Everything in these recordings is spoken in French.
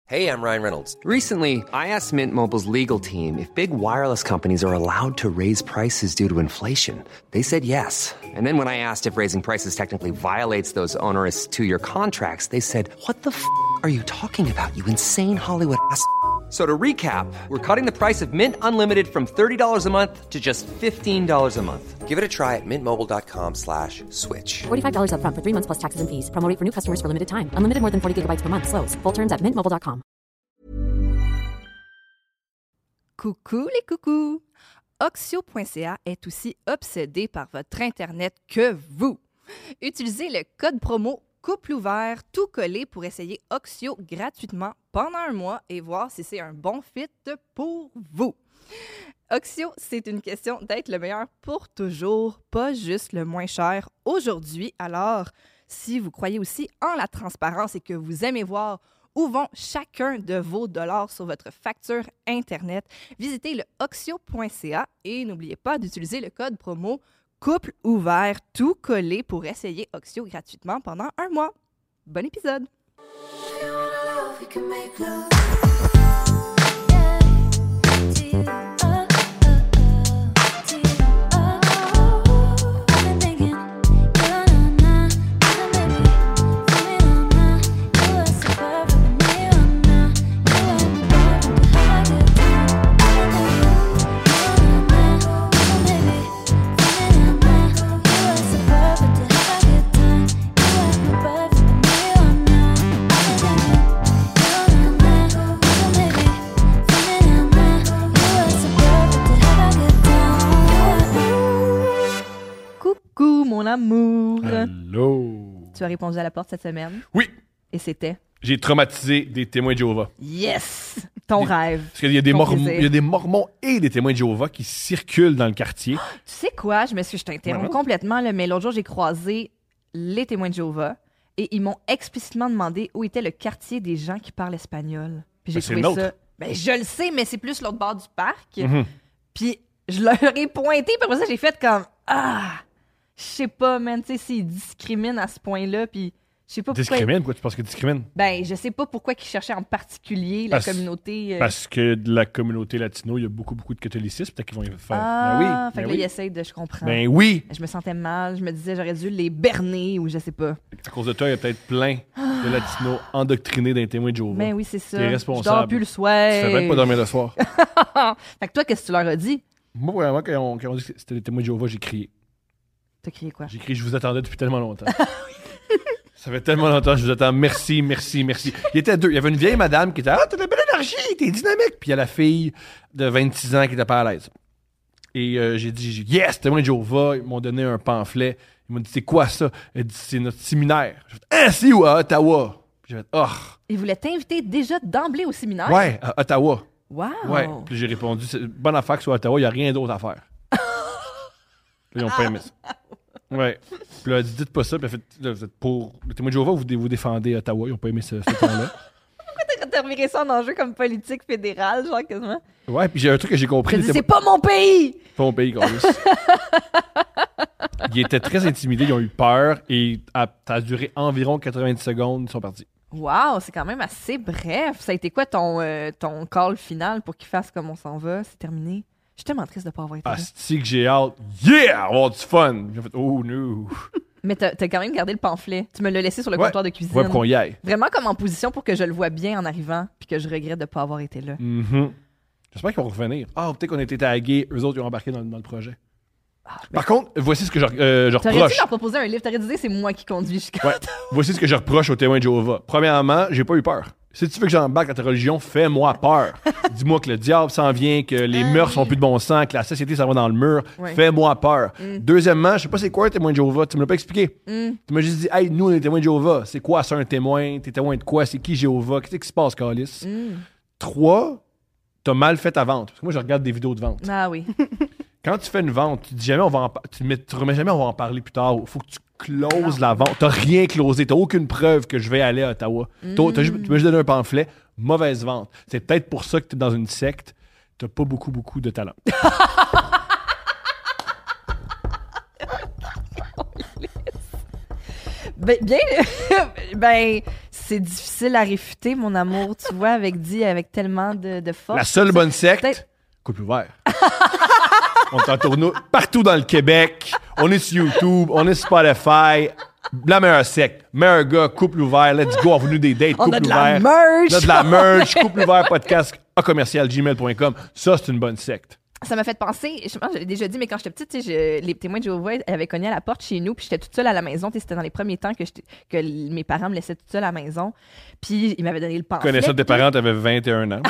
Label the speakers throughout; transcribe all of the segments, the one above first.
Speaker 1: Hey, I'm Ryan Reynolds.
Speaker 2: Recently, I asked Mint Mobile's legal team if big wireless companies are allowed to raise prices due to inflation. They said yes. And then when I asked if raising prices technically violates those onerous two-year contracts, they said, "What the f*** are you talking about, you insane Hollywood ass?" So to recap, we're cutting the price of Mint Unlimited from $30 a month to just $15 a month.
Speaker 1: Give it a try at mintmobile.com/switch.
Speaker 3: $45 up front for 3 months plus taxes and fees. Promo rate for new customers for limited time. Unlimited more than 40 gigabytes per month. Slows full terms at mintmobile.com.
Speaker 4: Coucou les coucous! Oxio.ca est aussi obsédé par votre Internet que vous. Utilisez le code promo Couple ouvert tout collé pour essayer Oxio gratuitement pendant un mois et voir si c'est un bon fit pour vous. Oxio, c'est une question d'être le meilleur pour toujours, pas juste le moins cher aujourd'hui. Alors, si vous croyez aussi en la transparence et que vous aimez voir où vont chacun de vos dollars sur votre facture Internet, visitez le oxio.ca et n'oubliez pas d'utiliser le code promo Couple ouvert tout collé pour essayer Oxio gratuitement pendant un mois. Bon épisode! Mon amour.
Speaker 5: Hello.
Speaker 4: Tu as répondu à la porte cette semaine.
Speaker 5: Oui.
Speaker 4: Et c'était?
Speaker 5: J'ai traumatisé des témoins de Jéhovah.
Speaker 4: Yes! Ton rêve.
Speaker 5: Parce qu'il y a des mormons et des témoins de Jéhovah qui circulent dans le quartier.
Speaker 4: Tu sais quoi? Je t'interromps complètement, là, mais l'autre jour, j'ai croisé les témoins de Jéhovah et ils m'ont explicitement demandé où était le quartier des gens qui parlent espagnol. Puis j'ai trouvé ça... Ben, je le sais, mais c'est plus l'autre bord du parc. Mm-hmm. Puis je leur ai pointé, puis après ça, j'ai fait comme... Je sais pas, man, tu sais, s'ils discriminent à ce point-là, puis je sais pas pourquoi...
Speaker 5: Discriminent? Pourquoi tu penses qu'ils discriminent?
Speaker 4: Ben, je sais pas pourquoi ils cherchaient en particulier la communauté...
Speaker 5: Parce que de la communauté latino, il y a beaucoup de catholicisme, peut-être qu'ils vont y faire...
Speaker 4: Ah,
Speaker 5: oui,
Speaker 4: fait que là, ils essayent de... Je comprends.
Speaker 5: Ben oui!
Speaker 4: Je me sentais mal, je me disais, j'aurais dû les berner, ou je sais pas.
Speaker 5: À cause de toi, il y a peut-être plein de latinos endoctrinés dans les témoins de Jéhovah.
Speaker 4: Ben oui, c'est ça.
Speaker 5: T'es responsable.
Speaker 4: Je dors plus le soir.
Speaker 5: Tu devrais pas dormir le soir.
Speaker 4: Fait que toi, qu'est-ce que tu leur as dit?
Speaker 5: Moi, vraiment, quand on dit que c'était les témoins de Jéhovah, j'ai crié.
Speaker 4: T'as crié quoi?
Speaker 5: J'ai crié, je vous attendais depuis tellement longtemps. Ça fait tellement longtemps, je vous attends. Merci, merci, merci. Il était deux. Il y avait une vieille madame qui était « Ah, t'as de la belle énergie, t'es dynamique. » Puis il y a la fille de 26 ans qui était pas à l'aise. Et j'ai dit « Yes, témoin de Jéhovah. » Ils m'ont donné un pamphlet. Ils m'ont dit « C'est quoi ça? » Elle dit « C'est notre séminaire. » J'ai fait « Ah, c'est où? À Ottawa. » Puis j'ai fait « Oh. »
Speaker 4: Ils voulaient t'inviter déjà d'emblée au séminaire?
Speaker 5: Ouais, à Ottawa.
Speaker 4: Wow.
Speaker 5: Ouais. Puis j'ai répondu « C'est une bonne affaire que ce soit à Ottawa, il n'y a rien d'autre à faire. » Ils n'ont pas aimé ça. Ouais. Puis là, elle dit, dites pas ça. Puis elle fait, là, vous êtes pour le témoin de Jéhovah, vous défendez Ottawa. Ils n'ont pas aimé ce temps-là.
Speaker 4: Pourquoi t'as reviré ça en enjeu comme politique fédérale, genre, quasiment?
Speaker 5: Ouais, puis j'ai un truc que j'ai compris.
Speaker 4: C'est pas mon pays!
Speaker 5: Pas mon pays, Carlis. Ils étaient très intimidés, ils ont eu peur. Et ça a duré environ 90 secondes, ils sont partis.
Speaker 4: Wow, c'est quand même assez bref. Ça a été quoi ton call final pour qu'ils fassent comme on s'en va? C'est terminé? Je suis tellement triste de ne pas avoir été là.
Speaker 5: Asti que j'ai hâte. Yeah! On va avoir du fun! J'ai fait, oh no!
Speaker 4: Mais t'as quand même gardé le pamphlet. Tu me l'as laissé sur le comptoir de cuisine.
Speaker 5: Ouais, pour qu'on y aille.
Speaker 4: Vraiment comme en position pour que je le vois bien en arrivant puis que je regrette de ne pas avoir été là.
Speaker 5: Mm-hmm. J'espère qu'ils vont revenir. Peut-être qu'on a été tagués. Eux autres, ils ont embarqué dans le projet. Par contre, voici ce que je reproche.
Speaker 4: T'aurais dû leur proposer un livre. T'aurais dû dire c'est moi qui conduis jusqu'à...
Speaker 5: Ouais. Voici ce que je reproche aux témoins de Jéhovah. Premièrement, j'ai pas eu peur. Si tu veux que j'embarque dans ta religion, fais-moi peur. Dis-moi que le diable s'en vient, que les mœurs sont plus de bon sens, que la société s'en va dans le mur. Ouais. Fais-moi peur. Deuxièmement, je sais pas c'est quoi un témoin de Jéhovah. Tu me l'as pas expliqué. Tu m'as juste dit, hey, nous, on est témoins de Jéhovah. C'est quoi ça, un témoin? T'es témoin de quoi? C'est qui Jéhovah? Qu'est-ce qui se passe, Calis? 3, t'as mal fait ta vente. Parce que moi, je regarde des vidéos de vente.
Speaker 4: Ah oui.
Speaker 5: Quand tu fais une vente, tu dis jamais tu remets jamais on va en parler plus tard. Il faut que tu closes la vente. T'as rien closé. T'as aucune preuve que je vais aller à Ottawa. Tu m'as juste donné un pamphlet. Mauvaise vente. C'est peut-être pour ça que t'es dans une secte. T'as pas beaucoup de talent.
Speaker 4: C'est difficile à réfuter, mon amour, tu vois, avec tellement de force.
Speaker 5: La seule bonne secte,
Speaker 4: Peut-être-
Speaker 5: couple ouvert. On est en tournoi partout dans le Québec. On est sur YouTube, on est sur Spotify. La meilleure secte, meilleur gars, couple ouvert, let's go, on venu des dates,
Speaker 4: On
Speaker 5: couple
Speaker 4: a de
Speaker 5: ouvert.
Speaker 4: la merch!
Speaker 5: On a de la merch, couple ouvert, podcast, @gmail.com. Ça, c'est une bonne secte.
Speaker 4: Ça m'a fait penser, je pense que je l'ai déjà dit, mais quand j'étais petite, tu sais, les témoins de Jéhovah avaient cogné à la porte chez nous, puis j'étais toute seule à la maison. Tu sais, c'était dans les premiers temps que mes parents me laissaient toute seule à la maison. Puis ils m'avaient donné le pamphlet.
Speaker 5: Connaissant tes parents, t'avais 21 ans.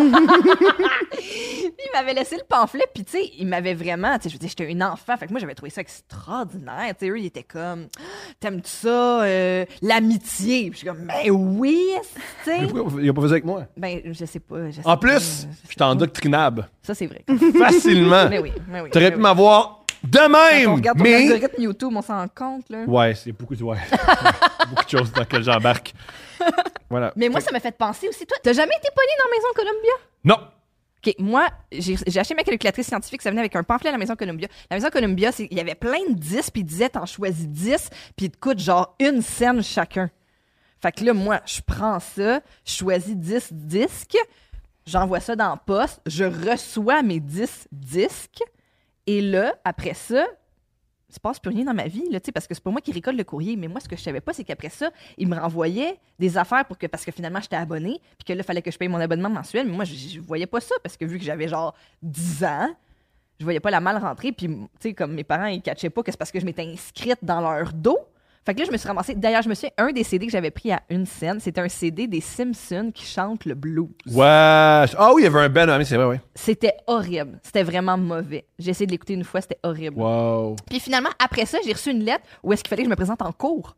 Speaker 4: Il m'avait laissé le pamphlet, puis tu sais, il m'avait vraiment, tu sais, je veux dire, j'étais une enfant, fait que moi, j'avais trouvé ça extraordinaire. Tu sais, eux, ils étaient comme, t'aimes-tu ça, l'amitié? Puis je suis comme, ben oui, tu sais.
Speaker 5: Mais pourquoi il a pas fait ça avec moi?
Speaker 4: Ben, je sais pas.
Speaker 5: En plus, je suis endoctrinable.
Speaker 4: Ça, c'est vrai.
Speaker 5: Facilement.
Speaker 4: Mais oui.
Speaker 5: T'aurais pu
Speaker 4: oui.
Speaker 5: m'avoir de
Speaker 4: Quand on
Speaker 5: même,
Speaker 4: regarde ton
Speaker 5: mais...
Speaker 4: algorithme YouTube, on s'en rend compte, là.
Speaker 5: Ouais, c'est beaucoup de choses dans lesquelles j'embarque. Voilà.
Speaker 4: Mais moi, ça m'a fait penser aussi. Toi, t'as jamais été pogné dans la Maison Columbia?
Speaker 5: Non.
Speaker 4: OK, moi, j'ai acheté ma calculatrice scientifique, ça venait avec un pamphlet à la Maison Columbia. La Maison Columbia, il y avait plein de 10, puis ils disaient, t'en choisis 10, puis ils te coûtent genre 1 cent chacun. Fait que là, moi, je prends ça, je choisis 10 disques, j'envoie ça dans la poste, je reçois mes 10 disques, et là, après ça, il se passe plus rien dans ma vie, là, parce que c'est pas moi qui récolte le courrier. Mais moi, ce que je savais pas, c'est qu'après ça, ils me renvoyaient des affaires parce que finalement, j'étais abonnée, puis que là, il fallait que je paye mon abonnement mensuel. Mais moi, je voyais pas ça, parce que vu que j'avais genre 10 ans, je voyais pas la malle rentrer. Puis, tu sais, comme mes parents, ils catchaient pas que c'est parce que je m'étais inscrite dans leur dos. Fait que là, je me suis ramassée. D'ailleurs, je me souviens, un des CD que j'avais pris à 1 cent, c'était un CD des Simpsons qui chantent le blues.
Speaker 5: Ouais. Ah oui, il y avait un Ben, c'est vrai, oui.
Speaker 4: C'était horrible. C'était vraiment mauvais. J'ai essayé de l'écouter une fois, c'était horrible.
Speaker 5: Wow.
Speaker 4: Puis finalement, après ça, j'ai reçu une lettre où est-ce qu'il fallait que je me présente en cours.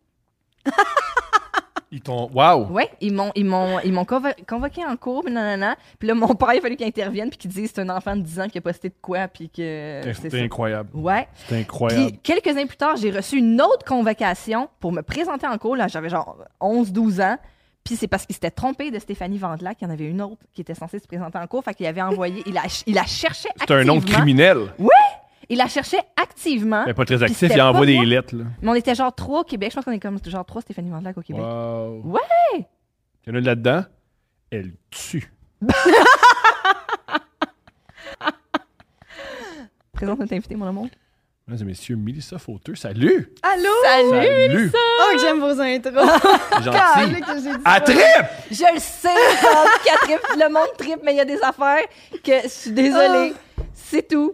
Speaker 5: Ils t'ont... Wow.
Speaker 4: Ouais, ils m'ont convoqué en cours, puis nanana. Puis là, mon père, il fallait qu'il intervienne, puis qu'il dise c'est un enfant de 10 ans qui a posté de quoi, puis que...
Speaker 5: C'était incroyable.
Speaker 4: Ouais.
Speaker 5: C'était incroyable.
Speaker 4: Puis quelques années plus tard, j'ai reçu une autre convocation pour me présenter en cours. Là, j'avais genre 11-12 ans. Puis c'est parce qu'il s'était trompé de Stéphanie Vandelac. Il y en avait une autre qui était censée se présenter en cours. Fait qu'il avait envoyé... il la cherchait
Speaker 5: C'était
Speaker 4: activement.
Speaker 5: un nom de criminel.
Speaker 4: Il la cherchait activement.
Speaker 5: Mais pas très
Speaker 4: Puis
Speaker 5: actif,
Speaker 4: c'était
Speaker 5: il envoie
Speaker 4: pas
Speaker 5: des
Speaker 4: moi.
Speaker 5: lettres, là.
Speaker 4: Mais on était genre 3 au Québec. Je pense qu'on est comme genre 3 Stéphanie Vandelac au Québec.
Speaker 5: Wow.
Speaker 4: Ouais!
Speaker 5: Il y en a là-dedans. Elle tue.
Speaker 4: Présente notre invité, mon amour.
Speaker 5: Mesdames et messieurs, Mélissa Fauteux, salut!
Speaker 6: Allô?
Speaker 5: Salut!
Speaker 6: Oh, que j'aime vos intros.
Speaker 5: C'est gentil.
Speaker 6: Que j'ai dit
Speaker 5: À
Speaker 6: ça.
Speaker 5: trip!
Speaker 4: Je le sais, le monde tripe, mais il y a des affaires que je suis désolée. C'est tout.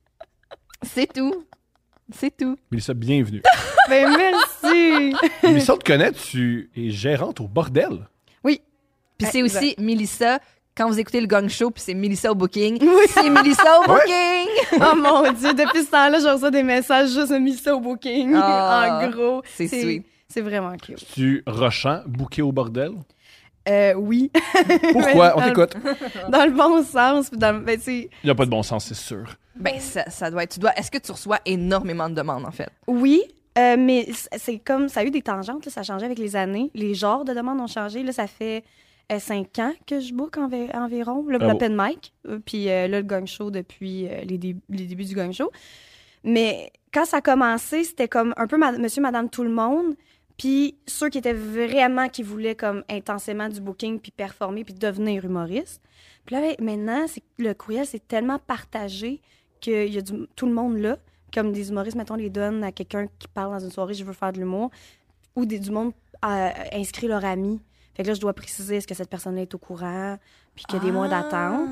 Speaker 4: C'est tout. C'est tout.
Speaker 5: Mélissa, bienvenue.
Speaker 6: Ben, merci.
Speaker 5: Mélissa, on te connaît, tu es gérante au bordel.
Speaker 6: Oui.
Speaker 4: Puis c'est
Speaker 6: Exact.
Speaker 4: aussi Mélissa, quand vous écoutez le Gang Show, puis c'est Mélissa au booking.
Speaker 6: Oui.
Speaker 4: C'est Mélissa au
Speaker 5: Ouais.
Speaker 4: booking!
Speaker 6: Oh mon Dieu, depuis ce temps-là, je reçois des messages juste mis ça au booking.
Speaker 4: Ah,
Speaker 6: en gros.
Speaker 4: c'est sweet.
Speaker 6: C'est vraiment cute.
Speaker 5: Tu rochant, bouquet au bordel.
Speaker 6: Oui.
Speaker 5: Pourquoi? On
Speaker 6: Mais
Speaker 5: t'écoute.
Speaker 6: Dans le bon sens. Puis dans le, ben, tu sais,
Speaker 5: Il n'y a pas de bon sens, c'est sûr.
Speaker 4: Ben, ça doit être. Est-ce que tu reçois énormément de demandes, en fait?
Speaker 6: oui, mais c'est comme, ça a eu des tangentes, là, ça a changé avec les années. Les genres de demandes ont changé. Là, ça fait 5 ans que je book environ.
Speaker 5: Bravo.
Speaker 6: L'open mic, puis là, le gang show depuis les débuts du gang show. Mais quand ça a commencé, c'était comme un peu monsieur, madame, tout le monde. Puis ceux qui étaient vraiment, qui voulaient comme intensément du booking, puis performer, puis devenir humoriste. Puis là, maintenant, le courriel, c'est tellement partagé qu'il y a tout le monde là. Comme des humoristes, mettons, les donnent à quelqu'un qui parle dans une soirée, je veux faire de l'humour. Ou du monde inscrit leur ami. Fait que là, je dois préciser, est-ce que cette personne-là est au courant, puis qu'il y a des mois d'attente.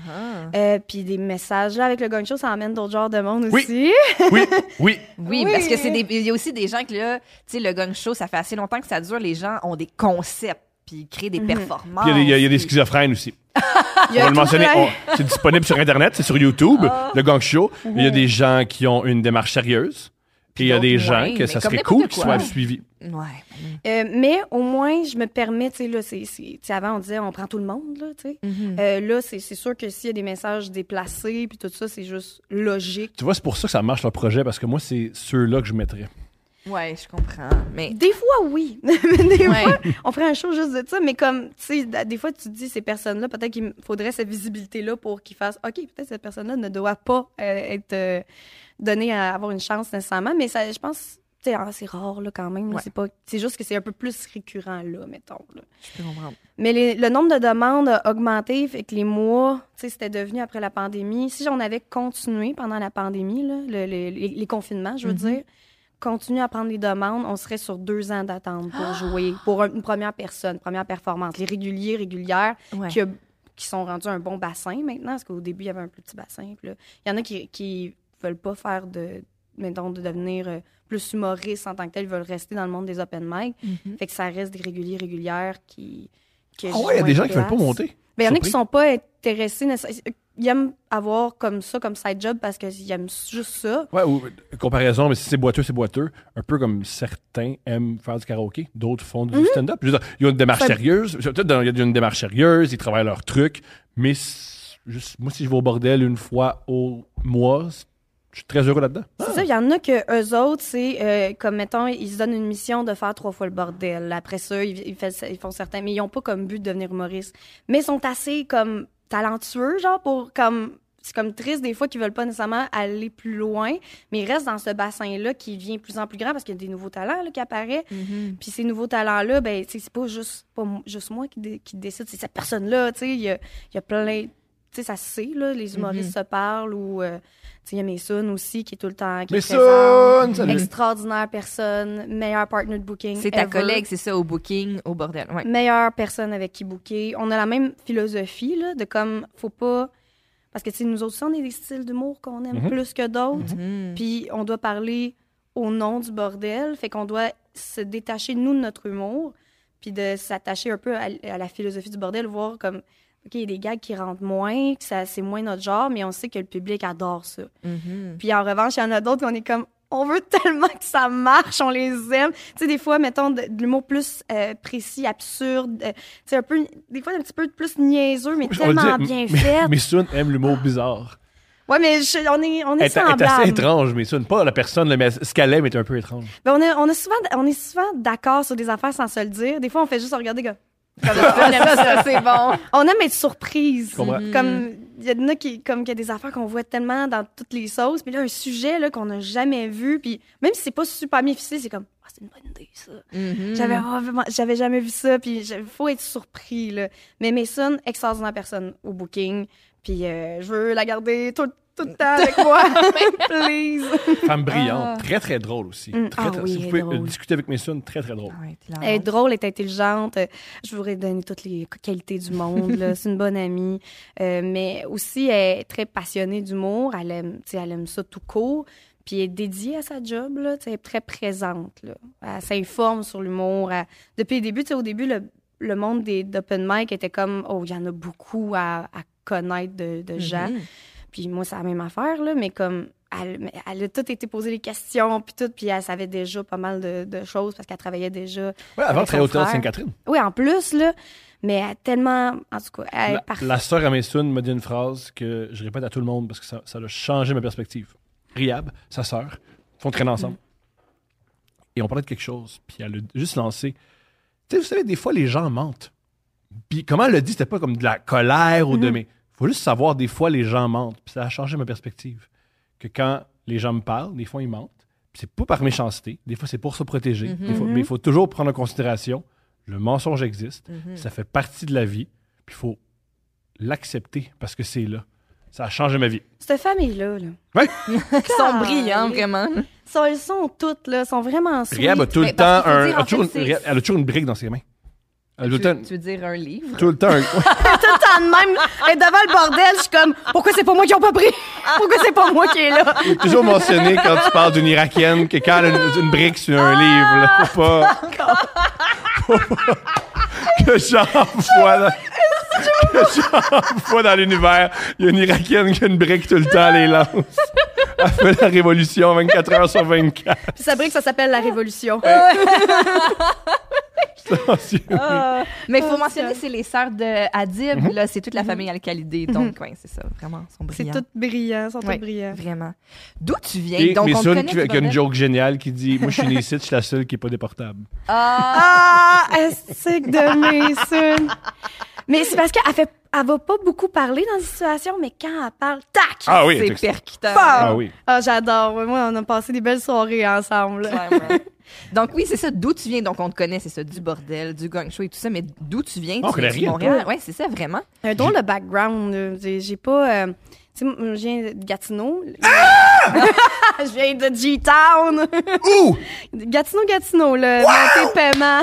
Speaker 6: Puis des messages. Là, avec le gang show, ça emmène d'autres genres de monde
Speaker 5: Oui.
Speaker 6: aussi.
Speaker 5: Oui.
Speaker 4: Oui,
Speaker 6: Oui.
Speaker 4: parce que il y a aussi des gens que là, tu sais, le Gang Show, ça fait assez longtemps que ça dure. Les gens ont des concepts, puis ils créent des performances.
Speaker 5: Puis il y a des schizophrènes aussi.
Speaker 6: Il y
Speaker 5: On
Speaker 6: a
Speaker 5: va le
Speaker 6: tout
Speaker 5: mentionner.
Speaker 6: plein.
Speaker 5: C'est disponible sur Internet, c'est sur YouTube, le Gang Show. Il y a des gens qui ont une démarche sérieuse. Et il y a des
Speaker 4: d'autres
Speaker 5: gens
Speaker 4: moins,
Speaker 5: que
Speaker 4: mais
Speaker 5: ça
Speaker 4: comme
Speaker 5: serait
Speaker 4: n'importe
Speaker 5: cool qu'ils
Speaker 4: quoi.
Speaker 5: soient suivis.
Speaker 4: Ouais.
Speaker 6: Mais au moins, je me permets, tu sais, là, tu sais, avant, on disait, on prend tout le monde, là, tu sais. Là, c'est sûr que s'il y a des messages déplacés, puis tout ça, c'est juste logique.
Speaker 5: Tu vois, c'est pour ça que ça marche leur projet, parce que moi, c'est ceux-là que je mettrais.
Speaker 4: Ouais, je comprends. Mais
Speaker 6: Des fois, oui. Mais des
Speaker 4: Ouais.
Speaker 6: fois, on ferait un show juste de ça. Mais comme, tu sais, des fois, tu te dis, ces personnes-là, peut-être qu'il faudrait cette visibilité-là pour qu'ils fassent, OK, peut-être cette personne-là ne doit pas être donnée à avoir une chance nécessairement. Mais ça, je pense, c'est rare, là, quand même. Là,
Speaker 4: Ouais.
Speaker 6: c'est juste que c'est un peu plus récurrent, là, mettons. Là.
Speaker 4: Je peux comprendre.
Speaker 6: Mais le nombre de demandes a augmenté, fait que les mois, c'était devenu après la pandémie. Si on avait continué pendant la pandémie, là, les confinements, je veux dire, continuer à prendre les demandes, on serait sur 2 ans d'attente pour jouer, pour une première personne, première performance. Les régulières,
Speaker 4: Ouais.
Speaker 6: qui sont rendus un bon bassin maintenant, parce qu'au début, il y avait un plus petit bassin. Puis là, il y en a qui veulent pas faire de devenir plus humoristes en tant que tel, ils veulent rester dans le monde des open mic. Fait que ça reste des régulières qui
Speaker 5: Ah ouais, il y a des gens qui veulent pas monter.
Speaker 6: Ben, il y en a qui
Speaker 5: Surpris.
Speaker 6: sont pas intéressés. Ils aiment avoir comme side job parce qu'ils aiment juste ça.
Speaker 5: Ouais, ou comparaison, mais si c'est boiteux, c'est boiteux. Un peu comme certains aiment faire du karaoké, d'autres font du stand-up. Je veux dire, il y a une démarche sérieuse. Peut-être il y a une démarche sérieuse, ils travaillent leur truc. Mais juste, moi, si je vais au bordel une fois au mois, je suis très heureux là-dedans.
Speaker 6: C'est ça, il y en a que eux autres, c'est comme, mettons, ils se donnent une mission de faire 3 fois le bordel. Après ça, ils font certains, mais ils n'ont pas comme but de devenir humoristes. Mais ils sont assez, comme, talentueux, genre, pour, comme, c'est comme triste des fois qu'ils veulent pas nécessairement aller plus loin, mais ils restent dans ce bassin-là qui devient de plus en plus grand parce qu'il y a des nouveaux talents là, qui apparaissent. Puis ces nouveaux talents-là, ben, c'est pas juste moi qui décide, c'est cette personne-là, tu sais, il y a plein... Tu sais, ça se sait, là, les humoristes se parlent ou... tu sais, il y a Mason aussi qui est tout le temps... qui est
Speaker 5: Mason!
Speaker 6: présente.
Speaker 5: Salut!
Speaker 6: Extraordinaire personne, meilleur partner de booking
Speaker 4: C'est ta
Speaker 6: ever.
Speaker 4: collègue, c'est ça, au booking, au bordel. Ouais.
Speaker 6: Meilleure personne avec qui booker. On a la même philosophie, là, de comme, faut pas... Parce que, tu sais, nous autres aussi, on a des styles d'humour qu'on aime plus que d'autres. Puis on doit parler au nom du bordel. Fait qu'on doit se détacher, nous, de notre humour, puis de s'attacher un peu à la philosophie du bordel, voir comme... OK, il y a des gags qui rentrent moins, que c'est moins notre genre, mais on sait que le public adore ça. Puis en revanche, il y en a d'autres, on est comme, on veut tellement que ça marche, on les aime. Tu sais, des fois, mettons, de l'humour plus précis, absurde, tu sais, un peu, des fois, un petit peu plus niaiseux, mais
Speaker 5: Je vais le
Speaker 6: tellement
Speaker 5: dire,
Speaker 6: bien fait.
Speaker 5: Mason aime l'humour bizarre.
Speaker 6: Ouais, mais on est
Speaker 5: Elle est
Speaker 6: semblables.
Speaker 5: assez étrange, Mason. Pas la personne, là, mais ce qu'elle aime est un peu étrange.
Speaker 6: Ben, on est souvent d'accord sur des affaires sans se le dire. Des fois, on fait juste regarder comme...
Speaker 4: On aime ça, c'est bon.
Speaker 6: On aime être surprise.
Speaker 5: Je comprends.
Speaker 6: Comme il y en a qui qu'il y a des affaires qu'on voit tellement dans toutes les sauces, puis là un sujet là qu'on n'a jamais vu, puis même si c'est pas super bien ficelé, c'est comme c'est une bonne idée ça. J'avais jamais vu ça, puis il faut être surpris là. Mais Mason, extraordinaire personne au booking, puis je veux la garder tout le temps avec moi. Please.
Speaker 5: Femme brillante. Très, très drôle aussi. Très, très,
Speaker 6: oui,
Speaker 5: si vous
Speaker 6: elle est
Speaker 5: pouvez
Speaker 6: drôle.
Speaker 5: discuter avec Mason, très, très drôle.
Speaker 4: Ouais,
Speaker 6: Elle est drôle, elle est intelligente. Je voudrais donner toutes les qualités du monde. Là. C'est une bonne amie. Mais aussi, elle est très passionnée d'humour. Elle aime ça tout court. Puis elle est dédiée à sa job. Là. Elle est très présente. Là. Elle s'informe sur l'humour. Depuis le début, au début, le monde d'open mic était comme, oh, il y en a beaucoup à connaître de gens. Puis moi, c'est la même affaire, là, mais comme elle a tout été posé les questions, puis tout, puis elle savait déjà pas mal de choses parce qu'elle travaillait déjà.
Speaker 5: Ouais, avant de
Speaker 6: avec
Speaker 5: travailler au
Speaker 6: son
Speaker 5: Théâtre
Speaker 6: frère.
Speaker 5: Sainte-Catherine.
Speaker 6: Oui, en plus, là, mais elle a tellement... En tout cas, elle est parfaite.
Speaker 5: La sœur à Mason m'a dit une phrase que je répète à tout le monde parce que ça a changé ma perspective. Riab, sa sœur, font traîner ensemble. Et on parlait de quelque chose, puis elle a juste lancé. Tu sais, vous savez, des fois, les gens mentent. Puis comment elle l'a dit, c'était pas comme de la colère ou de... Mais faut juste savoir, des fois, les gens mentent. Puis ça a changé ma perspective. Que quand les gens me parlent, des fois, ils mentent. Puis c'est pas par méchanceté. Des fois, c'est pour se protéger. Mais il faut toujours prendre en considération le mensonge existe. Ça fait partie de la vie. Puis il faut l'accepter parce que c'est là. Ça a changé ma vie.
Speaker 6: Cette famille-là, là.
Speaker 5: Ouais.
Speaker 4: Ils sont brillants, vraiment.
Speaker 6: Elles sont toutes, là, sont vraiment sweet.
Speaker 5: Riab a tout le
Speaker 4: Mais
Speaker 5: temps
Speaker 4: parce qu'il faut dire, en fait,
Speaker 5: elle a toujours une brique dans ses mains. Elle a tout le temps-
Speaker 4: Tu veux dire un livre?
Speaker 5: tout le temps.
Speaker 6: Tout le temps de même, elle est devant le bordel, je suis comme, pourquoi c'est pas moi qui ont pas pris? Pourquoi c'est pas moi qui est là?
Speaker 5: Il est toujours mentionné quand tu parles d'une Irakienne que quand elle a une brique sur un livre, là, faut pas que chaque fois dans l'univers, il y a une Irakienne qui a une brique tout le temps, elle les lance. Elle fait la révolution 24 heures sur 24.
Speaker 6: Puis sa brique, ça s'appelle la Révolution.
Speaker 4: Mais il faut mentionner, c'est les sœurs de Adib. Là, c'est toute la famille Al-Khalidé. Donc, ouais, c'est ça. Vraiment, ils sont
Speaker 6: C'est
Speaker 4: brillants.
Speaker 6: tout brillant, sont
Speaker 4: Ouais,
Speaker 6: tous brillants.
Speaker 4: vraiment. D'où tu viens?
Speaker 5: Et
Speaker 4: Donc, on te
Speaker 5: Mason
Speaker 4: connaît
Speaker 5: qui
Speaker 4: du
Speaker 5: a une
Speaker 4: bordel.
Speaker 5: joke géniale qui dit « Moi, je suis née ici, je suis la seule qui n'est pas déportable. »
Speaker 6: Ah, estique de Mason. Mais c'est parce qu'elle va pas beaucoup parler dans une situation, mais quand elle parle, tac!
Speaker 5: Ah oui,
Speaker 4: C'est percutant.
Speaker 6: Bam!
Speaker 5: Ah oui.
Speaker 6: Ah, j'adore. Ouais, moi, on a passé des belles soirées ensemble.
Speaker 4: Clairement. Donc oui, c'est ça. D'où tu viens? Donc on te connaît, c'est ça, du bordel, du gang show et tout ça. Mais d'où tu viens?
Speaker 5: On
Speaker 4: Tu
Speaker 5: connaît
Speaker 4: viens de
Speaker 5: rien.
Speaker 4: Montréal. Ouais, c'est ça, vraiment.
Speaker 6: Un drôle de background. J'ai pas... tu sais, moi, je viens de Gatineau. Je viens de G-Town.
Speaker 5: Ouh!
Speaker 6: Gatineau, le monté paiement.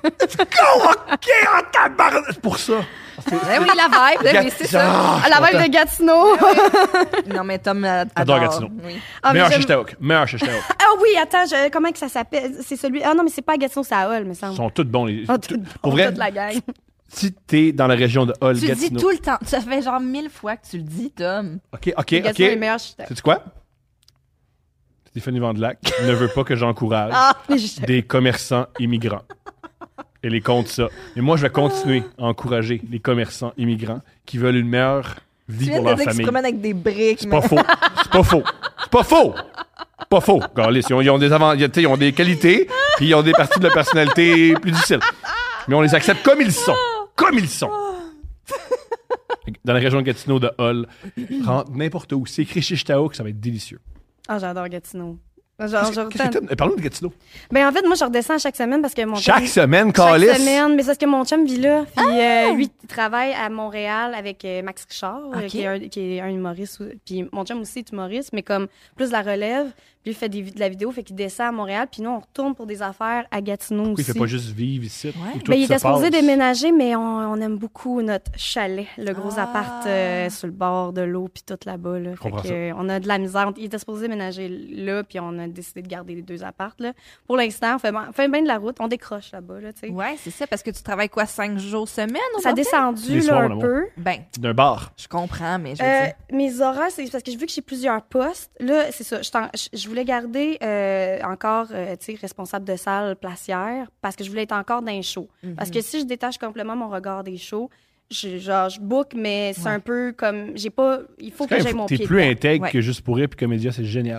Speaker 5: OK, en tabarnak! C'est pour ça.
Speaker 4: Eh oui, la vibe, oui, c'est ça.
Speaker 6: À la veille de Gatineau.
Speaker 4: Non, mais Tom adore.
Speaker 5: J'adore Gatineau.
Speaker 4: Oui.
Speaker 6: Ah, mais
Speaker 5: Meilleur
Speaker 6: j'aime-
Speaker 5: Chichtaouk. Meilleur Chichtaouk.
Speaker 6: Ah oui, attends, comment que ça s'appelle? C'est celui... Ah non, mais c'est pas à Gatineau, c'est à Hull, me
Speaker 5: Ils
Speaker 6: semble.
Speaker 5: sont tous bons.
Speaker 6: Ah, tout-
Speaker 5: Pour vrai,
Speaker 6: toute la gang.
Speaker 5: si t'es dans la région de Hull,
Speaker 4: Tu le dis
Speaker 5: Gatineau...
Speaker 4: tout le temps. Ça fait genre 1000 fois que tu le dis, Tom.
Speaker 5: OK.
Speaker 6: Gatineau est le meilleur, je suis d'accord.
Speaker 5: Sais-tu quoi? Stéphanie Vandelac ne veut pas que j'encourage
Speaker 6: Mais je-
Speaker 5: des commerçants immigrants. Elle est contre ça. Et moi, je vais continuer à encourager les commerçants immigrants qui veulent une meilleure vie
Speaker 4: Tu viens
Speaker 5: pour
Speaker 4: de
Speaker 5: leur
Speaker 4: dire qu'ils se
Speaker 5: famille.
Speaker 4: promènent avec des briques.
Speaker 5: C'est pas faux. C'est pas faux. C'est pas faux. C'est pas faux. Regardez, ils ont des ils ont des qualités, puis ils ont des parties de la personnalité plus difficiles. Mais on les accepte comme ils sont. Comme ils sont. Dans la région de Gatineau, de Hull, rentre n'importe où. C'est écrit Chichtaouk, ça va être délicieux.
Speaker 6: Ah, j'adore Gatineau.
Speaker 5: Qu'est-ce que parlons de Gatineau.
Speaker 6: Ben en fait, moi, je redescends chaque semaine parce que mon
Speaker 5: Chaque
Speaker 6: chum...
Speaker 5: semaine,
Speaker 6: Chaque
Speaker 5: Calice.
Speaker 6: semaine, mais c'est parce que mon chum vit là. Puis lui, il travaille à Montréal avec Max Richard,
Speaker 4: Ok.
Speaker 6: qui est un humoriste. Puis mon chum aussi est humoriste, mais comme plus de la relève. Puis lui fait de la vidéo, fait qu'il descend à Montréal. Puis nous, on retourne pour des affaires à Gatineau
Speaker 5: Pourquoi il
Speaker 6: aussi.
Speaker 5: fait pas juste vivre ici?
Speaker 4: Ouais.
Speaker 5: où tout
Speaker 6: Ben, il
Speaker 5: se
Speaker 6: était supposé
Speaker 5: passe?
Speaker 6: déménager, mais on aime beaucoup notre chalet, le gros
Speaker 4: Ah.
Speaker 6: appart sur le bord de l'eau, puis tout là-bas. Là. Fait
Speaker 5: comprends
Speaker 6: que,
Speaker 5: ça.
Speaker 6: on a de la misère. Il était supposé déménager là, puis on a décidé de garder les deux apparts. Là. Pour l'instant, on fait bien de la route. On décroche là-bas. Là, tu sais.
Speaker 4: Ouais, c'est ça, parce que tu travailles quoi, 5 jours semaine? au
Speaker 6: Ça a
Speaker 4: bordel?
Speaker 6: descendu
Speaker 5: Les
Speaker 6: là,
Speaker 5: soirs,
Speaker 6: un
Speaker 5: mon
Speaker 6: peu.
Speaker 4: Ben,
Speaker 5: D'un bar.
Speaker 4: je comprends, mais je veux dire...
Speaker 6: Mes horaires, c'est parce que vu que j'ai plusieurs postes, là, c'est ça. Je voulais garder encore, tu sais, responsable de salle placière parce que je voulais être encore dans les shows. Parce que si je détache complètement mon regard des shows, je book, mais c'est un peu comme, il faut que j'aille mon
Speaker 5: T'es
Speaker 6: pied
Speaker 5: plus
Speaker 6: dedans.
Speaker 5: intègre
Speaker 4: Ouais.
Speaker 5: que juste pour rire puis comédia, c'est génial.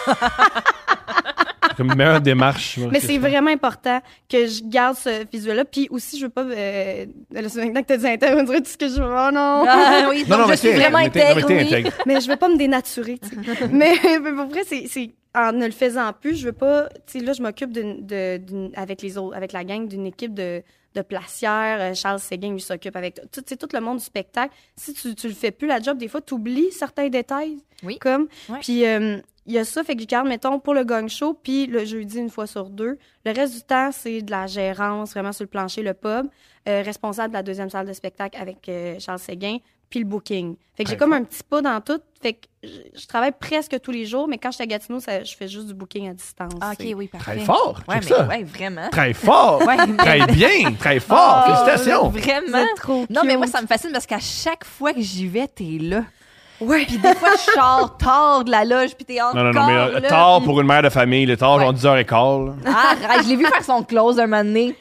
Speaker 5: C'est comme une meilleure démarche. moi,
Speaker 6: Mais
Speaker 5: que
Speaker 6: c'est
Speaker 5: ça.
Speaker 6: vraiment important que je garde ce visuel-là. Puis aussi, je veux pas... maintenant que t'as dit intègre, on dirait tout ce que je veux. Oh non!
Speaker 4: Ah, oui,
Speaker 5: Non,
Speaker 4: donc
Speaker 5: non,
Speaker 4: je suis vraiment
Speaker 5: mais t'es
Speaker 4: intègre, oui.
Speaker 5: intègre.
Speaker 6: Mais je veux pas me dénaturer, tu sais. mais pour vrai, c'est en ne le faisant plus, je veux pas... Tu sais, là, je m'occupe avec les autres, avec la gang d'une équipe de placières. Charles Séguin, lui, s'occupe avec tu sais, tout le monde du spectacle. Si tu le fais plus, la job, des fois, tu oublies certains détails.
Speaker 4: Oui.
Speaker 6: Comme.
Speaker 4: Ouais.
Speaker 6: Puis, il y a ça, fait que je garde, mettons, pour le gang show, puis le jeudi, une fois sur deux. Le reste du temps, c'est de la gérance, vraiment sur le plancher, le pub. Responsable de la deuxième salle de spectacle avec Charles Séguin, puis le booking. Fait que j'ai comme un petit pas dans tout. Fait que je travaille presque tous les jours, mais quand je suis à Gatineau, je fais juste du booking à distance.
Speaker 4: Ah,
Speaker 6: c'est-
Speaker 4: OK, oui, parfait.
Speaker 5: Très fort.
Speaker 4: Ouais,
Speaker 5: check
Speaker 4: mais
Speaker 5: ça.
Speaker 4: ouais, vraiment.
Speaker 5: Très fort.
Speaker 4: Ouais, mais-
Speaker 5: Très bien. Très fort.
Speaker 6: Oh,
Speaker 5: Félicitations.
Speaker 6: Vous
Speaker 4: Vraiment.
Speaker 6: êtes trop
Speaker 4: Non, mais moi,
Speaker 6: cute.
Speaker 4: ça me fascine parce qu'à chaque fois que j'y vais, t'es là.
Speaker 6: Ouais.
Speaker 4: Puis des fois, je sors tard de la loge, puis t'es encore
Speaker 5: Non, mais
Speaker 4: là.
Speaker 5: tard
Speaker 4: puis-
Speaker 5: pour une mère de famille, le tard,
Speaker 4: Ouais.
Speaker 5: genre 10h15. là.
Speaker 4: Ah, arrête, je l'ai vu faire son close un moment donné.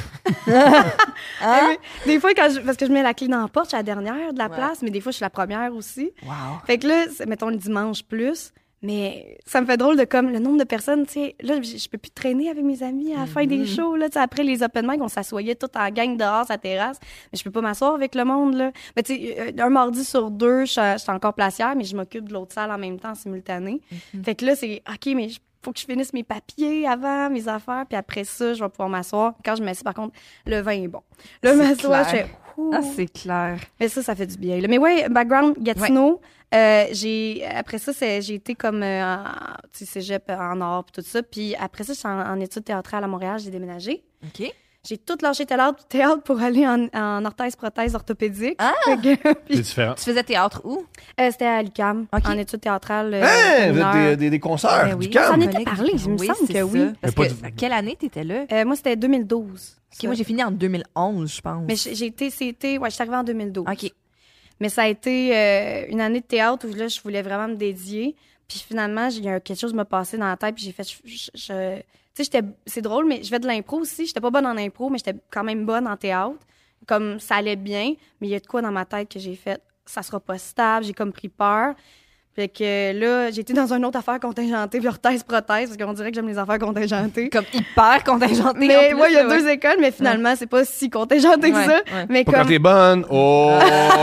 Speaker 4: Hein?
Speaker 6: Des fois, parce que je mets la clé dans la porte, je suis la dernière de la
Speaker 4: Ouais.
Speaker 6: place, mais des fois, je suis la première aussi.
Speaker 4: Wow.
Speaker 6: Fait que là, mettons le dimanche plus, mais ça me fait drôle de comme le nombre de personnes, tu sais, là, je peux plus traîner avec mes amis à la fin des shows, là, tu sais, après les open mic, on s'assoyait tout en gang dehors sur la terrasse, mais je peux pas m'asseoir avec le monde, là. Mais tu sais, un mardi sur deux, je suis encore placière, mais je m'occupe de l'autre salle en même temps, en simultané. Fait que là, c'est, OK, mais faut que je finisse mes papiers avant, mes affaires, puis après ça, je vais pouvoir m'asseoir. Quand je m'assieds, par contre, le vin est bon. Là,
Speaker 4: C'est
Speaker 6: m'asseoir, je
Speaker 4: clair.
Speaker 6: fais... Ouh.
Speaker 4: Ah, c'est clair.
Speaker 6: Mais ça fait du bien. Là. Mais ouais, background Gatineau. Après ça, j'ai été comme tu sais, cégep en art puis tout ça. Puis après ça, j'étais en études théâtrales à Montréal. J'ai déménagé.
Speaker 4: OK.
Speaker 6: J'ai tout lâché théâtre pour aller en orthèse-prothèse orthopédique.
Speaker 4: Ah!
Speaker 6: Fait que,
Speaker 5: C'est
Speaker 6: puis,
Speaker 5: différent.
Speaker 4: Tu faisais théâtre où?
Speaker 6: c'était à l'UQAM,
Speaker 4: OK.
Speaker 6: en études théâtrales.
Speaker 5: Hein,
Speaker 6: une
Speaker 5: vous
Speaker 6: heure.
Speaker 5: êtes des concerts,
Speaker 4: Ben oui.
Speaker 5: du camp.
Speaker 6: Ça en était
Speaker 4: Collègue.
Speaker 6: parlé, il me semble
Speaker 4: c'est
Speaker 6: que oui.
Speaker 4: ça. Parce
Speaker 5: Mais
Speaker 4: que,
Speaker 5: pas
Speaker 4: quelle année t'étais là?
Speaker 6: Moi, c'était 2012.
Speaker 4: OK, moi, j'ai fini en 2011, je pense.
Speaker 6: Mais je suis arrivée en 2012.
Speaker 4: OK.
Speaker 6: Mais ça a été une année de théâtre où là, je voulais vraiment me dédier. Puis finalement, quelque chose m'a passé dans la tête. Puis j'ai fait... Tu sais, c'est drôle, mais je fais de l'impro aussi. J'étais pas bonne en impro, mais j'étais quand même bonne en théâtre. Comme ça allait bien. Mais il y a de quoi dans ma tête que j'ai fait... Ça sera pas stable. J'ai comme pris peur. Fait que là, j'ai été dans une autre affaire contingentée, puis orthèse-prothèse, parce qu'on dirait que j'aime les affaires contingentées.
Speaker 4: Comme hyper contingenté.
Speaker 6: Mais ouais, il y a 2 écoles, mais finalement, c'est pas si contingenté que ça.
Speaker 4: Ouais.
Speaker 6: Mais
Speaker 5: Pas
Speaker 6: comme...
Speaker 5: quand t'es bonne. Oh!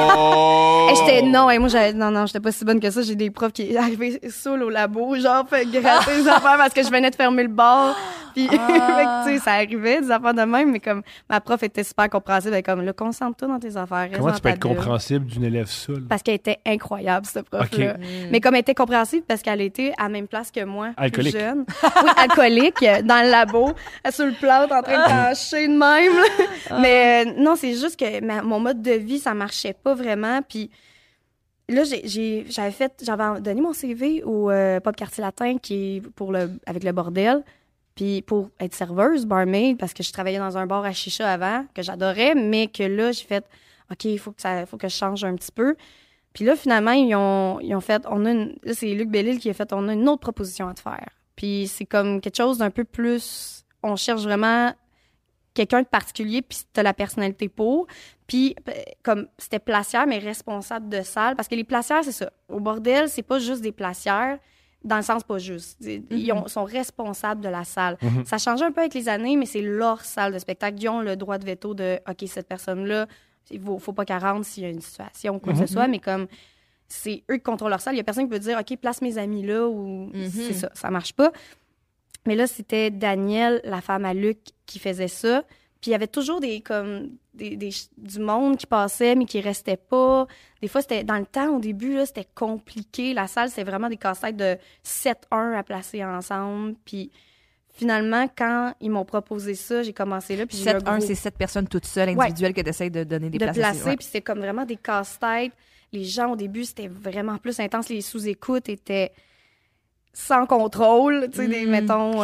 Speaker 6: j'étais pas si bonne que ça. J'ai des profs qui arrivaient saouls au labo, genre, fait gratter les affaires parce que je venais de fermer le bar. Puis, fait que, tu sais, ça arrivait, des affaires de même, mais comme ma prof était super compréhensible, elle était comme, concentre-toi dans tes affaires. reste
Speaker 5: Comment
Speaker 6: dans
Speaker 5: tu peux
Speaker 6: ta
Speaker 5: être
Speaker 6: bulle.
Speaker 5: compréhensible d'une élève saoule?
Speaker 6: Parce qu'elle était incroyable, cette prof-là.
Speaker 5: Ok.
Speaker 6: Mais comme elle était compréhensible, parce qu'elle était à la même place que moi,
Speaker 5: Alcoolique.
Speaker 6: plus jeune. Oui, alcoolique, dans le labo, sur le plâtre, en train de tâcher de même. Là. Mais non, c'est juste que mon mode de vie, ça marchait pas vraiment. Puis là, j'avais donné mon CV au Pop Quartier Latin, qui est avec le bordel. Puis pour être serveuse, barmaid, parce que je travaillais dans un bar à chicha avant, que j'adorais, mais que là, j'ai fait, OK, il faut que je change un petit peu. Puis là, finalement, ils ont fait, là, c'est Luc Bellil qui a fait, on a une autre proposition à te faire. Puis c'est comme quelque chose d'un peu plus, on cherche vraiment quelqu'un de particulier, puis t'as la personnalité pour. Puis comme c'était placière, mais responsable de salle, parce que les placières, c'est ça. Au bordel, c'est pas juste des placières, dans le sens pas juste. Ils sont responsables de la salle. Ça change un peu avec les années, mais c'est leur salle de spectacle. Ils ont le droit de veto de, OK, cette personne-là, il faut pas qu'elle rentre s'il y a une situation ou quoi que ce soit, mais comme c'est eux qui contrôlent leur salle, il y a personne qui peut dire, OK, place mes amis là, ou c'est ça marche pas. Mais là, c'était Danielle, la femme à Luc, qui faisait ça. Puis il y avait toujours du monde qui passait, mais qui restait pas. Des fois, c'était dans le temps, au début, là, c'était compliqué. La salle, c'était vraiment des casse-têtes de 7-1 à placer ensemble. Puis finalement, quand ils m'ont proposé ça, j'ai commencé là. Puis
Speaker 4: 7-1, c'est 7 personnes toutes seules, individuelles, que tu essaies de donner des places.
Speaker 6: De placer, puis c'était comme vraiment des casse-têtes. Les gens, au début, c'était vraiment plus intense. Les sous-écoutes étaient sans contrôle, tu sais, mettons...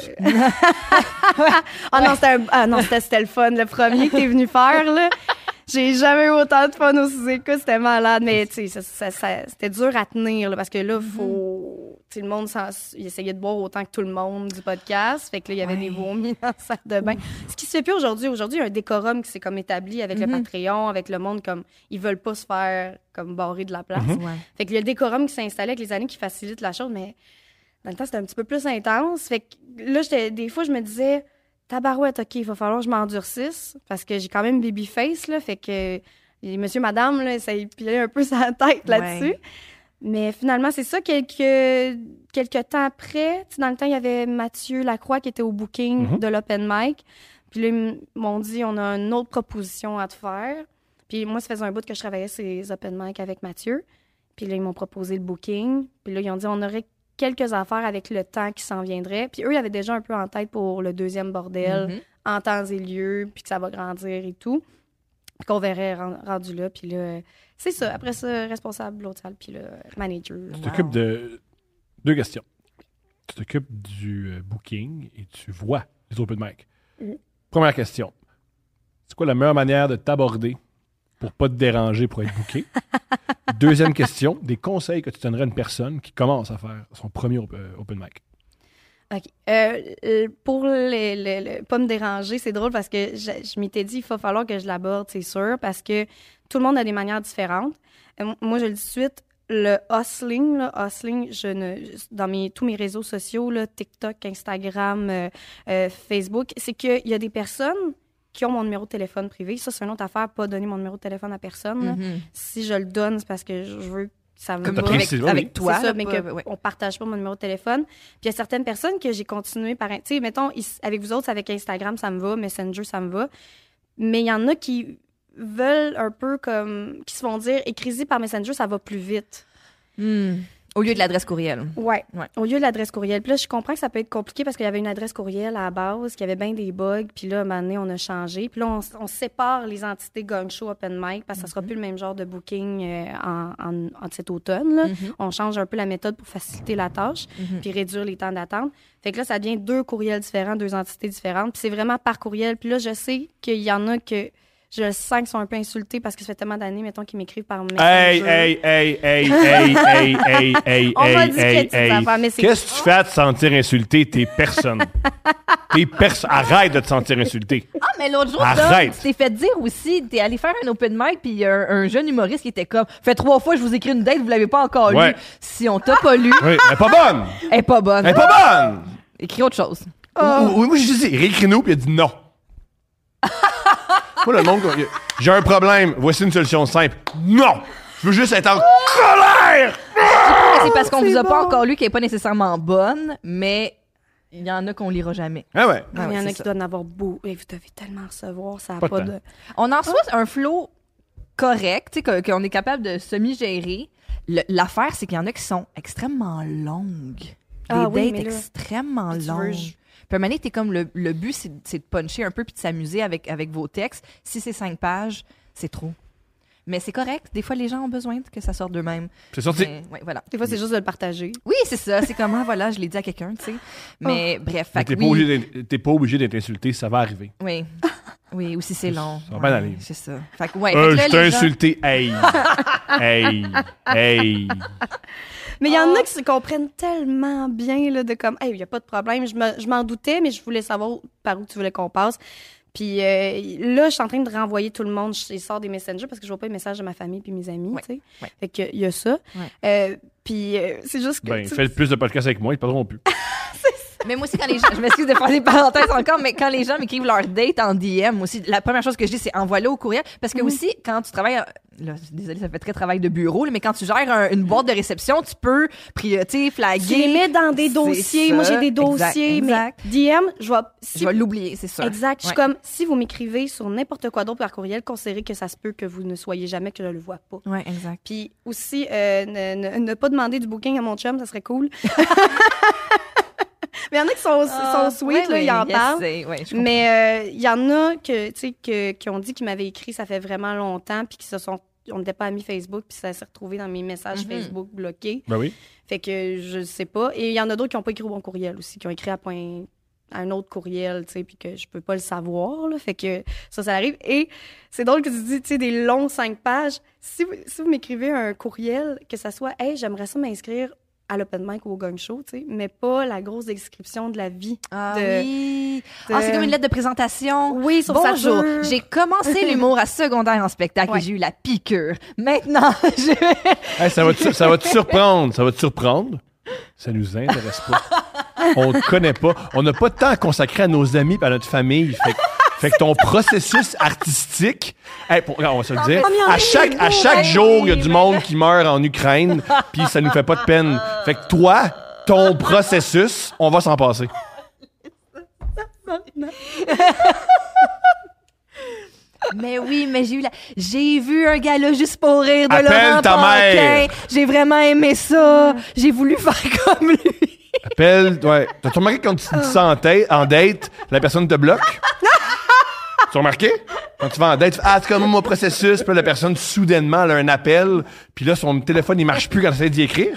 Speaker 6: c'était le fun. Le premier que t'es venu faire, là, j'ai jamais eu autant de fun aux sous-écoutes, c'était malade. Mais, tu sais, c'était dur à tenir, là, parce que là, faut... Tu sais, le monde, il essayait de boire autant que tout le monde du podcast. Fait que là, il y avait des vomis dans la salle de bain. Ce qui se fait plus aujourd'hui. Aujourd'hui, il y a un décorum qui s'est comme établi avec le Patreon, avec le monde, comme, ils veulent pas se faire, comme, barrer de la place. Fait que le décorum qui s'est installé avec les années qui facilite la chose, mais... Dans le temps, c'était un petit peu plus intense. Fait que là, des fois, je me disais, tabarouette, OK, il va falloir que je m'endurcisse parce que j'ai quand même babyface, là. Fait que monsieur, madame, là, ça y pilait un peu sa tête là-dessus. Mais finalement, c'est ça. Quelques temps après, dans le temps, il y avait Mathieu Lacroix qui était au booking de l'open mic. Puis là, ils m'ont dit, on a une autre proposition à te faire. Puis moi, ça faisait un bout que je travaillais sur les open mic avec Mathieu. Puis là, ils m'ont proposé le booking. Puis là, ils ont dit, on aurait quelques affaires avec le temps qui s'en viendrait. Puis eux, ils avaient déjà un peu en tête pour le deuxième bordel, en temps et lieu, puis que ça va grandir et tout. Puis qu'on verrait rendu là. Puis là, c'est ça. Après ça, responsable de l'autre salle, puis le manager.
Speaker 5: Tu t'occupes de 2 questions. Tu t'occupes du booking et tu vois les open mic. Première question. C'est quoi la meilleure manière de t'aborder pour pas te déranger pour être booké? Deuxième question, des conseils que tu donnerais à une personne qui commence à faire son premier open mic.
Speaker 6: OK. Pour pas me déranger, c'est drôle parce que je m'étais dit, il va falloir que je l'aborde, c'est sûr, parce que tout le monde a des manières différentes. Moi, je le dis tout de suite, le hustling, dans tous mes réseaux sociaux, là, TikTok, Instagram, Facebook, c'est qu'il y a des personnes qui ont mon numéro de téléphone privé. Ça, c'est une autre affaire, pas donner mon numéro de téléphone à personne. Là. Si je le donne, c'est parce que je veux que ça me va avec toi. C'est ça, mais qu'on partage pas mon numéro de téléphone. Puis il y a certaines personnes que j'ai continué par... Tu sais, mettons, avec vous autres, avec Instagram, ça me va, Messenger, ça me va. Mais il y en a qui veulent un peu comme... qui se font dire, écris-y par Messenger, ça va plus vite.
Speaker 4: Au lieu de l'adresse courriel.
Speaker 6: Ouais. Au lieu de l'adresse courriel. Puis là, je comprends que ça peut être compliqué parce qu'il y avait une adresse courriel à la base, qu'il y avait bien des bugs. Puis là, à un moment donné, on a changé. Puis là, on sépare les entités Gong Show Open Mic parce que ça sera plus le même genre de booking en cet automne. Là. On change un peu la méthode pour faciliter la tâche puis réduire les temps d'attente. Fait que là, ça devient 2 courriels différents, 2 entités différentes. Puis c'est vraiment par courriel. Puis là, je sais qu'il y en a que Je sens qu'ils sont un peu insultés parce que ça fait tellement d'années, mettons, qu'ils m'écrivent par message.
Speaker 5: Hey.
Speaker 6: On m'a dit que tu affaires, mais c'est...
Speaker 5: Qu'est-ce que tu fais à te sentir insulté? T'es personne. Arrête de te sentir insulté.
Speaker 4: Ah, mais l'autre jour,
Speaker 5: Arrête.
Speaker 4: tu t'es fait dire aussi, t'es allé faire un open mic, puis il y a un jeune humoriste qui était comme, fait 3 fois, je vous écris une date, vous l'avez pas encore
Speaker 5: Ouais.
Speaker 4: lu. Si on t'a pas lu,
Speaker 5: Oui, elle est pas bonne.
Speaker 4: elle est pas bonne.
Speaker 5: Elle est pas bonne.
Speaker 4: Écris autre chose.
Speaker 5: Oui, moi, j'ai dit, réécris-nous, puis il a dit non. Moi, le monde, j'ai un problème, voici une solution simple. Non! Je veux juste être en colère!
Speaker 4: C'est parce qu'on
Speaker 6: c'est
Speaker 4: vous a pas
Speaker 6: bon.
Speaker 4: encore lu qu'elle est pas nécessairement bonne, mais il y en a qu'on lira jamais.
Speaker 5: Ah ouais.
Speaker 6: Il y en
Speaker 4: c'est
Speaker 6: a
Speaker 4: ça.
Speaker 6: qui doivent en avoir beau. Et vous devez tellement recevoir, ça n'a
Speaker 5: Pas
Speaker 6: pas,
Speaker 5: de
Speaker 6: de...
Speaker 4: On en reçoit un flow correct, tu sais, qu'on est capable de semi-gérer. L'affaire, c'est qu'il y en a qui sont extrêmement longues. Des
Speaker 6: Ah oui,
Speaker 4: dates
Speaker 6: mais là,
Speaker 4: extrêmement
Speaker 6: tu veux-
Speaker 4: longues. Puis à un moment donné, t'es comme le but, c'est de puncher un peu puis de s'amuser avec vos textes. Si c'est 5 pages, c'est trop. Mais c'est correct. Des fois, les gens ont besoin que ça sorte d'eux-mêmes.
Speaker 5: C'est sorti.
Speaker 4: Mais, ouais, voilà.
Speaker 6: Des fois, c'est juste de le partager.
Speaker 4: Oui, c'est ça. C'est comme, ah, voilà, je l'ai dit à quelqu'un, tu sais. Mais bref,
Speaker 5: Mais
Speaker 4: fait que
Speaker 5: t'es pas obligé d'être insulté, ça va arriver.
Speaker 4: Oui. Oui, ou si c'est long.
Speaker 5: Ça va bien aller.
Speaker 4: C'est ça. Fait que, ouais. Fait que là,
Speaker 5: Je t'ai
Speaker 4: les gens-
Speaker 5: insulté. Hey. Hey.
Speaker 6: Mais il y en a qui se comprennent tellement bien, là, de comme, hey, il n'y a pas de problème. Je m'en doutais, mais je voulais savoir par où tu voulais qu'on passe. Puis là, je suis en train de renvoyer tout le monde. Je sors des messengers parce que je vois pas les messages de ma famille puis mes amis,
Speaker 4: Ouais,
Speaker 6: tu sais.
Speaker 4: ouais.
Speaker 6: Fait qu'il y a ça.
Speaker 4: Ouais.
Speaker 6: Puis c'est juste que...
Speaker 5: Ben,
Speaker 6: tu sais,
Speaker 5: fais plus de podcasts avec moi, ils te parleront plus.
Speaker 4: Mais moi aussi, quand les gens, je m'excuse de faire des parenthèses encore, mais quand les gens m'écrivent leur date en DM, aussi, la première chose que je dis, c'est envoie-le au courriel. Parce que aussi, quand tu travailles, là, désolé, ça fait très travail de bureau, là, mais quand tu gères une boîte de réception, tu peux, tu sais, flaguer.
Speaker 6: tu les mets dans des
Speaker 4: C'est
Speaker 6: dossiers.
Speaker 4: ça.
Speaker 6: Moi, j'ai des dossiers,
Speaker 4: Exact.
Speaker 6: mais DM, je vais...
Speaker 4: Je vais l'oublier, c'est ça.
Speaker 6: Exact. Je suis
Speaker 4: Ouais.
Speaker 6: comme, si vous m'écrivez sur n'importe quoi d'autre par courriel, considérez que ça se peut que vous ne soyez jamais, que je le vois pas.
Speaker 4: Ouais, exact.
Speaker 6: Puis aussi, ne pas demander du booking à mon chum, ça serait cool. Mais il y en a qui sont sweet, là, ils en parlent.
Speaker 4: Ouais, je comprends.
Speaker 6: Mais il y en a que, tu sais, qui ont dit qu'ils m'avaient écrit, ça fait vraiment longtemps, puis qui on n'était pas amis Facebook, puis ça s'est retrouvé dans mes messages Facebook bloqués.
Speaker 5: Ben oui.
Speaker 6: Fait que je sais pas. Et il y en a d'autres qui n'ont pas écrit au bon courriel aussi, qui ont écrit à un autre courriel, tu sais, puis que je peux pas le savoir, là. Fait que ça arrive. Et c'est drôle que tu dis, tu sais, des longs 5 pages. Si vous m'écrivez un courriel, que ça soit, hey, j'aimerais ça m'inscrire à l'open mic ou au gang show, tu sais, mais pas la grosse description de la vie.
Speaker 4: Ah
Speaker 6: de-
Speaker 4: oui.
Speaker 6: de-
Speaker 4: Ah, c'est comme une lettre de présentation.
Speaker 6: Oui, sur
Speaker 4: Bonjour,
Speaker 6: Saturne.
Speaker 4: j'ai commencé l'humour à secondaire en spectacle
Speaker 6: Ouais.
Speaker 4: et j'ai eu la piqûre. Maintenant, je...
Speaker 5: Hey, ça va te surprendre. Ça va te surprendre. Ça nous intéresse pas. On te connaît pas. On n'a pas de temps à consacrer à nos amis et à notre famille. Fait que ton processus artistique, hey, on va se le dire, à chaque jour, il y a du monde qui meurt en Ukraine, puis ça nous fait pas de peine. Fait que toi, ton processus, on va s'en passer.
Speaker 4: Mais oui, mais j'ai vu un gars là juste pour rire de
Speaker 5: Appelle
Speaker 4: Laurent
Speaker 5: ta
Speaker 4: Paquin.
Speaker 5: mère.
Speaker 4: J'ai vraiment aimé ça. J'ai voulu faire comme lui.
Speaker 5: Ouais. T'as-tu remarqué quand tu dis ça en date, la personne te bloque? Tu as remarqué? Quand tu vas en date, c'est comme mon processus, puis là, la personne, soudainement, elle a un appel, puis là, son téléphone, il marche plus quand elle essaie d'y écrire.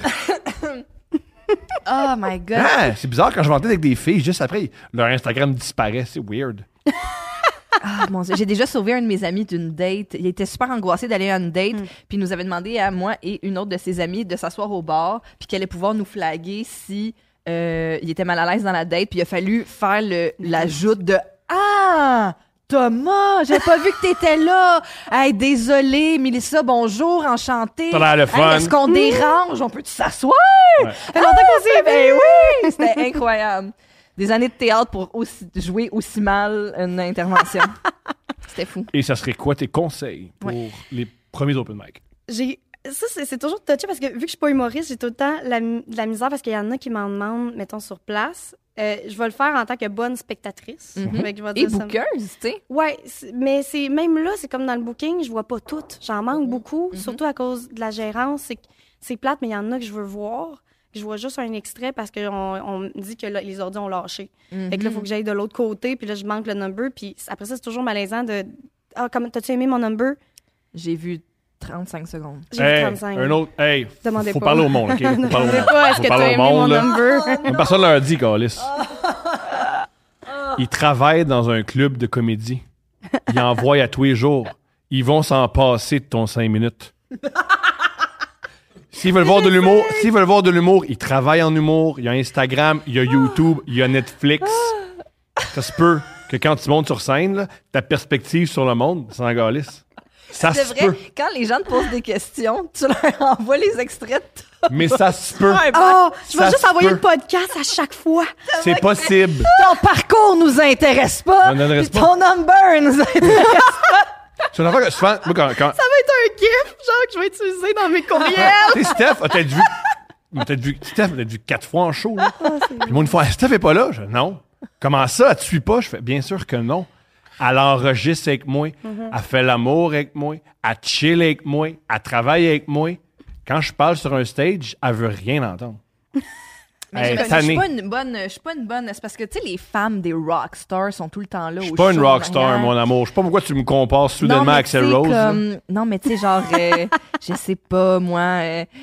Speaker 4: Oh my God.
Speaker 5: Ah, c'est bizarre, quand je vais en date avec des filles, juste après, leur Instagram disparaît. C'est weird.
Speaker 4: Ah, mon Dieu. J'ai déjà sauvé un de mes amis d'une date. Il était super angoissé d'aller à une date, puis il nous avait demandé à moi et une autre de ses amies de s'asseoir au bar, puis qu'elle allait pouvoir nous flaguer si il était mal à l'aise dans la date, puis il a fallu faire l'ajout de « Ah! Thomas, j'ai pas vu que t'étais là! Hey, désolé, Mélissa, bonjour, enchantée!
Speaker 5: T'as l'air le fun.
Speaker 4: Hey, est-ce qu'on dérange? On peut-tu s'asseoir?
Speaker 5: Ouais.
Speaker 4: Ça fait longtemps qu'on s'est... Ben oui! C'était incroyable. Des années de théâtre pour jouer aussi mal une intervention. C'était fou.
Speaker 5: Et ça serait quoi tes conseils pour les premiers open mic?
Speaker 6: Ça, c'est toujours touché parce que vu que je suis pas humoriste, j'ai tout le temps de la misère parce qu'il y en a qui m'en demandent, mettons, sur place. Je vais le faire en tant que bonne spectatrice. Fait que je vais
Speaker 4: Et
Speaker 6: dire ça.
Speaker 4: bookeuse, tu sais.
Speaker 6: Ouais, mais c'est même là, c'est comme dans le booking, je vois pas toutes. J'en manque beaucoup, surtout à cause de la gérance. C'est plate, mais il y en a que je veux voir. Je vois juste un extrait parce qu'on me dit que les ordi ont lâché. Fait que là, il faut que j'aille de l'autre côté, puis là, je manque le number. Puis après ça, c'est toujours malaisant de « Ah, t'as-tu aimé mon number?
Speaker 4: J'ai vu 35 secondes. »
Speaker 6: J'ai vu 35.
Speaker 5: Un autre. Hey,
Speaker 6: Demandez
Speaker 5: faut
Speaker 6: pas.
Speaker 5: parler au monde, OK? Faut parler au
Speaker 6: Demandez
Speaker 5: monde.
Speaker 6: pas, est-ce
Speaker 5: Faut
Speaker 6: que
Speaker 5: parler
Speaker 6: t'as
Speaker 5: au
Speaker 6: aimé mon
Speaker 5: monde, là.
Speaker 6: number?
Speaker 5: Personne leur a dit, Carlis. Il travaille dans un club de comédie. ils envoient à tous les jours. Ils vont s'en passer de ton 5 minutes. S'ils veulent voir de l'humour, ils travaillent en humour. Il y a Instagram, il y a YouTube, il y a Netflix. Ça se peut que quand tu montes sur scène, là, ta perspective sur le monde, c'est en galisse. Ça
Speaker 4: C'est
Speaker 5: se
Speaker 4: vrai,
Speaker 5: peut.
Speaker 4: quand les gens te posent des questions, tu leur envoies les extraits de
Speaker 5: Mais ça se peut.
Speaker 6: Oh, je vais
Speaker 5: Ça
Speaker 6: juste
Speaker 5: se
Speaker 6: envoyer
Speaker 5: peut.
Speaker 6: le podcast à chaque fois.
Speaker 5: C'est possible.
Speaker 4: ton parcours nous intéresse pas,
Speaker 5: Ça nous intéresse
Speaker 4: puis
Speaker 5: pas.
Speaker 4: ton number nous intéresse.
Speaker 5: C'est une affaire que souvent, moi, quand
Speaker 6: Ça va être un gif, genre, que je vais utiliser dans mes courriels.
Speaker 5: tu sais, Steph a Steph a peut-être vu 4 fois en show, là. Puis moi, une fois, Steph est pas là. Je non. Comment ça, elle te suit pas? Je fais, bien sûr que non. Elle enregistre avec moi. Elle fait l'amour avec moi. Elle chill avec moi. Elle travaille avec moi. Quand je parle sur un stage, elle veut rien entendre.
Speaker 4: Mais
Speaker 5: Elle est
Speaker 4: je
Speaker 5: tannée.
Speaker 4: suis pas une bonne. C'est parce que, tu sais, les femmes des rockstars sont tout le temps là.
Speaker 5: Je suis pas une rockstar, mon amour. Je sais pas pourquoi tu me compares soudainement à Axl Rose.
Speaker 4: Non, mais tu sais, genre, je sais pas, moi,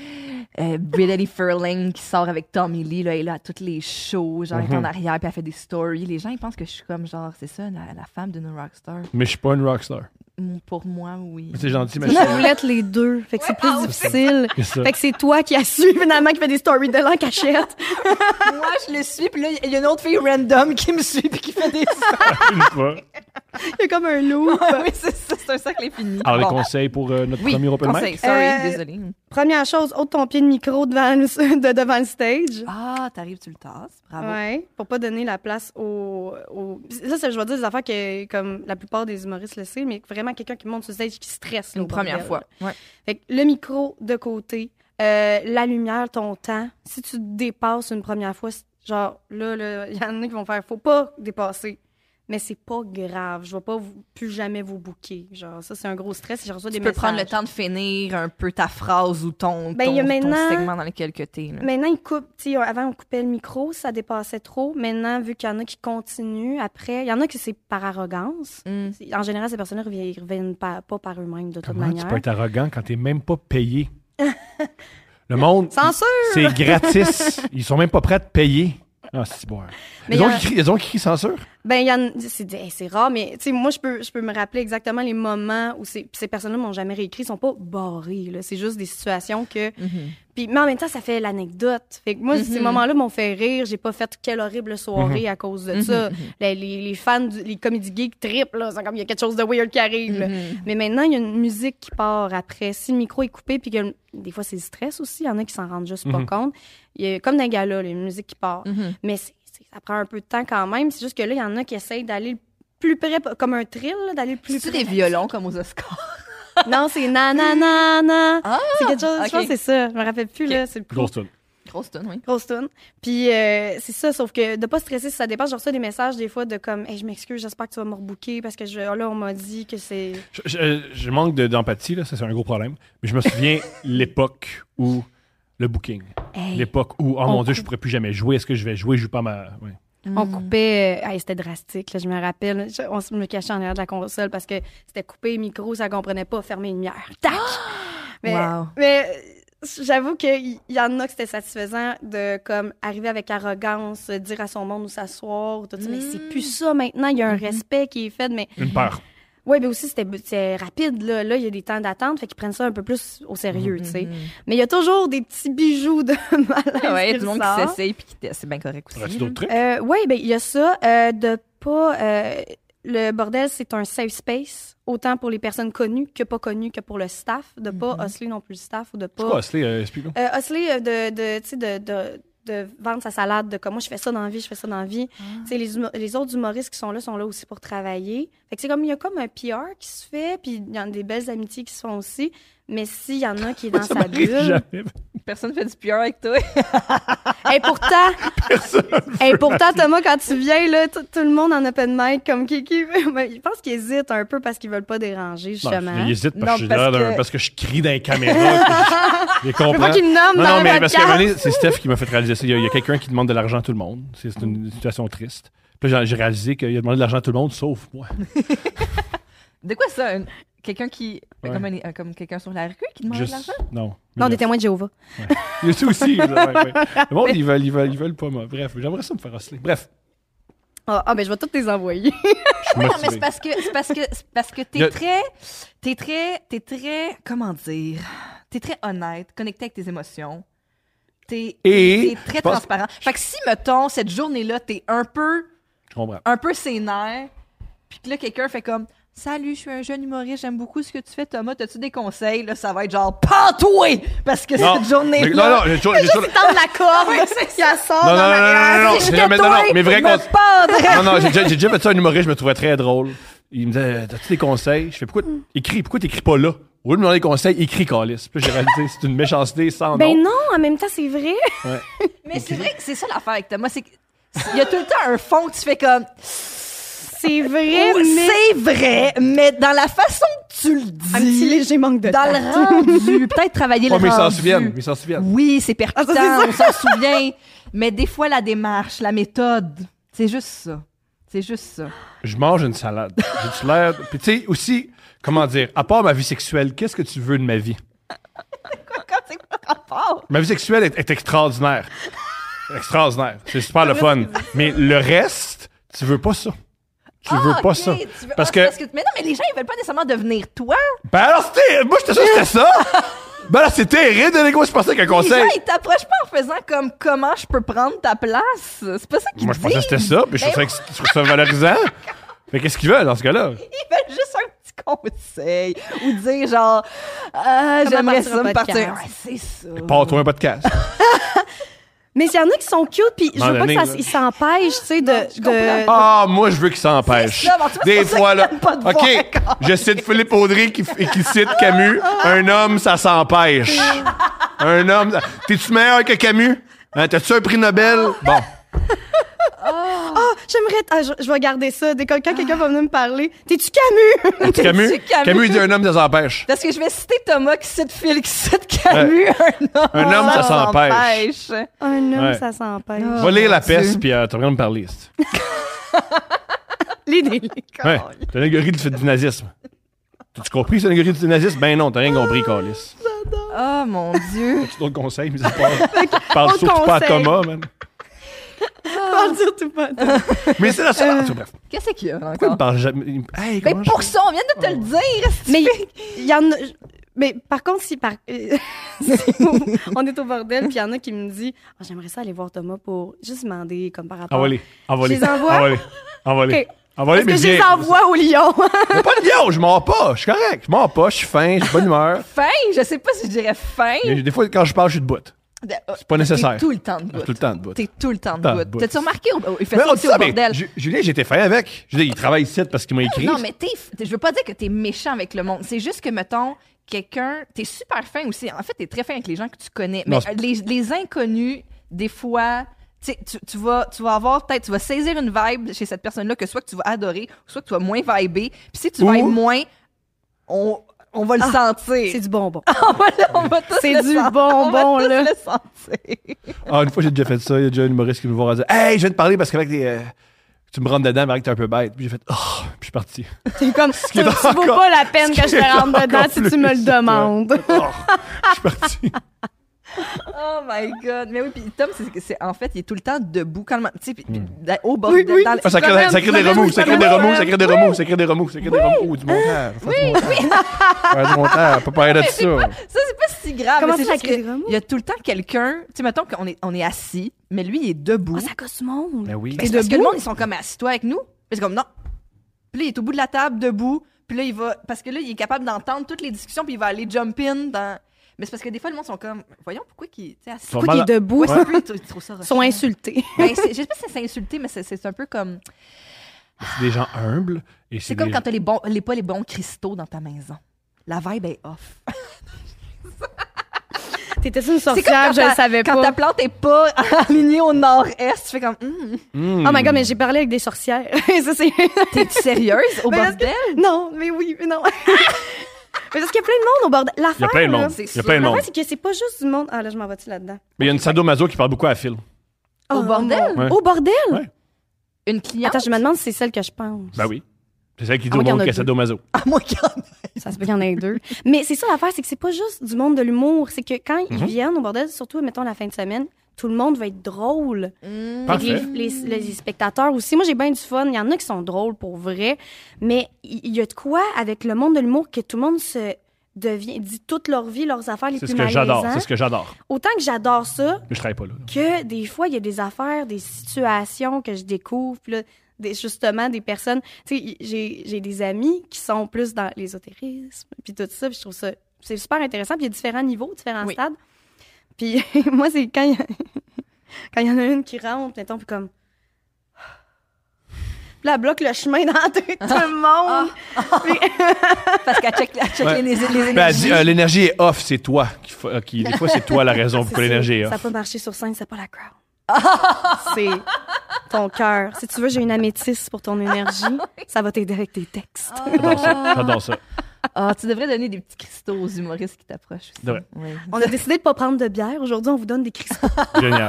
Speaker 4: Brittany Furling qui sort avec Tommy Lee, là, elle est là à toutes les shows, genre, elle est en arrière, puis elle fait des stories. Les gens, ils pensent que je suis comme, genre, c'est ça, la femme d'une rockstar.
Speaker 5: Mais je suis pas une rockstar.
Speaker 4: Pour moi, oui.
Speaker 5: C'est gentil, mais
Speaker 6: Vous
Speaker 5: je
Speaker 6: êtes les deux, fait que c'est plus difficile.
Speaker 5: C'est ça.
Speaker 6: Fait que c'est toi qui as su, finalement, qui fait des stories de l'an cachette.
Speaker 4: Moi, je le suis, puis là, il y a une autre fille random qui me suit, puis qui fait des
Speaker 5: une fois.
Speaker 6: Il y a comme un loop.
Speaker 4: oui, c'est ça, c'est un cercle infini.
Speaker 5: Alors, les
Speaker 4: Bon.
Speaker 5: conseils pour notre
Speaker 4: Oui,
Speaker 5: premier open
Speaker 4: conseil,
Speaker 5: mic?
Speaker 4: sorry, désolée.
Speaker 6: Première chose, ôte ton pied de micro devant le stage.
Speaker 4: Ah, t'arrives, tu le tasses. Bravo.
Speaker 6: Ouais, pour pas donner la place au... Ça, je vais dire des affaires que, comme la plupart des humoristes le savent, mais vraiment quelqu'un qui monte sur le stage qui stresse. là,
Speaker 4: Une
Speaker 6: au
Speaker 4: première
Speaker 6: bordel,
Speaker 4: fois.
Speaker 6: là.
Speaker 4: Ouais.
Speaker 6: Fait que le micro de côté, la lumière, ton temps. Si tu dépasses une première fois, genre, là, il y en a qui vont faire, faut pas dépasser. Mais c'est pas grave. Je vais pas plus jamais vous booker. Genre, ça, c'est un gros stress. Si je reçois
Speaker 4: Tu
Speaker 6: des
Speaker 4: peux
Speaker 6: messages.
Speaker 4: prendre le temps de finir un peu ta phrase ou ton
Speaker 6: Ben, il y a maintenant-
Speaker 4: segment dans lequel que t'es. là.
Speaker 6: Maintenant, ils coupent. Tu sais, avant, on coupait le micro, ça dépassait trop. Maintenant, vu qu'il y en a qui continuent, après, il y en a qui c'est par arrogance.
Speaker 4: Mm.
Speaker 6: En général, ces personnes-là ne reviennent pas par eux-mêmes, de toute
Speaker 5: Comment
Speaker 6: manière.
Speaker 5: tu peux être arrogant quand t'es même pas payé? Le monde,
Speaker 6: Censure!
Speaker 5: c'est gratis. Ils sont même pas prêts à te payer. Ah, c'est bon.
Speaker 6: Mais
Speaker 5: Ils
Speaker 6: y
Speaker 5: ont
Speaker 6: a-
Speaker 5: qui crient censure?
Speaker 6: Ben, c'est rare, mais tu sais, moi, je peux me rappeler exactement les moments où ces personnes-là m'ont jamais réécrit, ils sont pas barrés, là. C'est juste des situations que. Puis, mais en même temps, ça fait l'anecdote. Fait que moi, ces moments-là m'ont fait rire. J'ai pas fait quelle horrible soirée à cause de ça. Les fans, les comédies geeks trippent, là. C'est comme il y a quelque chose de weird qui arrive, là. Mais maintenant, il y a une musique qui part après. Si le micro est coupé, puis que des fois, c'est le stress aussi. Il y en a qui s'en rendent juste pas compte. Il y a, comme dans les galas, là, une musique qui part. Mais ça prend un peu de temps quand même. C'est juste que là, il y en a qui essayent d'aller le plus près, comme un thrill, là, d'aller le plus
Speaker 4: C'est-tu
Speaker 6: près.
Speaker 4: des violons comme aux Oscars?
Speaker 6: Non, c'est na.
Speaker 4: Ah!
Speaker 6: C'est quelque chose,
Speaker 4: ok.
Speaker 6: je pense que c'est ça. Je me rappelle plus,
Speaker 4: Ok.
Speaker 6: là. C'est le plus
Speaker 5: Grosse tune.
Speaker 4: Grosse tonne, oui.
Speaker 6: grosse toune. Puis c'est ça, sauf que de pas stresser si ça dépasse. Je reçois des messages des fois de comme, hey, je m'excuse, j'espère que tu vas me rebooker parce que là, on m'a dit que c'est.
Speaker 5: Je manque d'empathie, là, ça c'est un gros problème. Mais je me souviens l'époque où le booking.
Speaker 6: Hey,
Speaker 5: L'époque où, oh mon
Speaker 6: on
Speaker 5: Dieu, je pourrais plus jamais jouer. Est-ce que je vais jouer? Je joue pas ma. Ouais.
Speaker 6: on coupait. Hey, c'était drastique, là, je me rappelle. On se me cachait en arrière de la console parce que c'était coupé le micro, ça comprenait pas, fermer une lumière. Tac!
Speaker 4: Wow.
Speaker 6: Mais j'avoue qu'il y en a que c'était satisfaisant de comme arriver avec arrogance, dire à son monde où s'asseoir, ou tout ça. Mais c'est plus ça maintenant. Il y a un respect qui est fait. Mais
Speaker 5: Une peur.
Speaker 6: oui, mais aussi c'était rapide. Là, il y a des temps d'attente, fait qu'ils prennent ça un peu plus au sérieux, tu sais. Mais il y a toujours des petits bijoux de malaise.
Speaker 4: Ouais,
Speaker 6: qui
Speaker 4: du monde qui
Speaker 6: ressortent.
Speaker 4: s'essaye puis qui c'est bien correct aussi.
Speaker 5: Aurais-tu
Speaker 4: là.
Speaker 5: d'autres trucs?
Speaker 6: Oui, ben il y a ça, de pas... le bordel, c'est un safe space, autant pour les personnes connues que pas connues, que pour le staff, de pas hustler non plus le staff, ou de
Speaker 5: C'est
Speaker 6: pas...
Speaker 5: quoi, Ashley? Explique-nous.
Speaker 6: Hustler tu sais, de vendre sa salade, de comme moi, je fais ça dans la vie, je fais ça dans la vie. Tu sais, les autres humoristes qui sont là aussi pour travailler. Fait que c'est comme, il y a comme un PR qui se fait, puis il y a des belles amitiés qui se font aussi. Mais s'il y en a qui est dans
Speaker 5: Ça
Speaker 6: sa
Speaker 5: m'arrive
Speaker 6: bulle...
Speaker 5: jamais.
Speaker 4: Personne fait du PR avec toi.
Speaker 6: Et pourtant, Thomas, quand tu viens, là, tout le monde en open mic, comme qui ben, je pense qu'ils hésitent un peu parce qu'ils veulent pas déranger,
Speaker 5: Non,
Speaker 6: justement.
Speaker 5: il hésite
Speaker 4: Non,
Speaker 5: parce que,
Speaker 4: parce que-
Speaker 5: parce que je crie dans les caméras. Je les comprends.
Speaker 6: Faut pas qu'il me nomme
Speaker 5: Non,
Speaker 6: dans
Speaker 5: non,
Speaker 6: le
Speaker 5: mais parce qu'à un moment donné,
Speaker 6: podcast.
Speaker 5: c'est Steph qui m'a fait réaliser ça. Il y a quelqu'un qui demande de l'argent à tout le monde. C'est une situation triste. Puis là, j'ai réalisé qu'il a demandé de l'argent à tout le monde, sauf moi.
Speaker 4: De quoi ça? Quelqu'un qui.
Speaker 5: Ouais.
Speaker 4: Comme quelqu'un sur la rue qui demande de l'argent?
Speaker 5: Non.
Speaker 6: Non, des témoins de Jéhovah.
Speaker 5: Il y a ça aussi. Ouais. Le monde, ils veulent pas moi. Bref, j'aimerais ça me faire hustler. Bref,
Speaker 6: Ben je vais toutes les envoyer.
Speaker 5: je
Speaker 4: Oui, non, mais
Speaker 5: motivé.
Speaker 4: c'est parce que
Speaker 5: Il y a-
Speaker 4: t'es très, comment dire, t'es très honnête, connecté avec tes émotions. T'es
Speaker 5: Et
Speaker 4: très
Speaker 5: je pense-
Speaker 4: transparent. Fait que si, mettons, cette journée-là, t'es un peu
Speaker 5: Je comprends.
Speaker 4: sénère, puis que là, quelqu'un fait comme « Salut, je suis un jeune humoriste, j'aime beaucoup ce que tu fais, Thomas, t'as-tu des conseils? » Là, ça va être genre « Pends-toi! » Parce que
Speaker 5: Non,
Speaker 4: cette journée-là...
Speaker 5: non, non, j'ai toujours-
Speaker 6: Tendre la corde, il la sort
Speaker 5: Non,
Speaker 6: dans
Speaker 5: non,
Speaker 6: ma
Speaker 5: non, non, non,
Speaker 4: Si
Speaker 5: c'est
Speaker 4: j'étais
Speaker 5: jamais-
Speaker 4: toi,
Speaker 5: non, mais vrai
Speaker 4: je me
Speaker 5: qu'on-
Speaker 4: pendrais.
Speaker 5: Non, non, j'ai déjà fait ça à un humoriste, je me trouvais très drôle. Il me disait, t'as-tu des conseils? Je fais, pourquoi t'écris pas là? Au lieu de me demander des conseils, écris, Calice. Puis là, j'ai réalisé, c'est une méchanceté sans
Speaker 6: Ben
Speaker 5: nom.
Speaker 6: non, en même temps, c'est vrai.
Speaker 4: Mais c'est vrai que c'est ça l'affaire avec Thomas, c'est qu'il y a tout le temps un fond que tu fais comme...
Speaker 6: C'est vrai,
Speaker 4: Oh,
Speaker 6: mais...
Speaker 4: c'est vrai, mais dans la façon que tu le dis...
Speaker 6: Un petit léger manque de
Speaker 4: dans
Speaker 6: temps.
Speaker 4: le rendu, peut-être travailler
Speaker 5: Oh,
Speaker 4: le
Speaker 5: mais ils s'en
Speaker 4: rendu.
Speaker 5: souviennent. Ils s'en souviennent.
Speaker 4: Oui, c'est percutant,
Speaker 6: Ah, ça,
Speaker 4: on s'en souvient. Mais des fois, la démarche, la méthode, c'est juste ça. C'est juste ça.
Speaker 5: Je mange une salade. J'ai-tu l'air. Puis tu sais, aussi, comment dire, à part ma vie sexuelle, qu'est-ce que tu veux de ma vie?
Speaker 4: C'est quoi le rapport?
Speaker 5: Ma vie sexuelle est extraordinaire. Extraordinaire. C'est super le fun. Mais le reste, tu veux pas ça. Tu veux pas
Speaker 4: ok,
Speaker 5: ça.
Speaker 4: tu veux-
Speaker 5: Parce
Speaker 4: c'est
Speaker 5: que.
Speaker 4: Mais non, mais les gens, ils veulent pas nécessairement devenir toi.
Speaker 5: Ben alors, moi, j'étais sûr que c'était ça. Ben là, c'est terrible de l'égo, je pensais qu'un
Speaker 4: Les
Speaker 5: conseil.
Speaker 4: gens, ils t'approchent pas en faisant comme comment je peux prendre ta place. C'est pas ça qu'ils
Speaker 5: Moi, je pensais que
Speaker 4: disent.
Speaker 5: c'était ça, puis je trouve ça valorisant. Mais qu'est-ce qu'ils veulent dans ce cas-là?
Speaker 4: Ils veulent juste un petit conseil. Ou dire genre, ah, j'aimerais
Speaker 6: partir
Speaker 4: ça
Speaker 6: un
Speaker 4: me partir.
Speaker 6: podcast.
Speaker 4: Ouais, c'est ça.
Speaker 5: Pars-toi un podcast.
Speaker 6: Mais il y en a qui sont cute, puis je veux pas
Speaker 5: Donné,
Speaker 6: que
Speaker 5: là.
Speaker 6: ils s'empêchent, tu sais, de...
Speaker 5: Ah, moi, je veux qu'ils s'empêchent.
Speaker 4: C'est ça, bon, tu vois,
Speaker 5: Des
Speaker 4: c'est pour ça
Speaker 5: fois,
Speaker 4: qu'ils
Speaker 5: là.
Speaker 4: aiment pas te
Speaker 5: OK,
Speaker 4: voir encore.
Speaker 5: je cite Philippe Audrey qui cite Camus. Un homme, ça s'empêche. Un homme. T'es-tu meilleur que Camus? Hein, t'as-tu un prix Nobel? Bon.
Speaker 6: J'aimerais... Ah, je vais garder ça. Quand quelqu'un va venir me parler, t'es-tu Camus?
Speaker 5: T'es-tu Camus?
Speaker 4: T'es-tu Camus?
Speaker 5: Camus, il dit un homme, ça s'empêche.
Speaker 4: Parce que je vais citer Thomas qui cite Phil, qui cite Camus.
Speaker 5: Un homme, ça s'empêche.
Speaker 6: Un homme,
Speaker 5: Ouais.
Speaker 6: ça s'empêche.
Speaker 5: Va lire La
Speaker 4: Dieu.
Speaker 5: Peste, puis t'as rien de me parler. c'est-
Speaker 6: Les délits.
Speaker 5: Ouais, t'as l'allégorie du nazisme. T'as-tu compris, c'est l'allégorie du nazisme? Ben non, t'as rien compris, Calice.
Speaker 4: Oh mon Dieu.
Speaker 5: Tu d'autres conseils, mais ça parle
Speaker 6: autre
Speaker 5: surtout pas à
Speaker 6: conseil.
Speaker 5: Thomas, man.
Speaker 6: Parle surtout pas.
Speaker 5: Mais c'est la seule. En tout cas, bref.
Speaker 4: Qu'est-ce qu'il y a
Speaker 5: Pourquoi il me
Speaker 4: encore?
Speaker 5: parle jamais? Hey,
Speaker 4: Ben
Speaker 5: comment
Speaker 4: pour
Speaker 5: je-
Speaker 4: ça, on vient de te le dire.
Speaker 6: Mais il y en a... Mais par contre, si on est au bordel, puis il y en a qui me disent oh, j'aimerais ça aller voir Thomas pour juste demander comme par rapport...
Speaker 5: Envoie-les. Envoie-les.
Speaker 6: Je les envoie?
Speaker 5: Envoie-les.
Speaker 6: Ok.
Speaker 5: Envoie-les,
Speaker 6: Est-ce que je
Speaker 5: mais
Speaker 6: les
Speaker 5: viens.
Speaker 6: envoie au lion?
Speaker 5: Mais pas de lion, je mords pas. Je suis correct. Je mords pas, je suis fin, j'ai bonne humeur.
Speaker 4: Fin, je sais pas si je dirais fin.
Speaker 5: Mais des fois, quand je parle, je suis de bout.
Speaker 4: C'est
Speaker 5: pas nécessaire.
Speaker 4: T'es tout le temps de bout.
Speaker 5: Tout le temps de bout.
Speaker 4: T'es tout le temps
Speaker 5: Tout le temps
Speaker 4: de
Speaker 5: de
Speaker 4: bout.
Speaker 5: bout.
Speaker 4: T'as-tu remarqué? Il fait
Speaker 5: Mais
Speaker 4: ça
Speaker 5: on
Speaker 4: aussi
Speaker 5: dit
Speaker 4: au
Speaker 5: ça, mais
Speaker 4: bordel.
Speaker 5: Julien, j'étais fin avec. Je veux dire, il travaille ici parce qu'il m'a écrit.
Speaker 4: Non, mais je veux pas dire que t'es méchant avec le monde. C'est juste que, mettons, quelqu'un... T'es super fin aussi. En fait, t'es très fin avec les gens que tu connais. Mais
Speaker 5: Non, c'est-
Speaker 4: les inconnus, des fois... Tu vas avoir peut-être, tu vas saisir une vibe chez cette personne-là que soit que tu vas adorer, soit que tu vas moins vibrer. Puis si tu
Speaker 5: Ou-
Speaker 4: vibes moins, on va le sentir.
Speaker 6: C'est du bonbon.
Speaker 4: on va tous
Speaker 6: C'est
Speaker 4: le
Speaker 6: du
Speaker 4: sentir.
Speaker 6: bonbon,
Speaker 4: On va tous
Speaker 6: là.
Speaker 4: le sentir.
Speaker 5: Ah, une fois, j'ai déjà fait ça. Il y a déjà un humoriste qui me voit dire hey, je viens de parler parce qu'avec des. Tu me rentres dedans, mais que t'es un peu bête. Puis j'ai fait oh, puis je suis parti.
Speaker 6: C'est comme, tu
Speaker 5: est
Speaker 6: vaut
Speaker 5: encore-
Speaker 6: pas la peine
Speaker 5: ce
Speaker 6: que
Speaker 5: qui
Speaker 6: je te
Speaker 5: est
Speaker 6: rentre dedans
Speaker 5: encore
Speaker 6: si tu me le
Speaker 5: plus,
Speaker 6: demandes.
Speaker 5: Oh, je suis parti.
Speaker 4: Oh my God. Mais oui, puis Tom, en fait, il est tout le temps debout. Quand, tu sais, puis au bordel.
Speaker 6: Oui, oui.
Speaker 4: dans le-
Speaker 5: Ah, ça crée des remous, ça crée des remous, ça crée des remous, ça crée des remous, ça crée des remous. Oh, du montage. Faire du montage, pas parler de ça.
Speaker 4: Ça, c'est pas si grave.
Speaker 6: Comment
Speaker 4: mais c'est
Speaker 6: ça,
Speaker 4: juste
Speaker 6: ça crée
Speaker 4: que
Speaker 6: des remous?
Speaker 4: il y a tout le temps quelqu'un. Tu sais, mettons qu'on est assis, mais lui, il est debout.
Speaker 6: Ah, ça gosse du monde.
Speaker 5: Ben oui.
Speaker 4: Ben, c'est parce que le monde, ils sont comme assis-toi avec nous. Puis c'est comme non. Puis là, il est au bout de la table, debout. Puis là, il va. Parce que là, il est capable d'entendre toutes les discussions, puis il va aller jump in dans. Mais c'est parce que des fois, le monde sont comme. Voyons pourquoi qu'il est assis.
Speaker 5: Sont
Speaker 6: Pourquoi il est debout?
Speaker 4: Ouais, c'est un peu, il trouve ça
Speaker 6: Ils sont
Speaker 4: rushant.
Speaker 6: insultés.
Speaker 4: Ben, je sais pas si c'est insulté, mais c'est un peu comme.
Speaker 5: C'est des gens humbles. Et
Speaker 4: C'est comme
Speaker 5: des-
Speaker 4: quand t'as pas les bons cristaux dans ta maison. La vibe est off.
Speaker 6: T'étais une
Speaker 4: C'est comme
Speaker 6: sorcière,
Speaker 4: quand
Speaker 6: je le savais
Speaker 4: quand
Speaker 6: pas.
Speaker 4: ta plante est pas alignée au nord-est, tu fais comme
Speaker 5: Mm.
Speaker 6: Oh my God, mais j'ai parlé avec des sorcières. Ça, c'est...
Speaker 4: t'es-tu sérieuse au
Speaker 6: Mais
Speaker 4: bordel?
Speaker 6: Non, mais oui, mais non. Mais parce qu'il y a plein de monde au bordel.
Speaker 5: Il y a plein de monde.
Speaker 4: c'est
Speaker 5: Il y a plein de monde.
Speaker 6: L'affaire, c'est que c'est pas juste du monde. Ah là, je m'en vais-tu là-dedans?
Speaker 5: Mais il y a une sadomaso qui parle beaucoup à Phil.
Speaker 4: Au bordel?
Speaker 5: Ouais.
Speaker 6: Au bordel?
Speaker 5: Ouais.
Speaker 4: Une cliente?
Speaker 6: Attends, je me demande si c'est celle que je pense.
Speaker 5: Ben oui. C'est celle qui dit
Speaker 6: Ah,
Speaker 5: au
Speaker 6: moi, il y en
Speaker 5: monde
Speaker 6: a
Speaker 5: qu'elle est
Speaker 6: deux.
Speaker 5: sadomaso.
Speaker 4: À moi qui en ai.
Speaker 6: Ça se peut qu'il y en ait 2. Mais c'est ça l'affaire, c'est que c'est pas juste du monde de l'humour. C'est que quand ils viennent au bordel, surtout, mettons, la fin de semaine, tout le monde va être drôle. Fait que les spectateurs aussi. Moi, j'ai bien du fun. Il y en a qui sont drôles pour vrai. Mais il y a de quoi avec le monde de l'humour que tout le monde dit toute leur vie, leurs affaires les plus malaisantes.
Speaker 5: C'est ce que j'adore.
Speaker 6: Autant que j'adore ça.
Speaker 5: Mais je travaille pas là.
Speaker 6: Que des fois, il y a des affaires, des situations que je découvre. Puis là, justement, des personnes... Tu sais, j'ai des amis qui sont plus dans l'ésotérisme, puis tout ça. Puis je trouve ça... C'est super intéressant. Puis il y a différents niveaux, différents stades. Puis moi, c'est quand il y en a une qui rentre, mettons, puis comme... Puis là, elle bloque le chemin dans tout le monde.
Speaker 4: Parce qu'elle check les énergies.
Speaker 5: Ben, elle dit, l'énergie est off, c'est toi. Des fois, c'est toi la raison pour que l'énergie est off.
Speaker 6: Ça n'a pas marché sur scène, c'est pas la crowd. C'est ton cœur. Si tu veux, j'ai une améthyste pour ton énergie. Ça va t'aider avec tes textes.
Speaker 5: J'adore ça.
Speaker 4: Tu devrais donner des petits cristaux aux humoristes qui t'approchent aussi.
Speaker 5: Oui.
Speaker 6: On a décidé de pas prendre de bière. Aujourd'hui, on vous donne des cristaux.
Speaker 5: Génial.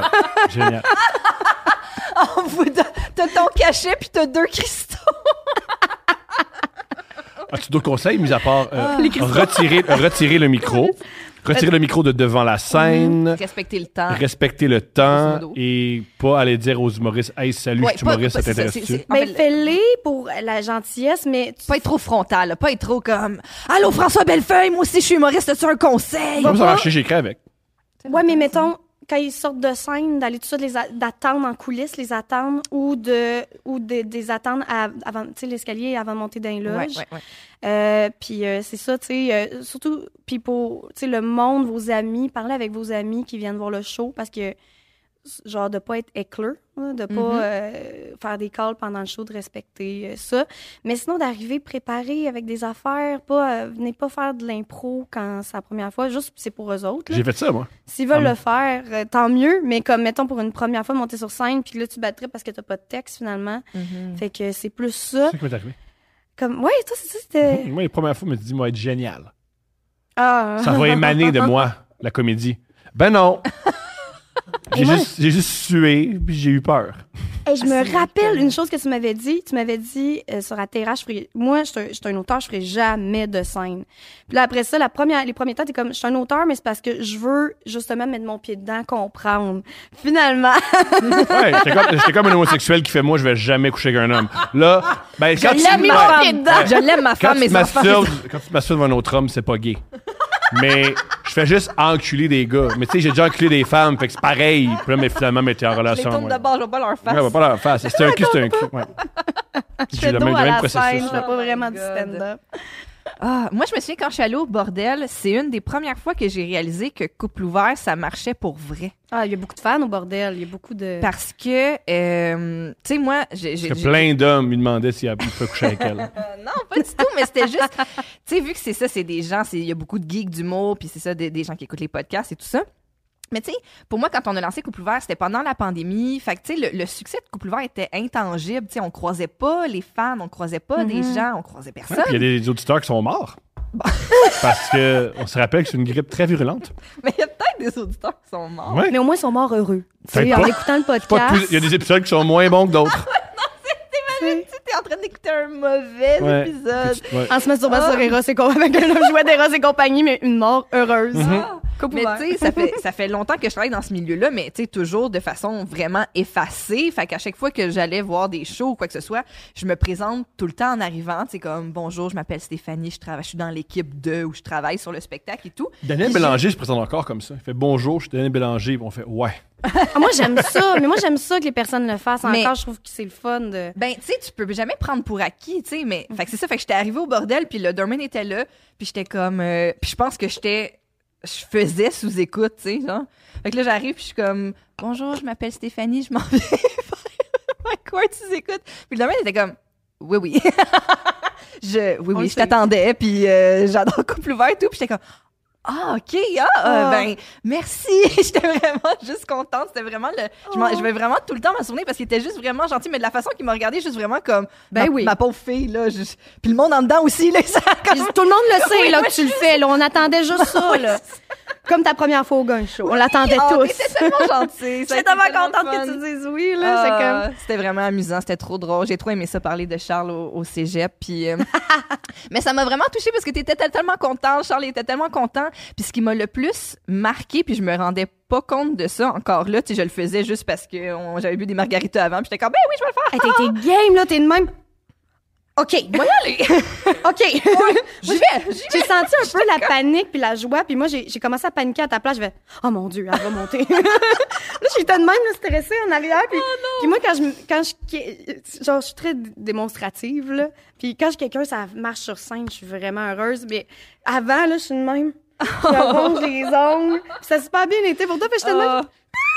Speaker 4: T'as ton cachet puis t'as 2 cristaux.
Speaker 5: As-tu d'autres conseils, mis à part retirer le micro? Retirer le micro de devant la scène.
Speaker 4: Respecter le temps.
Speaker 5: Et pas aller dire aux humoristes « Hey, salut, je suis humoriste, ça t'intéresse-tu? »
Speaker 6: Mais fais-les pour la gentillesse, mais...
Speaker 4: Pas être trop frontal, là, pas être trop comme « Allô, François Bellefeuille, moi aussi je suis humoriste, as-tu un conseil? »
Speaker 5: Comme ça marche, j'écris avec.
Speaker 6: Ouais, mais mettons, quand ils sortent de scène, d'aller tout ça, d'attendre en coulisses, les attendre, ou des attendre avant, tu sais, l'escalier avant de monter dans les loges. Puis c'est ça, tu sais, surtout, puis pour, tu sais, le monde, vos amis, parlez avec vos amis qui viennent voir le show, parce que, genre, de pas être écleux, de pas faire des calls pendant le show, de respecter ça. Mais sinon, d'arriver préparé avec des affaires, venez pas faire de l'impro quand c'est la première fois, juste c'est pour eux autres. Là.
Speaker 5: J'ai fait ça, moi.
Speaker 6: S'ils veulent le faire, tant mieux, mais comme, mettons, pour une première fois, monter sur scène, puis là, tu battrais parce que t'as pas de texte, finalement. Fait que c'est plus ça.
Speaker 5: C'est quoi t'es arrivé?
Speaker 6: Comme, ouais, toi, c'est ça, c'était...
Speaker 5: Moi, les premières fois, je me suis dit, moi, être génial.
Speaker 6: Ah.
Speaker 5: Ça va émaner de moi, la comédie. Ben non! J'ai juste sué, puis j'ai eu peur.
Speaker 6: Hey, je me rappelle une chose que tu m'avais dit. Tu m'avais dit sur la terrasse, moi, je suis un auteur, je ferai jamais de scène. Puis là, après ça, les premiers temps, t'es comme, je suis un auteur, mais c'est parce que je veux justement mettre mon pied dedans, comprendre. Finalement.
Speaker 5: Ouais, j'étais comme un homosexuel qui fait, moi, je vais jamais coucher avec un homme. Là, ben, quand
Speaker 4: Je l'aime, ma femme, mes enfants.
Speaker 5: Quand tu masturbes un autre homme, c'est pas gay. Mais je fais juste enculer des gars. Mais tu sais, j'ai déjà enculé des femmes, fait que c'est pareil. Puis là, mais finalement, t'es en relation.
Speaker 4: Je les tourne de bord, je vois pas leur face.
Speaker 5: Ouais, pas leur face. C'est un cul, c'est un cul. Ouais.
Speaker 6: Je fais dos à la scène, je fais pas
Speaker 4: Oh
Speaker 6: vraiment
Speaker 4: my
Speaker 6: du
Speaker 4: God.
Speaker 6: stand-up.
Speaker 4: Moi, je me souviens, quand je suis allée au bordel, c'est une des premières fois que j'ai réalisé que couple ouvert, ça marchait pour vrai.
Speaker 6: Ah, il y a beaucoup de fans au bordel. Il y a beaucoup de...
Speaker 4: Parce que, tu sais, moi, j'ai
Speaker 5: plein d'hommes lui demandaient s'il pouvait coucher avec elle.
Speaker 4: Non, pas du tout, mais c'était juste... Tu sais, vu que c'est ça, c'est des gens, il y a beaucoup de geeks d'humour, puis c'est ça, des gens qui écoutent les podcasts et tout ça. Mais tu sais, pour moi, quand on a lancé Couple Ouvert, c'était pendant la pandémie. Fait que tu sais, le succès de Couple Ouvert était intangible. Tu sais, on croisait pas les fans, on croisait pas des gens, on croisait personne.
Speaker 5: Il y a des auditeurs qui sont morts. Parce que on se rappelle que c'est une grippe très virulente.
Speaker 4: Mais il y a peut-être des auditeurs qui sont morts.
Speaker 5: Ouais.
Speaker 6: Mais au moins, ils sont morts heureux. Tu sais,
Speaker 5: Peut-être
Speaker 6: en
Speaker 5: pas.
Speaker 6: écoutant le podcast.
Speaker 5: Il y a des épisodes qui sont moins bons que d'autres.
Speaker 4: T'imagines, tu t'es en train d'écouter un mauvais épisode.
Speaker 5: Ouais.
Speaker 6: En se masturbant sur Eros et compagnie, avec un jouet d'Eros et compagnie, mais une mort heureuse. Couple
Speaker 4: Mais
Speaker 6: ouvert.
Speaker 4: tu sais, ça fait longtemps que je travaille dans ce milieu-là, mais tu sais, toujours de façon vraiment effacée. Fait qu'à chaque fois que j'allais voir des shows ou quoi que ce soit, je me présente tout le temps en arrivant. Tu sais, comme, bonjour, je m'appelle Stéphanie, je suis dans l'équipe où je travaille sur le spectacle et tout.
Speaker 5: Daniel Bélanger se présente encore comme ça. Il fait bonjour, je suis Daniel Bélanger. On fait ouais.
Speaker 6: Ah, moi, j'aime ça. Mais moi, j'aime ça que les personnes le fassent.
Speaker 4: Mais-
Speaker 6: Encore, je trouve que c'est le fun de...
Speaker 4: Ben, tu sais, tu peux jamais prendre pour acquis, tu sais, mais... Fait que c'est ça, fait que j'étais arrivée au bordel, puis le doorman était là, puis j'étais comme... puis je pense que je faisais sous-écoute, tu sais, genre. Fait que là, j'arrive, puis je suis comme... Bonjour, je m'appelle Stéphanie, je m'en viens faire un cours sous-écoute. Puis le doorman était comme... Oui, oui. Oui, je t'attendais, puis j'adore Couple Ouvert et tout, puis j'étais comme... Ah, OK, ben, merci. J'étais vraiment juste contente. C'était vraiment je vais vraiment tout le temps m'en souvenir parce qu'il était juste vraiment gentil, mais de la façon qu'il m'a regardé, juste vraiment comme ma pauvre fille, là. Puis le monde en dedans aussi, là.
Speaker 6: Tout le monde le sait, là, que tu le fais. Là, on attendait juste ça, là. Comme ta première fois au gun show. On l'attendait tous.
Speaker 4: T'étais tellement gentil.
Speaker 6: J'étais tellement contente que tu dises oui, là.
Speaker 4: C'était vraiment amusant, c'était trop drôle. J'ai trop aimé ça, parler de Charles au cégep. Puis, mais ça m'a vraiment touchée parce que t'étais tellement content. Charles était tellement content. Puis ce qui m'a le plus marqué, puis je me rendais pas compte de ça encore là. Tu sais, je le faisais juste parce que j'avais bu des margaritas avant. Puis j'étais comme, ben oui, je vais le faire.
Speaker 6: Hey, t'es game, là. T'es de même. OK.
Speaker 4: Moi y aller.
Speaker 6: OK.
Speaker 4: J'y vais.
Speaker 6: J'ai senti un peu la panique puis la joie. Puis moi, j'ai commencé à paniquer à ta place. Je vais, oh mon Dieu, elle va monter. Là, j'étais de même, là, stressée en arrière. Puis moi, genre, je suis très démonstrative, là. Puis quand quelqu'un, ça marche sur scène, je suis vraiment heureuse. Mais avant, là, je suis de même. Je ronge les ongles. Puis ça a super bien été pour toi. Puis j'étais de même.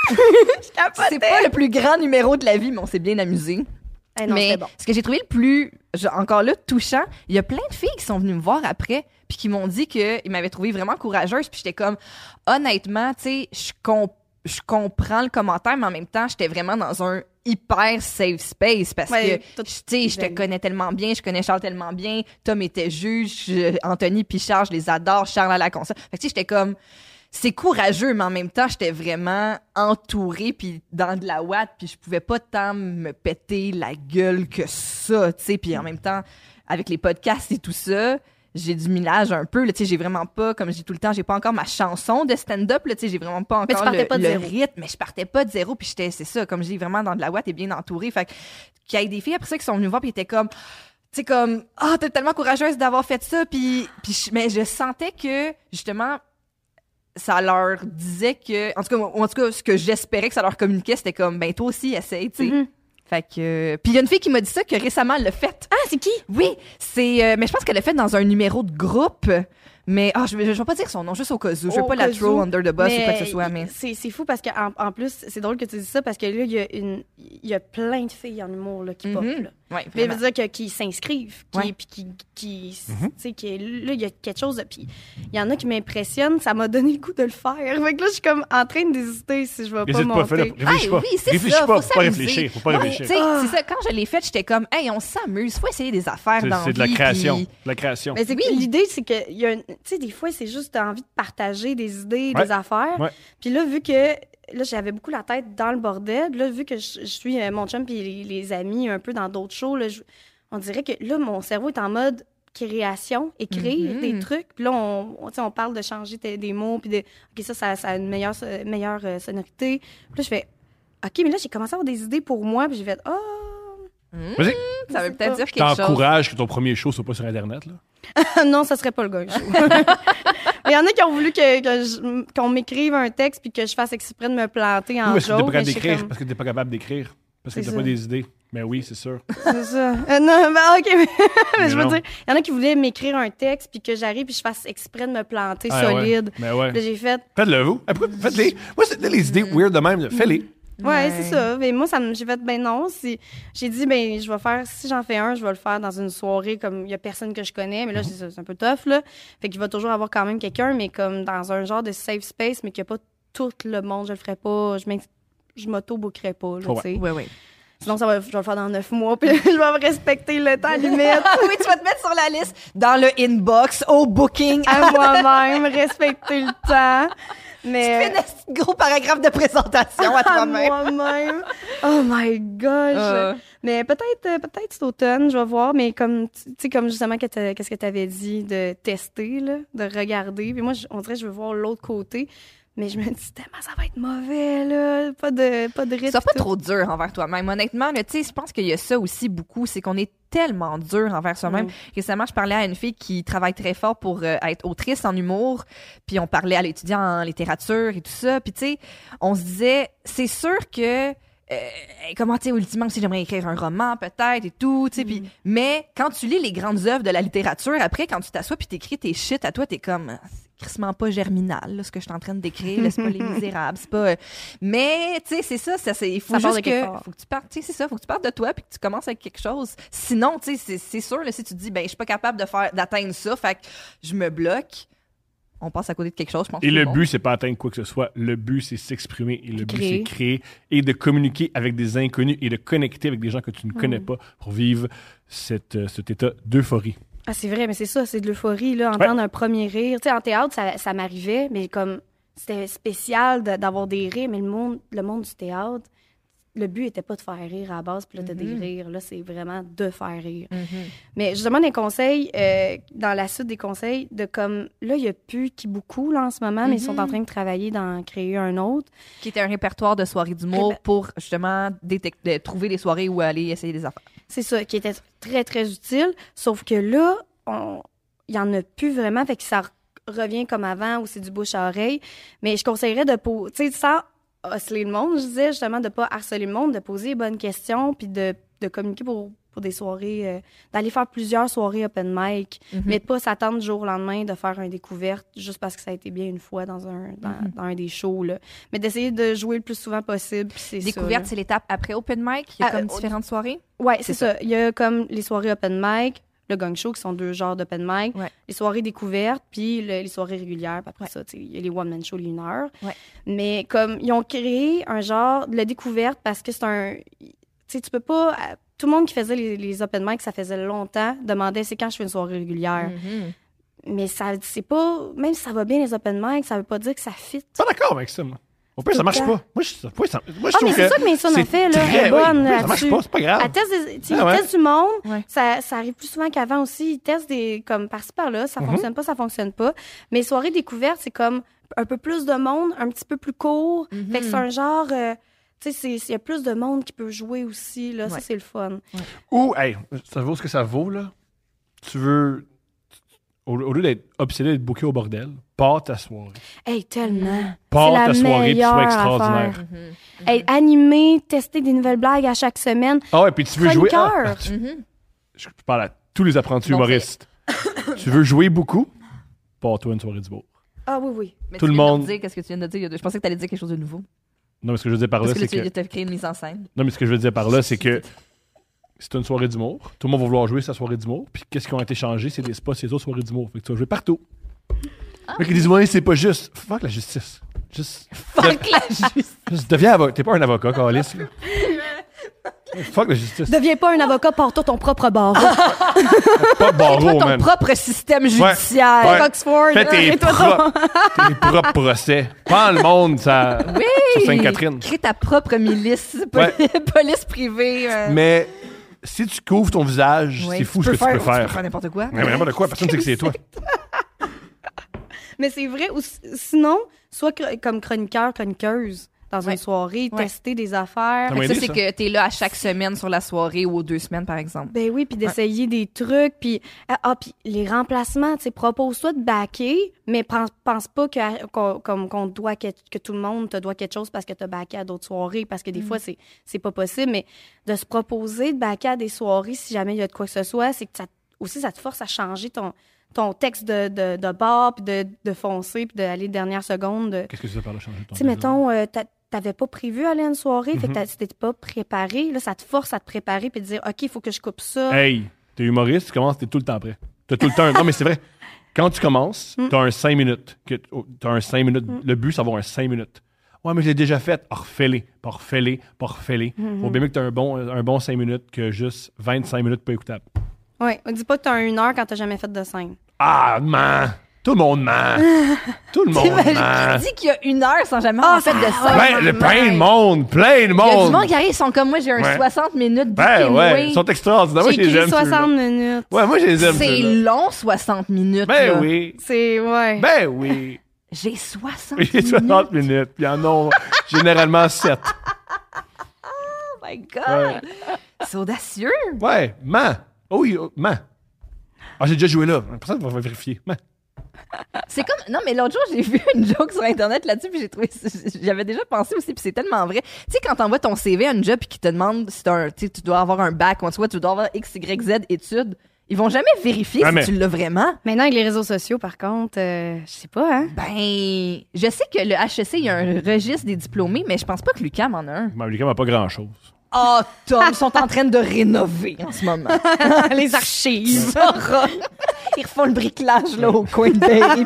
Speaker 6: Je capotais.
Speaker 4: C'est pas le plus grand numéro de la vie, mais on s'est bien amusé.
Speaker 6: Non,
Speaker 4: mais
Speaker 6: bon.
Speaker 4: ce que j'ai trouvé le plus, encore là, touchant, il y a plein de filles qui sont venues me voir après puis qui m'ont dit qu'ils m'avaient trouvé vraiment courageuse. Puis j'étais comme, honnêtement, tu sais, je comprends le commentaire, mais en même temps, j'étais vraiment dans un hyper safe space parce que, tu sais, je te connais tellement bien, je connais Charles tellement bien, Tom était juge, Anthony puis Charles, je les adore, Charles à la console. Fait que tu sais, j'étais comme... C'est courageux, mais en même temps, j'étais vraiment entourée puis dans de la ouate, puis je pouvais pas tant me péter la gueule que ça, tu sais. Puis en même temps, avec les podcasts et tout ça, j'ai du millage un peu, tu sais. J'ai vraiment pas, comme je dis tout le temps, j'ai pas encore ma chanson de stand-up, tu sais. J'ai vraiment pas encore le rythme, mais je partais pas de zéro, puis j'étais, c'est ça, comme je dis, vraiment dans de la ouate et bien entourée. Fait qu'il y a des filles après ça qui sont venues me voir, puis étaient comme... Tu sais, comme, t'es tellement courageuse d'avoir fait ça, mais je sentais que, justement, ça leur disait que, en tout cas, ce que j'espérais que ça leur communiquait, c'était comme, ben, toi aussi, essaye, tu sais. Mm-hmm. Fait que, puis il y a une fille qui m'a dit ça, que récemment, elle l'a fait.
Speaker 6: Ah, c'est qui?
Speaker 4: Oui, mais je pense qu'elle l'a fait dans un numéro de groupe. Mais je vais pas dire son nom, juste au cas où. Je veux pas la throw under the bus ou quoi que ce soit. Mais
Speaker 6: c'est fou parce qu'en plus, c'est drôle que tu dis ça parce que là, il y a plein de filles en humour là, qui pop. Là.
Speaker 4: Ouais,
Speaker 6: mais je veux dire qui s'inscrivent, tu sais, là, il y a quelque chose. Puis il y en a qui m'impressionnent. Ça m'a donné le goût de le faire. Fait que là, je suis comme en train d'hésiter si je vais pas monter.
Speaker 5: Réfléchis pas.
Speaker 4: Oui, c'est
Speaker 5: réfléchis
Speaker 4: ça.
Speaker 5: pas. Faut pas réfléchir. Faut pas réfléchir.
Speaker 4: C'est ça. Quand je l'ai fait, j'étais comme, hey, on s'amuse. Faut essayer des affaires dans la vie.
Speaker 5: C'est de la création. De la création.
Speaker 6: Mais l'idée, c'est que tu sais, des fois, c'est juste t'as envie de partager des idées, des affaires.
Speaker 5: Ouais.
Speaker 6: Puis là, vu que là, j'avais beaucoup la tête dans le bordel. Puis là, vu que je suis mon chum puis les amis un peu dans d'autres shows, là, on dirait que là, mon cerveau est en mode création, écrire des trucs. Puis là, on parle de changer des mots, puis OK, ça a une meilleure sonorité. Puis là, je fais OK, mais là, j'ai commencé à avoir des idées pour moi, puis j'ai fait
Speaker 5: Vas-y.
Speaker 4: Ça veut peut-être dire quelque chose.
Speaker 5: T'encourages que ton premier show soit pas sur Internet, là?
Speaker 6: Non, ça serait pas le gars show. Il y en a qui ont voulu qu'on m'écrive un texte puis que je fasse exprès de me planter en joke.
Speaker 5: Parce que t'es pas capable d'écrire. Parce que t'as pas des idées. Mais oui, c'est sûr.
Speaker 6: C'est ça. Non, ben OK. Mais je veux dire, il y en a qui voulaient m'écrire un texte puis que j'arrive puis je fasse exprès de me planter solide.
Speaker 5: Ouais. Mais ouais.
Speaker 6: Là, j'ai fait...
Speaker 5: Faites-le, vous. Faites-les. Moi, c'est les idées weird de même. Fais-les.
Speaker 6: Ouais, c'est ça. Mais moi, j'ai fait, ben non. J'ai dit, ben, je vais faire, si j'en fais un, je vais le faire dans une soirée comme il y a personne que je connais. Mais là, c'est un peu tough, là. Fait qu'il va toujours avoir quand même quelqu'un, mais comme dans un genre de safe space, mais qu'il n'y a pas tout le monde. Je le ferai pas. Je m'auto-bookerai pas, tu sais.
Speaker 4: Ouais.
Speaker 6: Sinon, je vais le faire dans 9 mois, puis je vais me respecter le temps limite.
Speaker 4: Oui, tu vas te mettre sur la liste, dans le inbox, au booking.
Speaker 6: À moi-même, respecter le temps. Mais...
Speaker 4: Tu fais un gros paragraphe de présentation à toi-même.
Speaker 6: À moi-même. Oh my gosh. Mais peut-être cet automne, je vais voir. Mais comme, tu sais, comme justement, qu'est-ce que tu avais dit de tester, là, de regarder. Puis moi, on dirait que je veux voir l'autre côté. Mais je me dis tellement ça va être mauvais, là. Pas de rythme.
Speaker 4: Sois pas trop dur envers toi-même. Honnêtement, tu sais, je pense qu'il y a ça aussi beaucoup. C'est qu'on est tellement dur envers soi-même. Récemment, je parlais à une fille qui travaille très fort pour être autrice en humour. Puis on parlait à l'étudiant en littérature et tout ça. Puis tu sais, on se disait, c'est sûr que... comment, tu sais, ultimement aussi, j'aimerais écrire un roman, peut-être, et tout, tu sais, mais quand tu lis les grandes œuvres de la littérature, après, quand tu t'assois puis t'écris tes shit à toi, t'es comme, c'est crissement pas germinal, là, ce que je suis en train d'écrire, là, c'est pas Les Misérables, c'est pas... Mais, tu sais, c'est ça, il faut juste faut que tu partes, tu sais, c'est ça, faut que tu partes de toi puis que tu commences avec quelque chose. Sinon, tu sais, c'est sûr, là, si tu te dis, ben, je suis pas capable d'atteindre ça, fait que je me bloque, on passe à côté de quelque chose, je pense.
Speaker 5: Et le but, c'est pas atteindre quoi que ce soit. Le but, c'est s'exprimer. Et le but, c'est créer et de communiquer avec des inconnus et de connecter avec des gens que tu ne connais pas pour vivre cet état d'euphorie.
Speaker 6: Ah, c'est vrai, mais c'est ça, c'est de l'euphorie, là, entendre un premier rire. Tu sais, en théâtre, ça m'arrivait, mais comme c'était spécial d'avoir des rires, mais le monde du théâtre, le but était pas de faire rire à la base, puis là, t'as des rires. Là, c'est vraiment de faire rire. Mais justement, des conseils, dans la suite des conseils, de comme... Là, il y a plus beaucoup, là, en ce moment, mais ils sont en train de travailler dans créer un autre.
Speaker 4: Qui était un répertoire de soirées d'humour pour, justement, trouver des soirées où aller essayer des affaires.
Speaker 6: C'est ça, qui était très, très utile. Sauf que là, il y en a plus vraiment, fait que ça revient comme avant, où c'est du bouche à oreille. Mais je conseillerais de... Tu sais, sans harceler le monde, je disais, justement, de pas harceler le monde, de poser les bonnes questions, puis de communiquer pour des soirées, d'aller faire plusieurs soirées open mic, mais de pas s'attendre du jour au lendemain de faire une découverte juste parce que ça a été bien une fois dans un des shows, là. Mais d'essayer de jouer le plus souvent possible, puis c'est
Speaker 4: Découverte,
Speaker 6: ça,
Speaker 4: c'est l'étape après open mic? Il y a comme différentes soirées?
Speaker 6: Ouais, c'est ça. Il y a comme les soirées open mic, le gang show, qui sont 2 genres d'open mic, les soirées découvertes, puis les soirées régulières. Puis après ça, il y a les one-man shows, les 1 heure. Mais comme ils ont créé un genre de la découverte parce que c'est un... Tu sais, tu peux pas... Tout le monde qui faisait les open mic, ça faisait longtemps, demandait c'est quand je fais une soirée régulière. Mais ça, c'est pas... Même si ça va bien, les open mic, ça veut pas dire que ça fit.
Speaker 5: Pas d'accord avec ça, moi. Au pire, ça marche pas. Moi, je trouve
Speaker 6: mais c'est ça que Mason a fait, là. Elle est bonne là-dessus.
Speaker 5: Ça marche pas, c'est pas grave.
Speaker 6: Elle teste du monde. Ça arrive plus souvent qu'avant aussi. Ils testent comme par-ci, par-là. Ça fonctionne pas, ça fonctionne pas. Mais soirée découverte, c'est comme un peu plus de monde, un petit peu plus court. Fait que c'est un genre... tu sais, il y a plus de monde qui peut jouer aussi, là. Ça, c'est le fun.
Speaker 5: Ou, hey, ça vaut ce que ça vaut, là. Tu veux... Au lieu d'être obsédé d'être booké au bordel, pars ta soirée.
Speaker 6: Hey, tellement.
Speaker 5: Pars ta
Speaker 6: c'est la
Speaker 5: soirée, puis tu sois
Speaker 6: meilleure
Speaker 5: extraordinaire.
Speaker 6: affaire. Hey, animer, tester des nouvelles blagues à chaque semaine.
Speaker 5: Ah ouais, puis tu veux jouer...
Speaker 6: Chroniqueur.
Speaker 5: Je parle à tous les apprentis humoristes. Tu veux jouer beaucoup? Pars-toi une soirée d'humour.
Speaker 6: Ah oui.
Speaker 4: Mais
Speaker 5: tout
Speaker 4: tu
Speaker 5: le
Speaker 4: viens de
Speaker 5: monde...
Speaker 4: dire, qu'est-ce que tu viens de dire? Je pensais que tu allais dire quelque chose de nouveau.
Speaker 5: Non, mais ce que je veux dire par là,
Speaker 4: Parce que
Speaker 5: c'est que...
Speaker 4: tu as créé une mise en scène.
Speaker 5: Non, mais ce que je veux dire par là, c'est que c'est une soirée d'humour. Tout le monde va vouloir jouer sa soirée d'humour. Puis qu'est-ce qui a été changé, c'est des spots, ces autres soirées d'humour. Fait que tu vas jouer partout. Mais ils disent, ouais, c'est pas juste. Fuck la justice.
Speaker 4: Fuck la justice.
Speaker 5: Juste deviens avocat. T'es pas un avocat, Carlis. Fuck la justice.
Speaker 6: Deviens pas un avocat, porte-toi ton propre barreau.
Speaker 5: Pas de barreau,
Speaker 4: ton
Speaker 5: man.
Speaker 4: propre système judiciaire.
Speaker 5: Ouais.
Speaker 6: Oxford.
Speaker 5: Fais tes propres procès. Prends le monde, ça.
Speaker 4: Oui.
Speaker 5: Sur Sainte-Catherine.
Speaker 4: Crée ta propre milice. Police privée.
Speaker 5: Mais si tu couvres ton visage, c'est fou ce que tu peux
Speaker 4: Tu peux
Speaker 5: faire.
Speaker 4: faire n'importe quoi.
Speaker 5: Mais n'importe quoi, personne ne sait que c'est toi.
Speaker 6: Mais c'est vrai. Ou sinon, soit comme chroniqueur, chroniqueuse dans une soirée, tester des affaires.
Speaker 5: Ça
Speaker 4: Ça, c'est que t'es là à chaque semaine sur la soirée ou aux 2 semaines, par exemple.
Speaker 6: Ben oui, puis d'essayer des trucs, puis puis les remplacements, tu sais, propose-toi de backer, mais pense pas qu'on doit que tout le monde te doit quelque chose parce que t'as backé à d'autres soirées, parce que des fois c'est pas possible, mais de se proposer de backer à des soirées si jamais il y a de quoi que ce soit, c'est que ça te force à changer ton texte de bar, puis de foncer, puis d'aller dernière seconde.
Speaker 5: Qu'est-ce que tu veux par là changer ton
Speaker 6: Tu sais, mettons, t'avais pas prévu aller à une soirée, fait que tu t'étais pas préparé. Là, ça te force à te préparer puis de dire, OK, il faut que je coupe ça.
Speaker 5: Hey, t'es humoriste, tu commences, t'es tout le temps prêt. T'as tout le temps. Non, mais c'est vrai. Quand tu commences, t'as un 5 minutes. Le but, c'est d'avoir un 5 minutes. Ouais, mais je l'ai déjà fait. Refais-les. Faut bien mieux que t'aies un bon 5 minutes que juste 25 minutes pas écoutable.
Speaker 6: Oui, on dit pas que t'as 1 heure quand t'as jamais fait de scène.
Speaker 5: Ah, man! Tout le monde ment! Tout le monde ment!
Speaker 4: Qui dit qu'il y a 1 heure sans jamais avoir fait de ça?
Speaker 5: Plein de monde!
Speaker 4: Il y a du monde qui arrive, ils sont comme moi, j'ai un 60 minutes
Speaker 5: ils sont extraordinaires. Moi, je les aime.
Speaker 6: 60 minutes.
Speaker 5: Ouais, moi, je les aime.
Speaker 4: C'est long, 60 minutes.
Speaker 5: Ben
Speaker 4: là.
Speaker 5: oui.
Speaker 6: C'est, ouais.
Speaker 5: Ben oui.
Speaker 4: J'ai 60
Speaker 5: J'ai 60 minutes. Puis il y en a généralement 7.
Speaker 4: Oh my God! C'est audacieux.
Speaker 5: Ouais, ment. Oh oui, ment. Ah, j'ai déjà joué là. Personne va vérifier. Ment.
Speaker 4: C'est comme... Non, mais l'autre jour, j'ai vu une joke sur Internet là-dessus, puis j'ai trouvé... J'avais déjà pensé aussi, puis c'est tellement vrai. Tu sais, quand t'envoies ton CV à une job, puis qu'ils te demandent si tu dois avoir un bac, ou tu dois avoir X, Y, Z études, ils vont jamais vérifier si tu l'as vraiment.
Speaker 6: Maintenant, avec les réseaux sociaux, par contre, je sais pas, hein?
Speaker 4: Ben, je sais que le HEC, il y a un registre des diplômés, mais je pense pas que l'UQAM en a un.
Speaker 5: Mais l'UQAM n'a pas grand-chose.
Speaker 4: Oh, Tom, ils sont en train de rénover en ce moment.
Speaker 6: Les archives.
Speaker 4: Ils refont le bricolage là, au coin de Berry.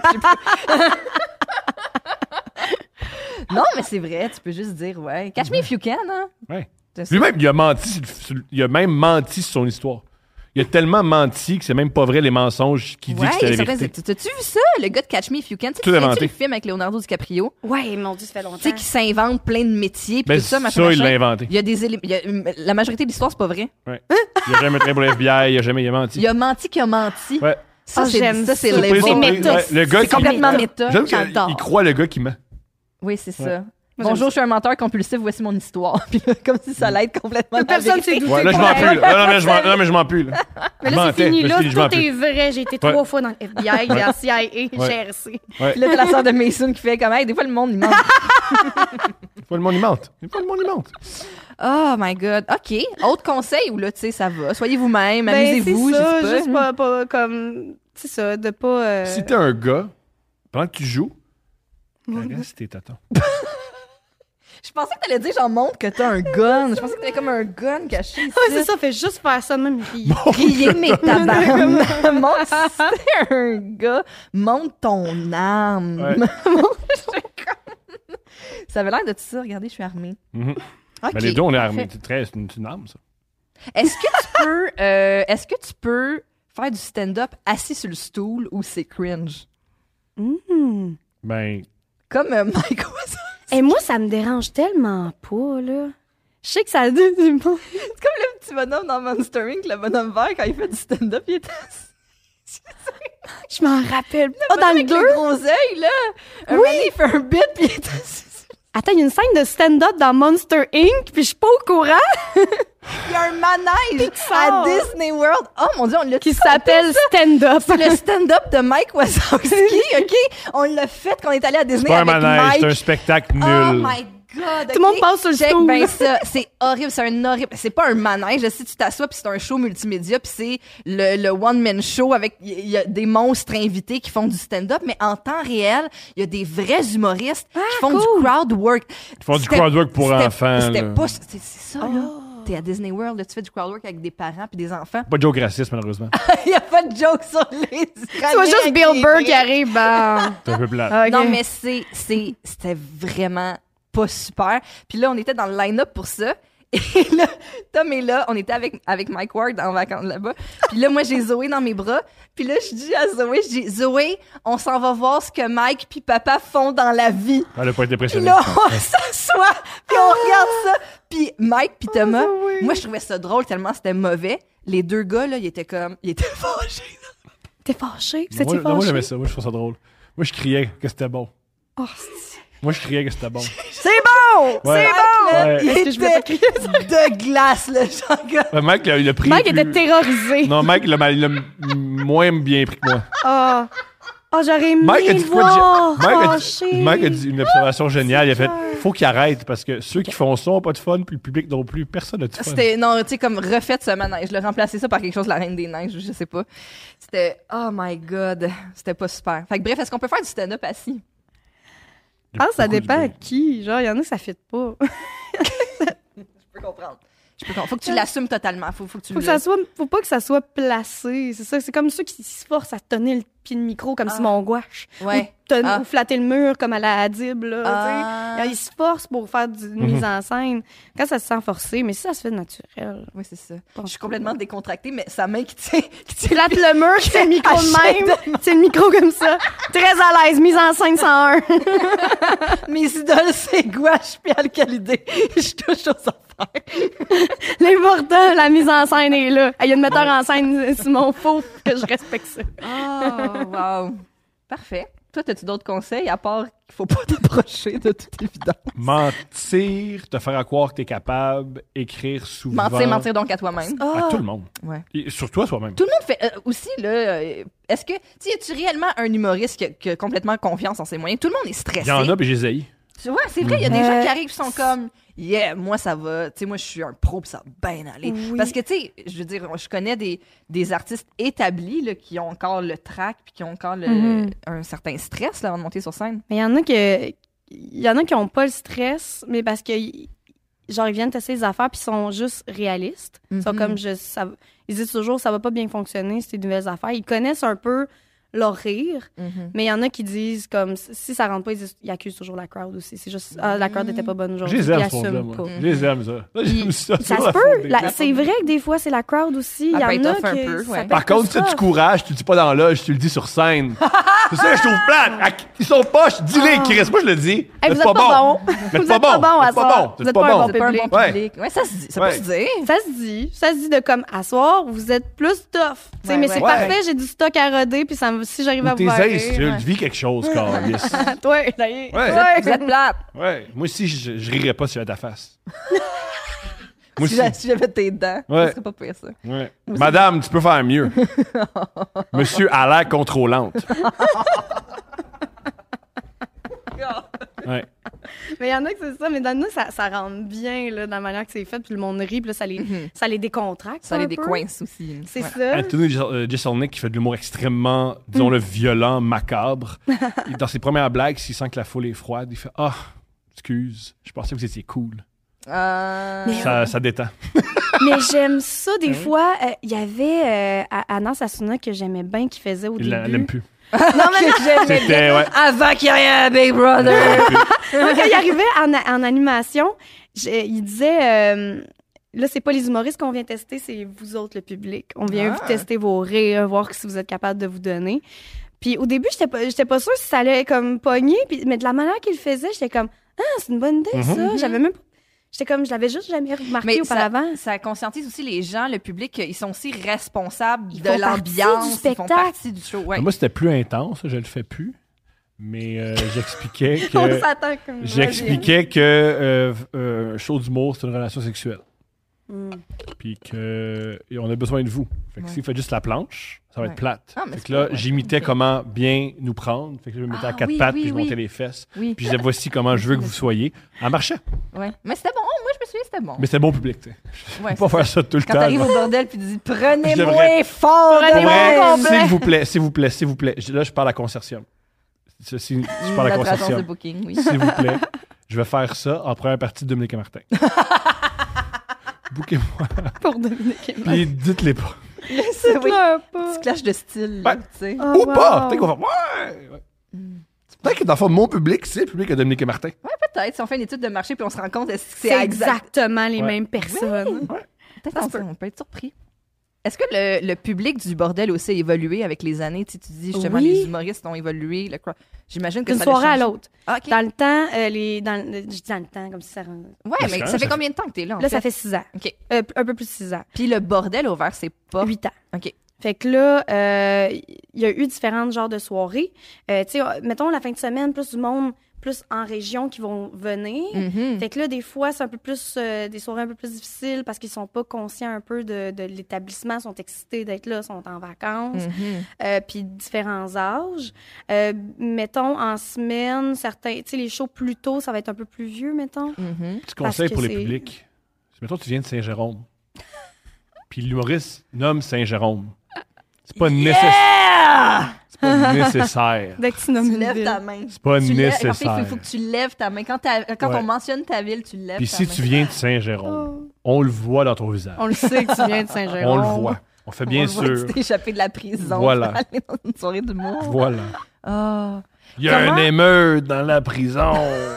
Speaker 4: Non, mais c'est vrai, tu peux juste dire, ouais. Catch me if you can, hein?
Speaker 5: Ouais. Lui-même, il a même menti sur son histoire. Il a tellement menti que c'est même pas vrai les mensonges qu'il dit que c'est la vérité.
Speaker 4: T'as-tu vu ça? Le gars de Catch Me If You Can?
Speaker 5: Tout inventé.
Speaker 4: Le film avec Leonardo DiCaprio?
Speaker 6: Ouais, mon Dieu, ça fait longtemps.
Speaker 4: Tu sais, qui s'invente plein de métiers, puis
Speaker 5: Ben,
Speaker 4: tout ça,
Speaker 5: ça, il l'a inventé.
Speaker 4: Il y a la majorité de l'histoire, c'est pas vrai.
Speaker 5: Ouais. Il a jamais travaillé pour le FBI, il a menti.
Speaker 4: Il a menti qu'il a menti.
Speaker 5: Ouais.
Speaker 4: Ça,
Speaker 6: j'aime
Speaker 4: c'est
Speaker 6: ça.
Speaker 4: level.
Speaker 6: C'est méta.
Speaker 5: Ouais, le gars
Speaker 4: C'est
Speaker 5: qui-
Speaker 4: complètement méta.
Speaker 5: J'aime
Speaker 4: J'adore.
Speaker 5: qu'il croit le gars qui ment.
Speaker 4: Oui, c'est
Speaker 5: Ouais.
Speaker 4: ça. Bonjour, je suis un menteur compulsif, voici mon histoire. Puis là, comme si ça l'aide complètement. la
Speaker 6: Personne
Speaker 4: vérité.
Speaker 6: s'est douté.
Speaker 5: Ouais, là, je m'en pue. Là. Non, mais je m'en pue. Là.
Speaker 6: Mais
Speaker 5: Je
Speaker 6: là, c'est
Speaker 5: mentais.
Speaker 6: fini.
Speaker 5: Je
Speaker 6: Là,
Speaker 5: me suis dit, je m'en
Speaker 6: tout est
Speaker 5: pue.
Speaker 6: vrai. J'ai été 3 fois dans le FBI, la CIA, GRC.
Speaker 4: Puis là, t'as la sœur de Mason qui fait comme, hey, des fois, le monde, il ment.
Speaker 5: Faut le monde, il mente.
Speaker 4: Oh my God. OK. Autre conseil ou là, tu sais, ça va. Soyez vous-même,
Speaker 6: Ben,
Speaker 4: amusez-vous.
Speaker 6: c'est ça,
Speaker 4: je sais
Speaker 6: juste pas comme... C'est ça, de pas...
Speaker 5: Si t'es un gars, pendant que tu joues, reste tes tatons.
Speaker 4: Je pensais que t'allais dire, genre, montre que t'as un gun. Je pensais que t'avais comme un gun caché ici.
Speaker 6: Ouais, c'est ça, fait juste faire ça de même.
Speaker 4: Crier mes tabarnes. Montre si t'es un gars. Montre ton âme.
Speaker 5: Ouais.
Speaker 4: Ça avait l'air de tout ça. Regardez, je suis armée.
Speaker 5: Mhm.
Speaker 4: OK.
Speaker 5: Ben, les deux, on est armés.
Speaker 4: Parfait.
Speaker 5: C'est une arme, ça.
Speaker 4: Est-ce que tu peux faire du stand-up assis sur le stool ou c'est cringe?
Speaker 5: Ben,
Speaker 4: Comme Mike Wazowski.
Speaker 6: Et moi, ça me dérange tellement pas, là. Je sais que ça a du bon.
Speaker 4: C'est comme le petit bonhomme dans Monster Inc., le bonhomme vert, quand il fait du stand-up, il est assis.
Speaker 6: Je m'en rappelle pas.
Speaker 4: Pas
Speaker 6: Dans le
Speaker 4: avec
Speaker 6: 2?
Speaker 4: le gros œil, là. Un moment, il fait un bit, puis il est assis.
Speaker 6: Attends, il y a une scène de stand-up dans Monster Inc., puis je suis pas au courant,
Speaker 4: Il y a un manège à Disney World. Oh mon Dieu, on l'a
Speaker 6: qui s'appelle Stand-up.
Speaker 4: C'est le stand-up de Mike Wazowski, OK? On l'a fait quand on est allé à Disney
Speaker 5: c'est pas un
Speaker 4: avec
Speaker 5: manège,
Speaker 4: Mike.
Speaker 5: c'est un spectacle
Speaker 4: Oh
Speaker 5: nul.
Speaker 4: my God!
Speaker 6: Tout le monde passe sur le
Speaker 4: Check
Speaker 6: stool.
Speaker 4: ben ça, c'est horrible, c'est un horrible. C'est pas un manège, là, si tu t'assois puis c'est un show multimédia puis c'est le one-man show avec il y a des monstres invités qui font du stand-up, mais en temps réel, il y a des vrais humoristes qui font du crowd work.
Speaker 5: Ils font du
Speaker 4: C'était-
Speaker 5: crowd work pour
Speaker 4: c'était-
Speaker 5: enfants.
Speaker 4: C'était
Speaker 5: là.
Speaker 4: pas, c'est ça là. T'es à Disney World, là, tu fais du crowd work avec des parents puis des enfants.
Speaker 5: Pas de joke raciste, malheureusement.
Speaker 4: Il y a pas de joke sur les.
Speaker 6: Tu vois juste Bill Burr qui arrive, ben...
Speaker 5: C'est un peu plat.
Speaker 6: Ah, ok.
Speaker 4: Non, mais c'était vraiment pas super. Puis là, on était dans le line-up pour ça. Et là, Tom est là. On était avec Mike Ward en vacances là-bas. Puis là, moi, j'ai Zoé dans mes bras. Puis là, je dis à Zoé, Zoé, on s'en va voir ce que Mike puis papa font dans la vie.
Speaker 5: Elle a pas été
Speaker 4: Puis
Speaker 5: impressionnée.
Speaker 4: là, on s'assoit, puis on regarde ça. Puis Mike puis Thomas, moi, je trouvais ça drôle tellement c'était mauvais. Les deux gars, là, ils étaient fâchés.
Speaker 6: T'es fâché?
Speaker 5: Moi,
Speaker 6: C'est-tu
Speaker 5: moi,
Speaker 6: fâché?
Speaker 5: j'aimais ça. Moi, je trouve ça drôle. Moi, je criais que c'était bon.
Speaker 6: Oh,
Speaker 5: Moi, je criais que c'était bon.
Speaker 6: c'est bon!
Speaker 5: Ouais.
Speaker 4: Là,
Speaker 5: Ouais.
Speaker 4: il
Speaker 6: Est-ce que je voulais pas crier
Speaker 4: était de glace, là, genre, gars.
Speaker 5: Ouais, Mike, il a pris.
Speaker 6: Mike
Speaker 5: plus-
Speaker 6: était terrorisé.
Speaker 5: Non, Mike, il l'a moins bien pris que moi.
Speaker 6: Oh, j'aurais aimé
Speaker 5: Mike a dit
Speaker 6: le
Speaker 5: quoi de
Speaker 6: voir
Speaker 5: gé- Mike a dit une observation géniale. Il a fait faut qu'il arrête parce que ceux qui font ça n'ont pas de fun, puis le public non plus. Personne n'a de fun.
Speaker 4: C'était, non, tu sais, comme refait ce manège. Le remplacer ça par quelque chose de la Reine des Neiges, je sais pas. C'était, oh my God, c'était pas super. Fait que bref, est-ce qu'on peut faire du stand-up assis?
Speaker 6: Je pense que ça
Speaker 5: Beaucoup
Speaker 6: dépend à
Speaker 5: de-
Speaker 6: qui. Genre, il y en a que ça fit pas.
Speaker 4: Je peux comprendre. Faut que tu l'assumes totalement. Faut que tu
Speaker 6: Faut pas que ça soit placé. C'est ça. C'est comme ceux qui se forcent à tenir le pied de micro comme Simon Gouache.
Speaker 4: Ouais.
Speaker 6: Ou flatter le mur comme à la Hadib, là.
Speaker 4: Ah.
Speaker 6: Tu sais. Ils se forcent pour faire une mise en scène. Quand ça se sent forcé, mais si ça se fait naturel.
Speaker 4: Oui, c'est ça.
Speaker 6: Bon,
Speaker 4: Je suis complètement décontractée, mais sa main qui tient
Speaker 6: Flatte le mur, c'est le micro de même. C'est le micro comme ça. Très à l'aise. Mise en scène 101.
Speaker 4: mes idoles, c'est Gouache puis Alcalidé. Je touche aux affaires.
Speaker 6: L'important, la mise en scène est là. Il y a une metteur en scène, Simon Faux, que je respecte ça.
Speaker 4: Oh, wow. Parfait. Toi, as-tu d'autres conseils à part qu'il faut pas t'approcher de toute évidence?
Speaker 5: Mentir, te faire croire que t'es capable, écrire souvent.
Speaker 4: Mentir donc à toi-même.
Speaker 5: À tout le monde.
Speaker 4: Ouais.
Speaker 5: Et sur toi, soi-même.
Speaker 4: Tout le monde fait aussi là. Est-ce que tu es-tu réellement un humoriste qui a complètement confiance en ses moyens? Tout le monde est stressé.
Speaker 5: Il y en a, puis j'ai zaï.
Speaker 4: Tu vois, c'est vrai, il y a des gens qui arrivent qui sont comme yeah, moi ça va, tu sais, moi je suis un pro puis ça va bien aller.
Speaker 6: Oui.
Speaker 4: Parce que tu sais, je veux dire, je connais des artistes établis là, qui ont encore le trac puis qui ont encore un certain stress là, avant de monter sur scène.
Speaker 6: Mais il y en a qui ont pas le stress, mais parce que genre ils viennent tester les affaires puis ils sont juste réalistes. Ils sont comme ils disent toujours ça va pas bien fonctionner, c'est des nouvelles affaires. Ils connaissent un peu leur rire. Mais il y en a qui disent, comme, si ça rentre pas, ils accusent toujours la crowd aussi. C'est juste, la crowd n'était pas bonne
Speaker 5: Je
Speaker 6: aujourd'hui.
Speaker 5: les
Speaker 6: Ils
Speaker 5: aime, ce
Speaker 6: assument
Speaker 5: monde-là,
Speaker 6: pas.
Speaker 5: moi. Je les aime, ça. J'aime ça.
Speaker 6: Ça
Speaker 5: la
Speaker 6: se
Speaker 5: faute
Speaker 6: peut.
Speaker 5: des
Speaker 6: La- c'est vrai que des fois, c'est la crowd aussi. Il y
Speaker 4: Elle
Speaker 6: en
Speaker 4: peut être
Speaker 6: a
Speaker 4: off un
Speaker 6: que
Speaker 4: peu,
Speaker 6: ça
Speaker 4: ouais.
Speaker 6: peut
Speaker 5: Par
Speaker 6: être
Speaker 5: contre,
Speaker 6: plus
Speaker 5: si tu
Speaker 6: tough.
Speaker 5: courage, tu le dis pas dans la loge, tu le dis sur scène. C'est ça que je trouve plate. Ils sont poches, dis-les, Chris. Moi, je le dis.
Speaker 6: Hey, vous êtes pas bon.
Speaker 5: Vous
Speaker 6: Vous êtes pas bon à
Speaker 5: Vous êtes
Speaker 6: soir.
Speaker 5: pas bon.
Speaker 6: Vous êtes pas un bon
Speaker 4: C'est pas un bon
Speaker 5: Ouais.
Speaker 4: public. Ouais, ça se dit. Ça
Speaker 5: Ouais.
Speaker 4: peut se dire.
Speaker 6: Ça se dit de comme, à soir, vous êtes plus tough. Tu sais,
Speaker 4: Ouais,
Speaker 6: mais
Speaker 4: ouais.
Speaker 6: c'est
Speaker 5: Ouais.
Speaker 6: parfait, j'ai du stock à roder, puis si j'arrive à
Speaker 5: Ou
Speaker 6: vous
Speaker 5: tes
Speaker 6: faire
Speaker 5: aces, tu
Speaker 6: rire.
Speaker 5: vis quelque chose, Carlis.
Speaker 6: Toi, d'ailleurs.
Speaker 5: Ouais.
Speaker 4: Vous êtes plate.
Speaker 5: Ouais. Moi aussi, je rirais pas si j'avais ta face. Moi
Speaker 4: Si
Speaker 5: aussi.
Speaker 4: si j'avais tes dents,
Speaker 5: Ouais.
Speaker 4: ça serait pas pire, ça.
Speaker 5: Ouais. Madame, tu peux faire mieux. Monsieur a l'air contrôlante. Ouais.
Speaker 6: Mais il y en a que c'est ça, mais dans nous, ça rentre bien, là, dans la manière que c'est fait, puis le monde rit, puis là, ça les décontracte.
Speaker 4: Ça
Speaker 6: un
Speaker 4: les
Speaker 6: peu.
Speaker 4: décoince aussi.
Speaker 6: C'est
Speaker 4: Ouais.
Speaker 6: ça.
Speaker 5: Anthony Jeselnik qui fait de l'humour extrêmement, disons-le, violent, macabre. Et dans ses premières blagues, s'il sent que la foule est froide, il fait « Ah, excuse, je pensais que vous étiez cool.
Speaker 6: Mais
Speaker 5: Ça détend.
Speaker 6: Mais j'aime ça, des fois. Il y avait Anna Sassouna que j'aimais bien, qui faisait au
Speaker 5: Il
Speaker 6: début.
Speaker 5: l'aime plus.
Speaker 6: Non, mais non, j'aimais
Speaker 5: C'était, ouais.
Speaker 4: Avant qu'il y ait rien à Big Brother!
Speaker 6: Quand il arrivait en animation, il disait là, c'est pas les humoristes qu'on vient tester, c'est vous autres, le public. On vient vous tester vos rires, voir si vous êtes capable de vous donner. Puis au début, j'étais pas sûre si ça allait comme pogner, mais de la manière qu'il le faisait, j'étais comme c'est une bonne idée, ça. J'avais même j'étais comme, je l'avais juste jamais remarqué
Speaker 4: Mais
Speaker 6: auparavant.
Speaker 4: ça conscientise aussi les gens, le public, ils sont aussi responsables
Speaker 6: Ils
Speaker 4: de
Speaker 6: font partie
Speaker 4: l'ambiance.
Speaker 6: du
Speaker 4: Ils font
Speaker 6: spectacle.
Speaker 4: partie du show. Ouais.
Speaker 5: Moi, c'était plus intense, je le fais plus. Mais j'expliquais
Speaker 6: On
Speaker 5: que...
Speaker 6: s'attend comme
Speaker 5: J'expliquais que un show d'humour, c'est une relation sexuelle. Puis qu'on a besoin de vous. Fait que si vous faites juste la planche, ça va être plate.
Speaker 4: Ah, mais
Speaker 5: fait
Speaker 4: c'est
Speaker 5: que là,
Speaker 4: pas- ouais.
Speaker 5: j'imitais comment bien nous prendre. Fait que je me mettais à quatre pattes, puis je montais les fesses.
Speaker 4: Oui.
Speaker 5: Puis je disais, voici comment je veux que vous soyez. Elle marchait.
Speaker 4: Ouais. Mais c'était bon. Moi, je me souviens, c'était bon.
Speaker 5: Mais c'était bon public, tu sais.
Speaker 4: Ouais,
Speaker 5: Faut pas faire ça tout le
Speaker 4: Quand
Speaker 5: temps.
Speaker 4: t'arrives
Speaker 5: là.
Speaker 4: au bordel puis tu dis
Speaker 5: Je
Speaker 4: prenez-moi
Speaker 5: devrais-
Speaker 4: fort de
Speaker 5: Pour vrai,
Speaker 4: moi.
Speaker 5: s'il vous plaît, s'il vous plaît, s'il vous plaît. Là, je parle à consortium. Je parle à
Speaker 4: Notre agence de
Speaker 5: consortium.
Speaker 4: booking, oui.
Speaker 5: S'il vous plaît, je vais faire ça en première partie de Dominique et Martin. Bouquez-moi.
Speaker 6: pour Dominique et moi.
Speaker 5: Puis dites-les pas.
Speaker 4: C'est oui.
Speaker 6: Pleure pas.
Speaker 4: Petit clash de style,
Speaker 5: Ouais.
Speaker 4: tu sais.
Speaker 6: Oh,
Speaker 5: Ou
Speaker 6: wow.
Speaker 5: pas. Peut-être qu'on va ouais. Peut-être que dans le fond, mon public, c'est le public de Dominique et Martin.
Speaker 4: Peut-être, si on fait une étude de marché puis on se rend compte est-ce que
Speaker 6: C'est exactement les
Speaker 5: Ouais.
Speaker 6: mêmes personnes.
Speaker 4: Peut-être on peut être surpris. Est-ce que le public du bordel aussi a évolué avec les années? Tu dis justement,
Speaker 6: Oui.
Speaker 4: les humoristes ont évolué. J'imagine que
Speaker 6: D'une
Speaker 4: ça
Speaker 6: soirée à
Speaker 4: changé.
Speaker 6: l'autre.
Speaker 4: Ah, OK.
Speaker 6: Dans le temps, je dis dans le temps, comme si ça...
Speaker 4: Ouais,
Speaker 5: c'est
Speaker 4: mais
Speaker 5: quand
Speaker 4: ça
Speaker 5: même,
Speaker 4: fait combien de temps que t'es là, en
Speaker 6: Là,
Speaker 4: fait?
Speaker 6: ça fait 6 ans.
Speaker 4: OK.
Speaker 6: Un peu plus de 6 ans.
Speaker 4: Puis le bordel ouvert, c'est pas...
Speaker 6: 8 ans.
Speaker 4: OK.
Speaker 6: Fait que là, il y a eu différents genres de soirées. Tu sais, mettons, la fin de semaine, plus du monde, plus en région qui vont venir.
Speaker 4: Mhm.
Speaker 6: Fait que là, des fois, c'est un peu plus des soirées un peu plus difficiles parce qu'ils sont pas conscients un peu de l'établissement, sont excités d'être là, sont en vacances, puis différents âges. Mettons, en semaine, certains, tu sais, les shows plus tôt, ça va être un peu plus vieux, mettons.
Speaker 5: Petit conseil
Speaker 6: que
Speaker 5: pour les
Speaker 6: c'est-
Speaker 5: publics. Si, mettons, tu viens de Saint-Jérôme, puis l'humoriste nomme Saint-Jérôme. C'est pas nécessaire. C'est pas nécessaire.
Speaker 6: Dès que tu nommes
Speaker 4: Tu
Speaker 6: une
Speaker 4: lèves
Speaker 6: ville.
Speaker 4: ta main.
Speaker 5: C'est pas
Speaker 4: Tu lèves- en fait,
Speaker 5: nécessaire.
Speaker 4: il faut que tu lèves ta main. Quand
Speaker 5: Ouais.
Speaker 4: on mentionne ta ville, tu lèves
Speaker 5: Puis
Speaker 4: ta
Speaker 5: si
Speaker 4: main.
Speaker 5: tu viens de Saint-Jérôme, on le voit dans ton visage.
Speaker 6: On le sait que tu viens de Saint-Jérôme.
Speaker 5: On le voit. On fait bien
Speaker 4: On voit que
Speaker 5: sûr.
Speaker 4: tu t'es échappé de la prison
Speaker 5: Voilà.
Speaker 4: pour aller dans une soirée d'humour.
Speaker 5: Voilà.
Speaker 4: Ah.
Speaker 5: Il y a
Speaker 4: Comment?
Speaker 5: une émeute dans la prison.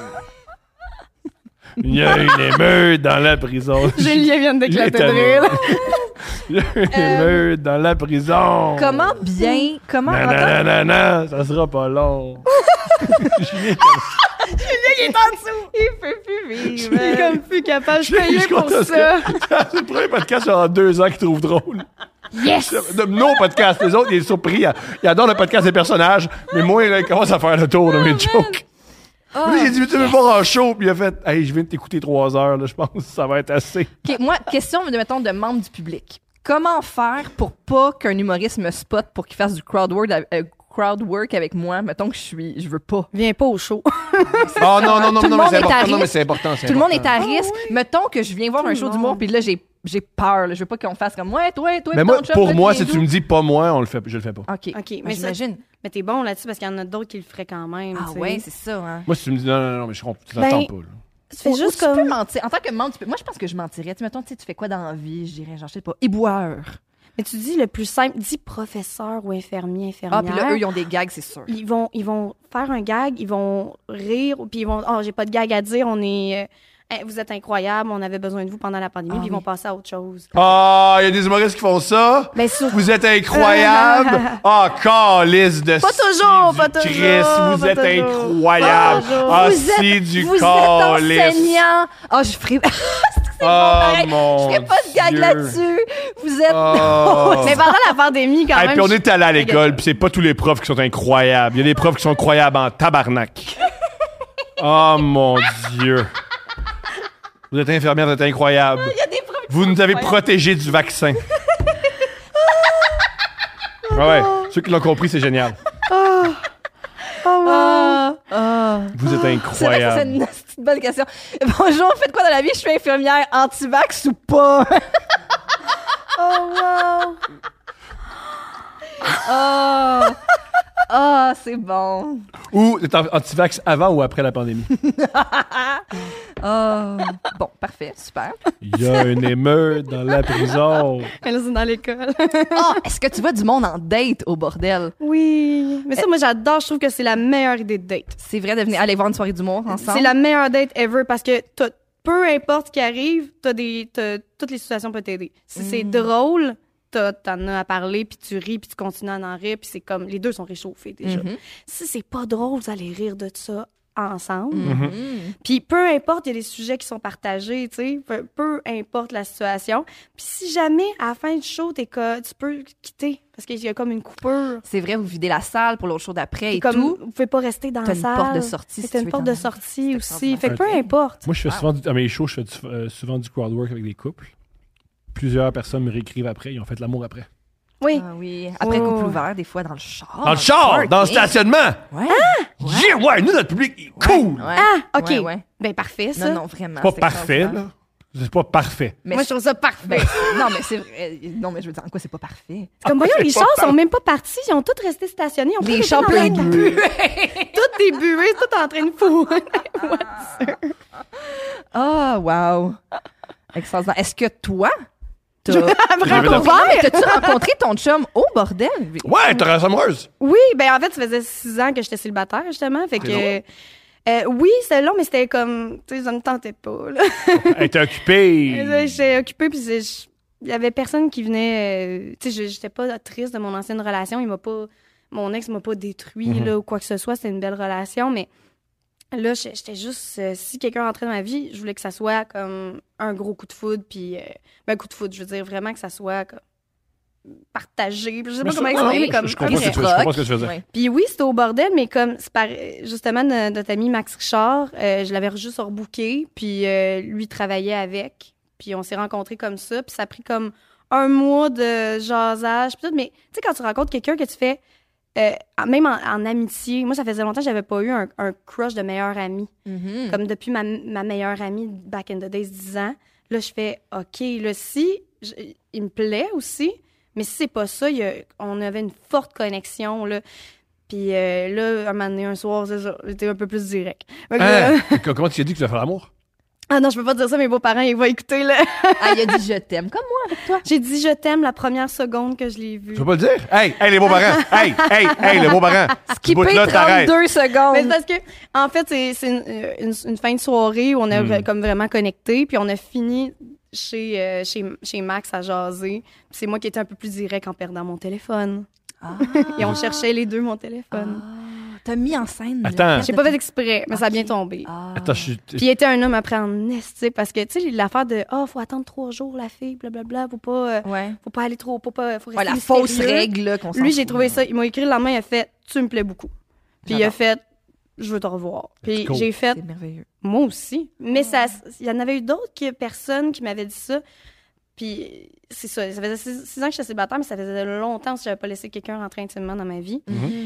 Speaker 5: Il y a une émeute dans la prison.
Speaker 6: Julien vient d'éclater de
Speaker 5: tanné.
Speaker 6: rire.
Speaker 5: Il y a une émeute dans la prison.
Speaker 4: Comment bien... Comment...
Speaker 5: Non,
Speaker 4: attends.
Speaker 5: non, non, non, non, ça sera pas long. Julien,
Speaker 6: Il est en dessous.
Speaker 4: Il peut plus
Speaker 6: Il
Speaker 4: vivre.
Speaker 6: est comme plus capable. Je
Speaker 5: je
Speaker 6: payais
Speaker 5: suis
Speaker 6: pour
Speaker 5: content
Speaker 6: ça.
Speaker 5: c'est le premier podcast en 2 ans qu'il trouve drôle.
Speaker 6: Yes!
Speaker 5: De nos podcasts, les autres, il est surpris. Il adore le podcast des personnages, mais moi, là, il commence à faire le tour de mes jokes. Lui, j'ai dit, tu veux voir en show, puis il a fait, hey, je viens de t'écouter 3 heures, là, je pense que ça va être assez.
Speaker 4: OK, moi, question, mettons, de membre du public. Comment faire pour pas qu'un humoriste me spot pour qu'il fasse du crowd work avec moi? Mettons que je veux pas.
Speaker 6: Viens pas au show.
Speaker 5: Oh non, non, non,
Speaker 4: Tout le
Speaker 5: non, mais
Speaker 4: monde
Speaker 5: c'est
Speaker 4: est à
Speaker 5: important. Non, mais
Speaker 4: risque.
Speaker 5: c'est important.
Speaker 4: Tout le monde est à risque. Mettons que je viens voir un show d'humour, puis là, j'ai peur. Là. Je veux pas qu'on fasse comme, ouais, toi,
Speaker 5: Mais moi,
Speaker 4: ton chum,
Speaker 5: pour
Speaker 4: là,
Speaker 5: moi,
Speaker 4: viens
Speaker 5: si tu
Speaker 4: d'où?
Speaker 5: me dis pas moi, je le fais pas.
Speaker 4: OK,
Speaker 6: OK,
Speaker 4: mais
Speaker 6: mais ça-
Speaker 4: j'imagine.
Speaker 6: Mais t'es bon là-dessus parce qu'il y en a d'autres qui le feraient quand même.
Speaker 4: Ah
Speaker 6: tu sais.
Speaker 4: ouais, c'est ça, hein.
Speaker 5: Moi, si tu me dis non, non, non, mais je comprends, tu
Speaker 6: Ben,
Speaker 5: t'attends pas, là.
Speaker 6: Tu fais juste
Speaker 4: Tu peux
Speaker 6: comme.
Speaker 4: mentir. En tant que membre, moi, je pense que je mentirais. Tu sais, mettons, tu fais quoi dans la vie? Je dirais, genre, je sais pas, éboueur.
Speaker 6: Mais tu dis le plus simple, dis professeur ou infirmier, infirmière.
Speaker 4: Ah, puis là, eux, ils ont des gags, c'est sûr.
Speaker 6: Ils vont faire un gag, ils vont rire, puis ils vont, j'ai pas de gag à dire, on est, vous êtes incroyable, on avait besoin de vous pendant la pandémie, puis ils vont passer à autre chose.
Speaker 5: Ah, il y a des humoristes qui font ça.
Speaker 6: Ben,
Speaker 5: Vous êtes incroyable. Ah, calice de
Speaker 6: Pas toujours, pas toujours,
Speaker 5: Christ, vous
Speaker 6: pas
Speaker 5: êtes
Speaker 6: toujours.
Speaker 5: incroyable.
Speaker 6: Pas toujours.
Speaker 5: Ah,
Speaker 4: Vous
Speaker 5: c'est
Speaker 4: êtes-
Speaker 5: du
Speaker 4: vous êtes
Speaker 5: calice.
Speaker 4: enseignant. Ah, je ferai...
Speaker 5: Ah, mon
Speaker 4: Je ferai pas de gag
Speaker 5: Dieu.
Speaker 4: là-dessus. Vous êtes...
Speaker 5: Ah.
Speaker 6: Mais pendant la pandémie, quand
Speaker 5: Hey,
Speaker 6: même.
Speaker 5: puis on est allé à l'école, puis c'est pas tous les profs qui sont incroyables. Il y a des profs qui sont incroyables en tabarnak. Oh mon Dieu. Vous êtes infirmière, vous êtes incroyable.
Speaker 6: Il y a des profs qui
Speaker 5: Vous
Speaker 6: sont
Speaker 5: nous avez
Speaker 6: incroyables.
Speaker 5: protégés du vaccin. Ah ouais, ceux qui l'ont compris, c'est génial. Vous êtes
Speaker 4: C'est vrai que c'est
Speaker 5: incroyable.
Speaker 4: une petite bonne question. Bonjour, faites quoi dans la vie? Je suis infirmière, anti-vax ou pas?
Speaker 6: Oh, wow.
Speaker 4: Ah, c'est bon.
Speaker 5: Ou t'es anti-vax avant ou après la pandémie?
Speaker 4: Bon, parfait, super.
Speaker 5: Il y a une émeute dans la prison.
Speaker 6: Mais là, c'est dans l'école.
Speaker 4: Est-ce que tu vois du monde en date au bordel?
Speaker 6: Oui. Mais ça, moi, j'adore. Je trouve que c'est la meilleure idée de date.
Speaker 4: C'est vrai de venir aller voir une soirée d'humour ensemble?
Speaker 6: C'est la meilleure date ever parce que peu importe ce qui arrive, toutes les situations peuvent t'aider. Si c'est drôle, t'en as à parler, puis tu ris, puis tu continues à en rire, puis c'est comme, les deux sont réchauffés déjà. Si c'est pas drôle, vous allez rire de ça ensemble. Puis peu importe, il y a des sujets qui sont partagés, tu sais, peu importe la situation. Puis si jamais, à la fin du show, tu peux quitter, parce qu'il y a comme une coupure.
Speaker 4: C'est vrai, vous videz la salle pour l'autre show d'après et
Speaker 6: Comme,
Speaker 4: tout.
Speaker 6: vous pouvez pas rester dans
Speaker 4: T'as
Speaker 6: la
Speaker 4: une
Speaker 6: salle.
Speaker 4: porte de sortie si
Speaker 6: T'as
Speaker 4: tu
Speaker 6: une
Speaker 4: veux
Speaker 6: porte
Speaker 4: t'en
Speaker 6: de
Speaker 4: aller.
Speaker 6: sortie
Speaker 4: C'est
Speaker 6: aussi. Fait que
Speaker 4: extraordinaire.
Speaker 6: peu importe.
Speaker 5: Moi, je fais souvent, à mes shows, je fais souvent du crowd work avec des couples. Plusieurs personnes me réécrivent après, ils ont fait l'amour après.
Speaker 6: Oui.
Speaker 4: Ah oui. Après
Speaker 6: Oh.
Speaker 4: couple ouvert, des fois dans le char.
Speaker 5: Dans le char,
Speaker 4: parking.
Speaker 5: dans le stationnement.
Speaker 4: Ouais.
Speaker 5: Yeah, ouais, nous, notre public, il est cool.
Speaker 4: Ouais.
Speaker 6: Ah, OK.
Speaker 4: Ouais, ouais.
Speaker 6: Ben, parfait, ça.
Speaker 4: Non, non, vraiment.
Speaker 5: C'est pas
Speaker 4: c'est
Speaker 5: parfait,
Speaker 4: extraordinaire.
Speaker 5: là. C'est pas parfait.
Speaker 4: Mais
Speaker 6: Moi, je trouve ça parfait.
Speaker 4: ben, non, mais c'est vrai. Non, mais je veux dire, en quoi c'est pas parfait?
Speaker 6: C'est comme, voyons, les chars sont même pas partis. Ils ont tous resté stationnés. Ils ont
Speaker 4: Les
Speaker 6: tous
Speaker 4: chars
Speaker 6: resté
Speaker 4: pleins
Speaker 6: dans
Speaker 4: de
Speaker 6: la-
Speaker 4: buée.
Speaker 6: Toutes des buées, tout en train de fourrer.
Speaker 4: Ah, wow. Extraordinaire. Est-ce que toi, t'as
Speaker 5: Vraiment?
Speaker 4: t'as-tu rencontré ton chum au bordel?
Speaker 5: Ouais, t'es rassembleuse.
Speaker 6: Oui, ben en fait, ça faisait 6 ans que j'étais célibataire, justement. Fait que. Oui, c'était long, mais c'était comme. Tu sais, ça me tentait pas, là.
Speaker 5: Elle était occupée.
Speaker 6: J'étais occupée, puis il y avait personne qui venait. Tu sais, j'étais pas triste de mon ancienne relation. Mon ex m'a pas détruit, là, ou quoi que ce soit. C'était une belle relation, mais là, j'étais juste. Si quelqu'un entrait dans ma vie, je voulais que ça soit comme un gros coup de foudre, puis. Ben, coup de foudre, je veux dire vraiment que ça soit comme partagé. Je sais pas comment expliquer, mais comme.
Speaker 5: Je comprends ce que tu veux dire.
Speaker 4: Ouais.
Speaker 6: Puis oui, c'était au bordel, mais comme c'est justement notre ami Max Richard, je l'avais juste rebooké, puis lui travaillait avec, puis on s'est rencontrés comme ça, puis ça a pris comme un mois de jasage, puis tout. Mais tu sais, quand tu rencontres quelqu'un que tu fais, même en amitié, moi ça faisait longtemps que j'avais pas eu un crush de meilleur ami, comme depuis ma meilleure amie back in the days 10 ans. Là, je fais OK, là il me plaît aussi. Mais si c'est pas ça, on avait une forte connexion, là. Puis là, un moment donné, un soir, c'est ça, j'étais un peu plus direct. Fait que,
Speaker 5: Hein? Comment tu as dit que tu vas faire l'amour?
Speaker 6: ah non, je peux pas dire ça, mes beaux-parents, ils vont écouter, là.
Speaker 4: Ah, il a dit je t'aime, comme moi avec toi.
Speaker 6: J'ai dit je t'aime la première seconde que je l'ai vu.
Speaker 5: Tu vas pas le dire? Hey, les beaux-parents! Hey, les beaux-parents!
Speaker 4: Skipper
Speaker 5: Bout-là, t'arrêtes.
Speaker 4: 32
Speaker 6: Mais c'est
Speaker 4: secondes.
Speaker 6: parce que, en fait, c'est une fin de soirée où on a comme vraiment connecté, puis on a fini chez Max à jaser. Puis c'est moi qui étais un peu plus direct en perdant mon téléphone. Et on cherchait les deux mon téléphone.
Speaker 4: T'as mis en scène. le
Speaker 5: Attends.
Speaker 4: fait
Speaker 6: J'ai
Speaker 4: de
Speaker 6: pas
Speaker 4: te-
Speaker 6: fait exprès, mais ça a bien tombé.
Speaker 5: Attends,
Speaker 6: Puis il était un homme après en esti, parce que, tu sais, l'affaire de « faut attendre 3 jours, la fille, blablabla, faut pas aller trop, faut rester
Speaker 4: Ouais, la fausse
Speaker 6: mystérieux.
Speaker 4: règle là, qu'on s'en
Speaker 6: Lui, j'ai
Speaker 4: fout,
Speaker 6: trouvé
Speaker 4: là.
Speaker 6: ça, il m'a écrit le lendemain, il a fait « Tu me plais beaucoup ». Puis il a
Speaker 4: J'adore.
Speaker 6: fait « Je veux te revoir ». Puis
Speaker 5: Cool.
Speaker 6: j'ai fait
Speaker 4: C'est merveilleux.
Speaker 6: « Moi aussi ». Mais il y en avait eu d'autres personnes qui m'avaient dit ça. Puis c'est ça, ça faisait 6 ans que j'étais célibataire, mais ça faisait longtemps que j'avais pas laissé quelqu'un rentrer intimement dans ma vie.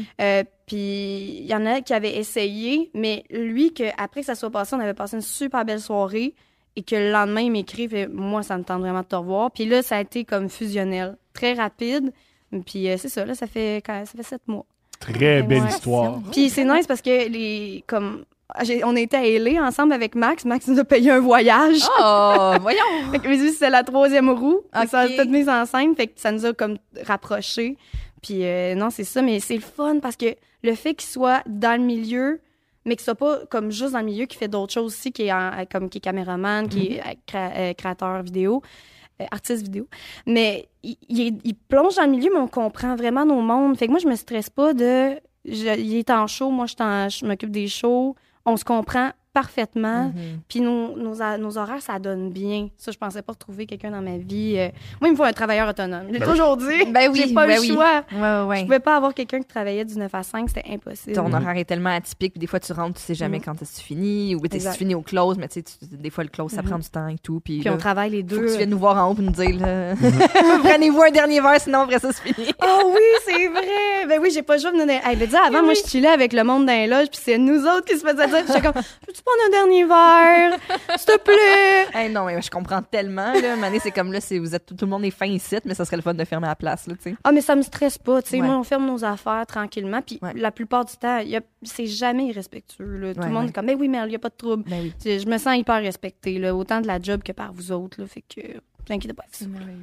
Speaker 6: Puis il y en a qui avaient essayé, mais lui, après que ça soit passé, on avait passé une super belle soirée et que le lendemain, il m'écrit, fait, moi, ça me tente vraiment de te revoir. Puis là, ça a été comme fusionnel, très rapide. Puis c'est ça, là, ça fait 7 mois.
Speaker 5: Très belle
Speaker 6: Ouais.
Speaker 5: histoire.
Speaker 6: Puis c'est nice parce que comme On était à LA ensemble avec Max. Max nous a payé un voyage.
Speaker 4: Oh, voyons!
Speaker 6: Fait que lui, c'était la 3e roue.
Speaker 4: Ok.
Speaker 6: Ça a tout mis en scène. Fait que ça nous a comme rapprochés. Puis non, c'est ça. Mais c'est le fun parce que le fait qu'il soit dans le milieu, mais qu'il soit pas comme juste dans le milieu, qui fait d'autres choses aussi, qui est caméraman, qui est créateur vidéo, artiste vidéo. Mais il plonge dans le milieu, mais on comprend vraiment nos mondes. Fait que moi, je me stresse pas de... il est en show, moi, je m'occupe des shows. On se comprend parfaitement. Puis nos horaires, ça donne bien. Ça, je pensais pas retrouver quelqu'un dans ma vie. Moi, il me faut un travailleur autonome. J'ai toujours dit.
Speaker 4: Ben oui,
Speaker 6: j'ai pas
Speaker 4: ben
Speaker 6: le
Speaker 4: oui.
Speaker 6: choix.
Speaker 4: Ouais.
Speaker 6: Je pouvais pas avoir quelqu'un qui travaillait du 9 à 5. C'était impossible.
Speaker 4: Ton horaire est tellement atypique, puis des fois, tu rentres, tu sais jamais quand est-ce que tu finis, ou tu sais, si
Speaker 6: Exact.
Speaker 4: tu finis au close, mais tu sais, des fois, le close, ça prend du temps et tout. Puis
Speaker 6: Puis on
Speaker 4: là,
Speaker 6: travaille les
Speaker 4: faut
Speaker 6: deux.
Speaker 4: que tu viennes nous voir en haut pour nous dire, là, prenez-vous un dernier verre, sinon après ça, c'est fini.
Speaker 6: Oh oui, c'est vrai! Ben oui, j'ai pas le choix de me donner. Hey, ben dis, avant, moi, je chillais avec le monde dans les loges, puis c'est nous autres qui se faisaient dire. Puis j'étais comme, peux-tu prendre un dernier verre? S'il te plaît!
Speaker 4: Hey, non, mais je comprends tellement, là. Mané, c'est comme là, tout le monde est fin ici, mais ça serait le fun de fermer la place, là, tu sais.
Speaker 6: Ah, mais ça me stresse pas, tu sais.
Speaker 4: Ouais.
Speaker 6: Moi, on ferme nos affaires tranquillement, puis
Speaker 4: Ouais.
Speaker 6: la plupart du temps, c'est jamais irrespectueux, là. Tout
Speaker 4: Ouais,
Speaker 6: le monde
Speaker 4: ouais.
Speaker 6: est comme, ben oui, mais il y a pas de trouble.
Speaker 4: Ben oui.
Speaker 6: Je me sens hyper respectée, là, autant de la job que par vous autres, là. Fait que, t'inquiète pas.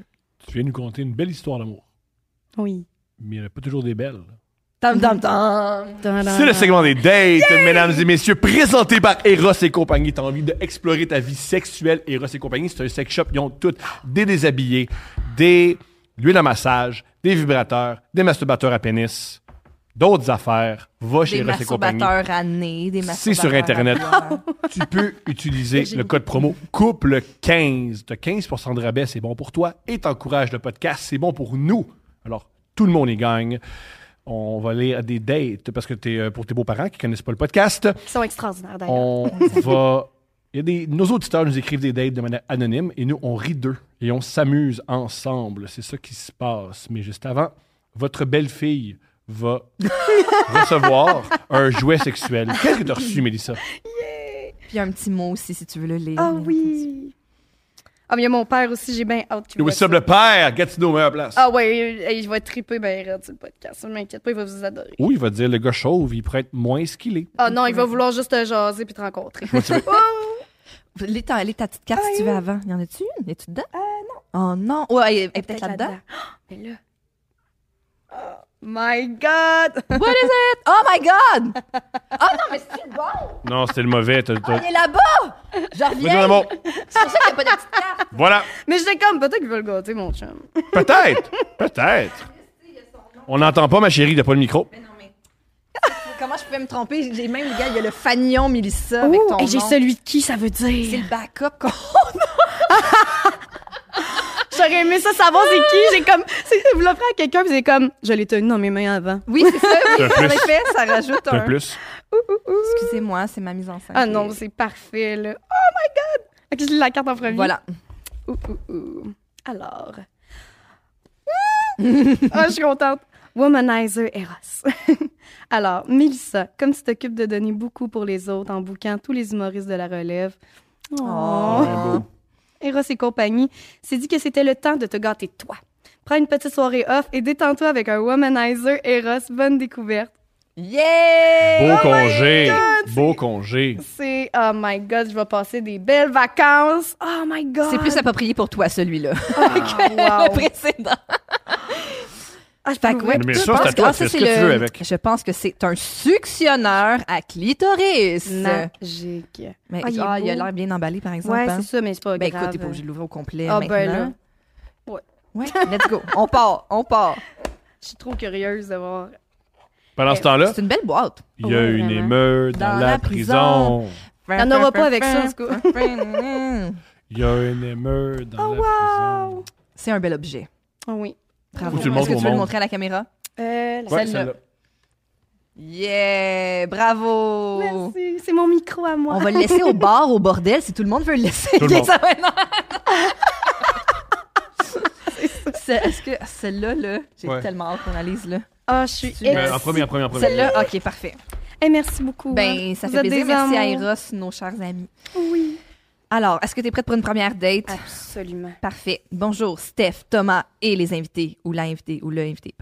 Speaker 5: Tu viens nous conter une belle histoire d'amour.
Speaker 6: Oui.
Speaker 5: Mais il n'y en a pas toujours des belles.
Speaker 4: Tam, tam, tam.
Speaker 5: C'est le segment des dates, mesdames et messieurs, présenté par Eros et compagnie. T'as envie d'explorer ta vie sexuelle, Eros et compagnie, c'est un sex shop. Ils ont tout, des déshabillés, des huiles à massage, des vibrateurs, des masturbateurs à pénis, d'autres affaires. Va chez
Speaker 4: Des
Speaker 5: Eros et compagnie.
Speaker 4: masturbateurs à nez, des
Speaker 5: C'est sur
Speaker 4: masturbateurs à
Speaker 5: Internet.
Speaker 4: doigts.
Speaker 5: Tu peux utiliser le code promo couple15. Tu as 15% de rabais, c'est bon pour toi. Et t'encourages le podcast, c'est bon pour nous. Alors, tout le monde y gagne. On va aller à des dates parce que pour tes beaux-parents qui connaissent pas le podcast.
Speaker 6: Ils sont extraordinaires, d'ailleurs.
Speaker 5: On va. Nos auditeurs nous écrivent des dates de manière anonyme et nous, on rit d'eux et on s'amuse ensemble. C'est ça qui se passe. Mais juste avant, votre belle-fille va recevoir un jouet sexuel. Qu'est-ce que tu as reçu, Mélissa?
Speaker 4: Puis un petit mot aussi, si tu veux le lire.
Speaker 6: Ah oui! Ah, mais il y a mon père aussi, j'ai bien hâte qu'il
Speaker 5: Le
Speaker 6: voit
Speaker 5: what's up,
Speaker 6: ça.
Speaker 5: le père, Gatineau, meilleure place.
Speaker 6: Ah ouais, je vais triper ben raide sur le podcast. Je m'inquiète pas, il va vous adorer.
Speaker 5: Ou il va dire le gars chauve, il pourrait être moins skillé.
Speaker 6: Ah non, il va vouloir juste te jaser puis te rencontrer.
Speaker 4: Lis ta petite carte si tu veux avant. Y en a-tu une? Es-tu dedans? Non. Oh non. Ouais, elle est peut-être là-dedans.
Speaker 6: Mais là... Oh my God!
Speaker 4: What is it? Oh my God! Oh non, mais c'est bon!
Speaker 5: Non, c'était le mauvais.
Speaker 4: Il est là-bas! Je
Speaker 5: Vas-y,
Speaker 4: reviens!
Speaker 5: mon amour.
Speaker 4: C'est pour ça qu'il n'y a pas de petite carte.
Speaker 5: Voilà.
Speaker 6: Mais j'étais comme, peut-être qu'il veut le gâter, mon chum.
Speaker 5: Peut-être. Peut-être. On n'entend pas, ma chérie, il n'y a pas le micro.
Speaker 4: Mais non, mais... Comment je pouvais me tromper? J'ai même, le gars, il y a le fagnon Mélissa avec ton nom.
Speaker 6: J'ai celui de qui ça veut
Speaker 4: C'est
Speaker 6: dire.
Speaker 4: le backup qu'on
Speaker 6: J'aurais aimé ça savoir c'est qui. J'ai comme, vous l'offrez à quelqu'un puis c'est comme, je l'ai tenu dans mes mains avant.
Speaker 4: Oui, c'est ça. Oui,
Speaker 5: C'est un plus.
Speaker 4: en effet, ça rajoute
Speaker 5: Un
Speaker 4: un...
Speaker 5: plus.
Speaker 4: Excusez-moi, c'est ma mise en scène.
Speaker 6: Ah non, c'est parfait, là. Oh my God! Ok, je lis la carte en premier.
Speaker 4: Voilà.
Speaker 6: Alors. Ah, je suis contente. Womanizer Eros. Alors, Mélissa, comme tu t'occupes de donner beaucoup pour les autres en bouquant tous les humoristes de la relève. Oh.
Speaker 5: Ouais, beau.
Speaker 6: Eros et compagnie s'est dit que c'était le temps de te gâter toi. Prends une petite soirée off et détends-toi avec un Womanizer Eros. Bonne découverte.
Speaker 4: Yeah!
Speaker 5: Beau congé. Beau congé.
Speaker 6: C'est, oh my God, je vais passer des belles vacances. Oh my God.
Speaker 4: C'est plus approprié pour toi, celui-là,
Speaker 6: Ah,
Speaker 4: que le précédent.
Speaker 6: Ah, je
Speaker 4: Fait que,
Speaker 6: pourrais-
Speaker 4: ouais,
Speaker 5: Mais
Speaker 4: je
Speaker 5: ça,
Speaker 4: pense
Speaker 5: c'est à toi,
Speaker 4: que
Speaker 5: tu fais
Speaker 4: ça,
Speaker 5: ce que
Speaker 4: c'est
Speaker 5: tu veux avec.
Speaker 4: Je pense que c'est un suctionneur à clitoris.
Speaker 6: Magique.
Speaker 4: Mais
Speaker 6: Ah, il est
Speaker 4: il a
Speaker 6: beau.
Speaker 4: l'air bien emballé, par exemple.
Speaker 6: Ouais,
Speaker 4: hein?
Speaker 6: c'est ça, mais c'est pas
Speaker 4: Ben
Speaker 6: grave.
Speaker 4: écoute, t'es pas obligé de l'ouvrir au complet
Speaker 6: Ah,
Speaker 4: maintenant.
Speaker 6: ben là. Ouais.
Speaker 4: Ouais, let's go. On part.
Speaker 6: Je suis trop curieuse de voir.
Speaker 5: Pendant ce temps-là,
Speaker 4: C'est une belle boîte.
Speaker 5: il y a
Speaker 6: Ouais,
Speaker 5: une
Speaker 6: vraiment.
Speaker 5: émeute dans la prison.
Speaker 6: Il y en aura pas avec ça, en tout cas.
Speaker 5: Il y a une émeute dans la prison.
Speaker 4: C'est un bel objet.
Speaker 6: Ah oui.
Speaker 4: Bravo.
Speaker 5: Faut que tu le
Speaker 4: Est-ce
Speaker 5: montres
Speaker 4: que
Speaker 5: au
Speaker 4: tu veux le
Speaker 5: monde.
Speaker 4: montrer à la caméra?
Speaker 5: Ouais,
Speaker 4: Celle-là.
Speaker 5: celle-là.
Speaker 4: Yeah! Bravo!
Speaker 6: Merci, c'est mon micro à moi.
Speaker 4: On va le laisser au bar, au bordel, si tout le monde veut le laisser.
Speaker 5: Tout le monde.
Speaker 4: Ça va, non. Est-ce que celle-là, là, j'ai
Speaker 5: Ouais.
Speaker 4: tellement hâte qu'on la lise, là.
Speaker 6: Ah, je suis
Speaker 4: Mais
Speaker 5: En premier.
Speaker 4: Celle-là, OK, parfait.
Speaker 6: Merci beaucoup.
Speaker 4: Ben,
Speaker 6: hein.
Speaker 4: ça
Speaker 6: Vous
Speaker 4: fait
Speaker 6: êtes
Speaker 4: plaisir.
Speaker 6: des
Speaker 4: Merci à
Speaker 6: amours.
Speaker 4: Eros, nos chers amis.
Speaker 6: Oui.
Speaker 4: Alors, est-ce que tu es prête pour une première date?
Speaker 6: Absolument.
Speaker 4: Parfait. Bonjour, Steph, Thomas et les invités, ou la invitée, ou le invité. Parfait.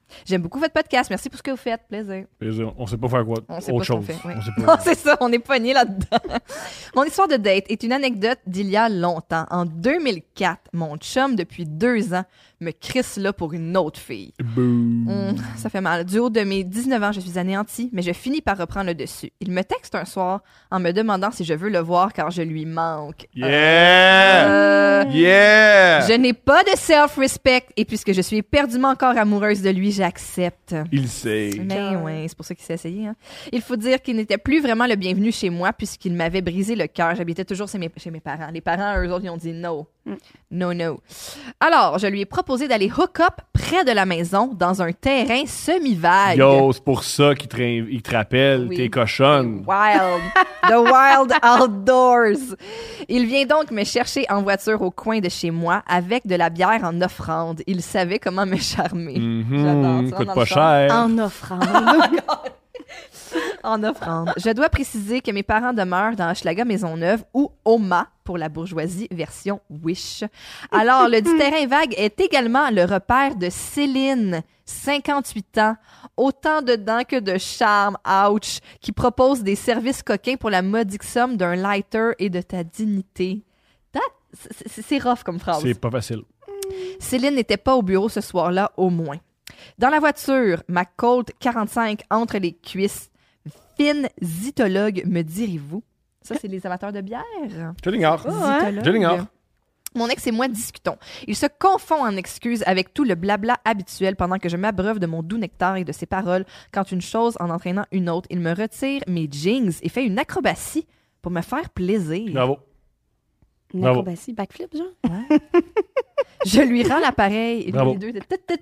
Speaker 4: J'aime beaucoup votre podcast. Merci pour ce que vous faites. Plaisir.
Speaker 5: On sait pas faire quoi.
Speaker 4: On sait
Speaker 5: Autre
Speaker 4: pas ce qu'on
Speaker 5: chose.
Speaker 4: fait, oui.
Speaker 5: On sait pas.
Speaker 4: Non, c'est ça, on est pognés là-dedans. Mon histoire de date est une anecdote d'il y a longtemps. En 2004, mon chum, depuis 2 ans, me crisse là pour une autre fille. Ça fait mal. Du haut de mes 19 ans, je suis anéantie, mais je finis par reprendre le dessus. Il me texte un soir en me demandant si je veux le voir car je lui manque.
Speaker 5: Yeah! Yeah!
Speaker 4: Je n'ai pas de self-respect et puisque je suis éperdument encore amoureuse de lui, j'accepte.
Speaker 5: Il sait.
Speaker 4: Mais ouais, c'est pour ça qu'il s'est essayé. Hein. Il faut dire qu'il n'était plus vraiment le bienvenu chez moi puisqu'il m'avait brisé le cœur. J'habitais toujours chez mes parents. Les parents, eux autres, ils ont dit no. No. Alors, je lui ai proposé d'aller hook up près de la maison dans un terrain semi-vague.
Speaker 5: Yo, c'est pour ça qu'il te rappelle,
Speaker 4: Oui.
Speaker 5: t'es cochonne.
Speaker 4: Wild. The wild outdoors. Il vient donc me chercher en voiture au coin de chez moi avec de la bière en offrande. Il savait comment me charmer. J'adore ça.
Speaker 5: Coûte
Speaker 4: dans
Speaker 5: pas
Speaker 4: le char.
Speaker 5: cher.
Speaker 6: En offrande.
Speaker 4: En offrande. Je dois préciser que mes parents demeurent dans Hochelaga Maisonneuve ou OMA pour la bourgeoisie version Wish. Alors, le dit terrain vague est également le repère de Céline, 58 ans, autant de dents que de charme, ouch, qui propose des services coquins pour la modique somme d'un lighter et de ta dignité. C'est rough comme phrase.
Speaker 5: C'est pas facile.
Speaker 4: Céline n'était pas au bureau ce soir-là, au moins. Dans la voiture, ma Colt 45 entre les cuisses. Fine zytologue, me direz-vous? Ça, c'est les amateurs de bière.
Speaker 5: Je l'ignore.
Speaker 4: Zytologue.
Speaker 5: Je l'ignore.
Speaker 4: Mon ex et moi discutons. Il se confond en excuses avec tout le blabla habituel pendant que je m'abreuve de mon doux nectar et de ses paroles. Quand une chose en entraînant une autre, il me retire mes jeans et fait une acrobatie pour me faire plaisir.
Speaker 5: Bravo.
Speaker 6: Une
Speaker 5: Bravo.
Speaker 6: acrobatie, backflip, genre?
Speaker 4: Je lui rends l'appareil. Et
Speaker 5: Bravo.
Speaker 4: les deux,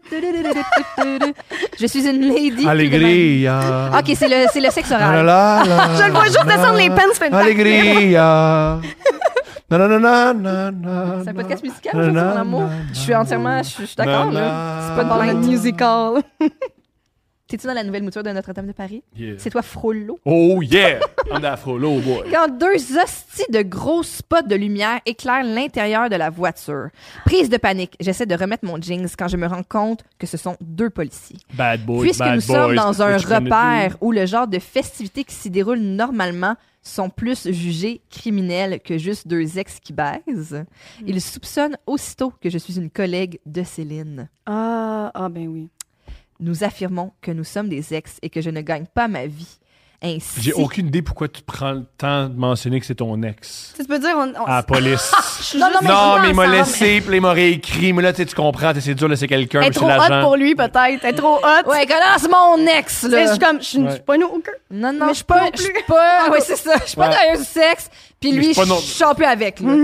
Speaker 4: je suis une lady.
Speaker 5: Allegria.
Speaker 4: OK, c'est le sexe oral.
Speaker 6: Je le vois juste descendre les pants, faire une
Speaker 5: Allegria.
Speaker 4: C'est un podcast musical, aujourd'hui, mon amour. Je suis entièrement... Je suis d'accord, là. C'est pas de
Speaker 6: backflip.
Speaker 4: blague.
Speaker 6: Musical.
Speaker 4: T'es-tu dans la nouvelle mouture de Notre-Dame de Paris?
Speaker 5: Yeah.
Speaker 4: C'est toi, Frollo.
Speaker 5: Oh yeah! I'm that Frollo boy.
Speaker 4: Quand 2 hosties de gros spots de lumière éclairent l'intérieur de la voiture. Prise de panique, j'essaie de remettre mon jeans quand je me rends compte que ce sont 2 policiers.
Speaker 5: Bad boys,
Speaker 4: Puisque
Speaker 5: bad
Speaker 4: nous sommes
Speaker 5: boys.
Speaker 4: dans un
Speaker 5: What you gonna
Speaker 4: repère
Speaker 5: do?
Speaker 4: où le genre de festivités qui s'y déroulent normalement sont plus jugés criminels que juste 2 ex qui baisent, ils soupçonnent aussitôt que je suis une collègue de Céline.
Speaker 6: Ah, ben oui.
Speaker 4: Nous affirmons que nous sommes des ex et que je ne gagne pas ma vie. Ainsi,
Speaker 5: J'ai aucune idée pourquoi tu prends le temps de mentionner que c'est ton ex.
Speaker 6: Tu peux dire,
Speaker 5: À la police.
Speaker 4: Non,
Speaker 6: mais
Speaker 5: Non, mais il m'a
Speaker 6: ensemble.
Speaker 5: laissé, puis il m'a réécrit. Mais là, tu sais, tu comprends, c'est dur de laisser quelqu'un,
Speaker 6: Elle est
Speaker 5: mais c'est
Speaker 6: trop hot
Speaker 5: l'agent.
Speaker 6: pour lui, peut-être. Elle est trop hot.
Speaker 4: Ouais, c'est mon ex,
Speaker 6: Tu sais,
Speaker 4: là.
Speaker 6: je suis comme, je suis
Speaker 5: Ouais.
Speaker 6: pas une hooker.
Speaker 4: Non, non,
Speaker 6: Mais
Speaker 4: je suis pas... Je suis pas... Ouais, c'est ça. Je suis pas
Speaker 5: Ouais.
Speaker 4: derrière du sexe. Puis
Speaker 5: Mais
Speaker 4: lui,
Speaker 5: je suis
Speaker 4: je
Speaker 5: pas non-
Speaker 4: suis plus avec, là.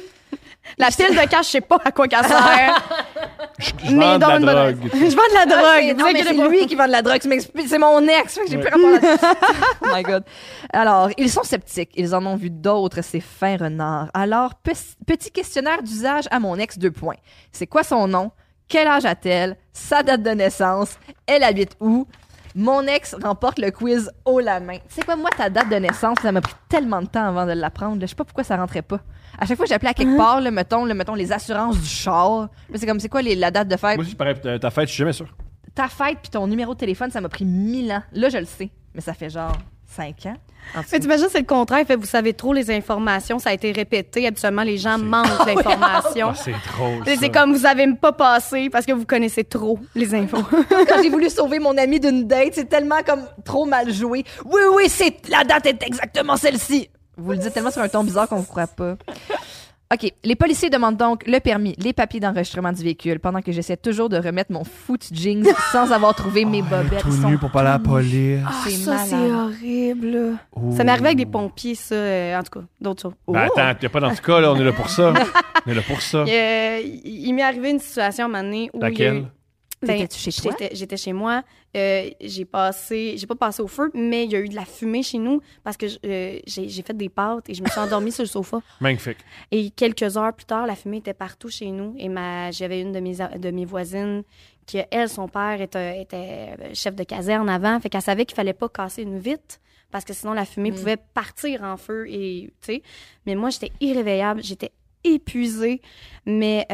Speaker 6: La pile de cash, je sais pas à quoi qu'elle sert.
Speaker 5: Je
Speaker 6: Mais
Speaker 5: vends de la
Speaker 6: donne une bonne-
Speaker 5: drogue.
Speaker 6: Je vends de la
Speaker 4: Ouais,
Speaker 6: drogue.
Speaker 4: non, mais
Speaker 6: Vous inquiétez
Speaker 4: c'est
Speaker 6: pas.
Speaker 4: lui qui vend de la drogue. Tu m'expliques, c'est mon ex. Fait que j'ai plus rapport là. Oh my God. Alors, ils sont sceptiques. Ils en ont vu d'autres, ces fins renards. Alors, petit questionnaire d'usage à mon ex, 2 points. C'est quoi son nom? Quel âge a-t-elle? Sa date de naissance? Elle habite où? Mon ex remporte le quiz haut la main. Tu sais quoi, moi, ta date de naissance, ça m'a pris tellement de temps avant de l'apprendre. Je sais pas pourquoi ça rentrait pas. À chaque fois que j'appelais à quelque part, là, mettons les assurances du char. Là, c'est comme, c'est quoi la date de fête?
Speaker 5: Moi aussi, pareil, ta fête, je suis jamais sûr.
Speaker 4: Ta fête puis ton numéro de téléphone, ça m'a pris 1000 ans. Là, je le sais. Mais ça fait genre 5 ans. En tout
Speaker 6: Mais
Speaker 4: cas.
Speaker 6: t'imagines, c'est le contraire. Fait, vous savez trop les informations. Ça a été répété. Habituellement, les gens manquent l'information.
Speaker 5: Ah, c'est drôle.
Speaker 6: Et
Speaker 5: ça.
Speaker 6: c'est comme vous avez pas passé parce que vous connaissez trop les infos.
Speaker 4: Quand j'ai voulu sauver mon ami d'une date, c'est tellement comme trop mal joué. Oui, la date est exactement celle-ci. Vous le dites tellement sur un ton bizarre qu'on vous croit pas. OK. Les policiers demandent donc le permis, les papiers d'enregistrement du véhicule, pendant que j'essaie toujours de remettre mon foot jeans sans avoir trouvé mes bobettes.
Speaker 5: Tout
Speaker 4: Ils sont
Speaker 5: nu pour pas aller à la police.
Speaker 4: C'est
Speaker 6: ça,
Speaker 4: malade.
Speaker 6: c'est horrible.
Speaker 5: Ouh.
Speaker 6: Ça m'est arrivé avec des pompiers, ça. En tout cas, d'autres choses.
Speaker 5: Ben attends, t'es pas dans ce cas, là. On est là pour ça. On est là pour ça.
Speaker 6: Il m'est arrivé une situation à un moment donné où...
Speaker 5: Laquelle?
Speaker 4: T'étais-tu chez toi?
Speaker 6: J'étais chez moi. J'ai pas passé au feu, mais il y a eu de la fumée chez nous parce que j'ai fait des pâtes et je me suis endormie sur le sofa.
Speaker 5: Magnifique.
Speaker 6: Et quelques heures plus tard, la fumée était partout chez nous. Et j'avais une de mes voisines qui, elle, son père était chef de caserne avant. Fait qu'elle savait qu'il fallait pas casser une vitre parce que sinon la fumée pouvait partir en feu. Et, tu sais. Mais moi, j'étais irréveillable. J'étais épuisée. Mais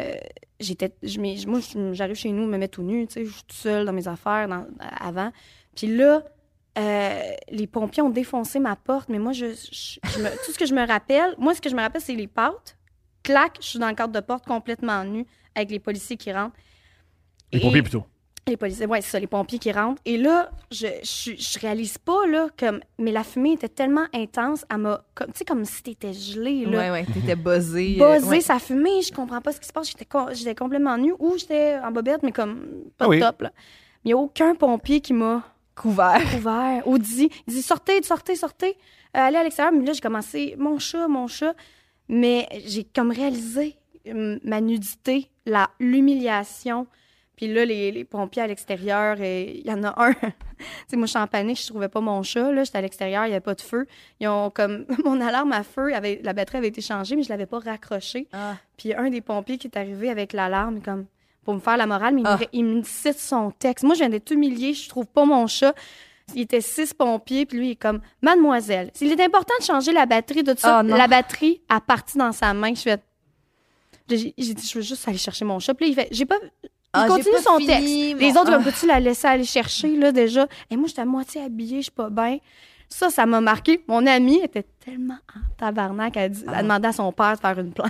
Speaker 6: j'arrive chez nous, me mets tout nu, tu sais, je suis toute seule dans mes affaires avant. Puis là, les pompiers ont défoncé ma porte, mais moi, tout ce que je me rappelle, c'est les pattes. Clac, je suis dans le cadre de porte complètement nue avec les policiers qui rentrent.
Speaker 5: Les pompiers plutôt.
Speaker 6: Les policiers, ouais, c'est ça, les pompiers qui rentrent. Et là, je réalise pas, là, mais la fumée était tellement intense, elle m'a, tu sais, comme si t'étais gelée, là.
Speaker 4: Ouais, t'étais buzzée.
Speaker 6: Buzzée, ça fumait, je comprends pas ce qui se passe. J'étais complètement nue ou j'étais en bobette, mais comme pas de top, là. Il y a aucun pompier qui m'a couvert. Ou il dit, sortez. Allez à l'extérieur. Mais là, j'ai commencé, mon chat. Mais j'ai comme réalisé ma nudité, l'humiliation. Puis là, les pompiers à l'extérieur, il y en a un. Tu sais, moi, je suis en panique, je trouvais pas mon chat. Là, j'étais à l'extérieur, il n'y avait pas de feu. Ils ont comme... Mon alarme à feu, la batterie avait été changée, mais je l'avais pas raccrochée. Puis un des pompiers qui est arrivé avec l'alarme, comme pour me faire la morale, mais il me cite son texte. Moi, je viens d'être humiliée, je trouve pas mon chat. Il était 6 pompiers, puis lui, il est comme « Mademoiselle, s'il est important de changer la batterie de tout ça, la batterie a parti dans sa main. » J'ai dit « Je veux juste aller chercher mon chat. » Puis là, il fait « J'ai pas... » Il continue son texte. Les autres, comme peux-tu la laisser aller chercher, là, déjà? Et moi, j'étais à moitié habillée, je suis pas bien. Ça m'a marqué. Mon amie était tellement en tabarnak, elle demandé à son père de faire une plainte.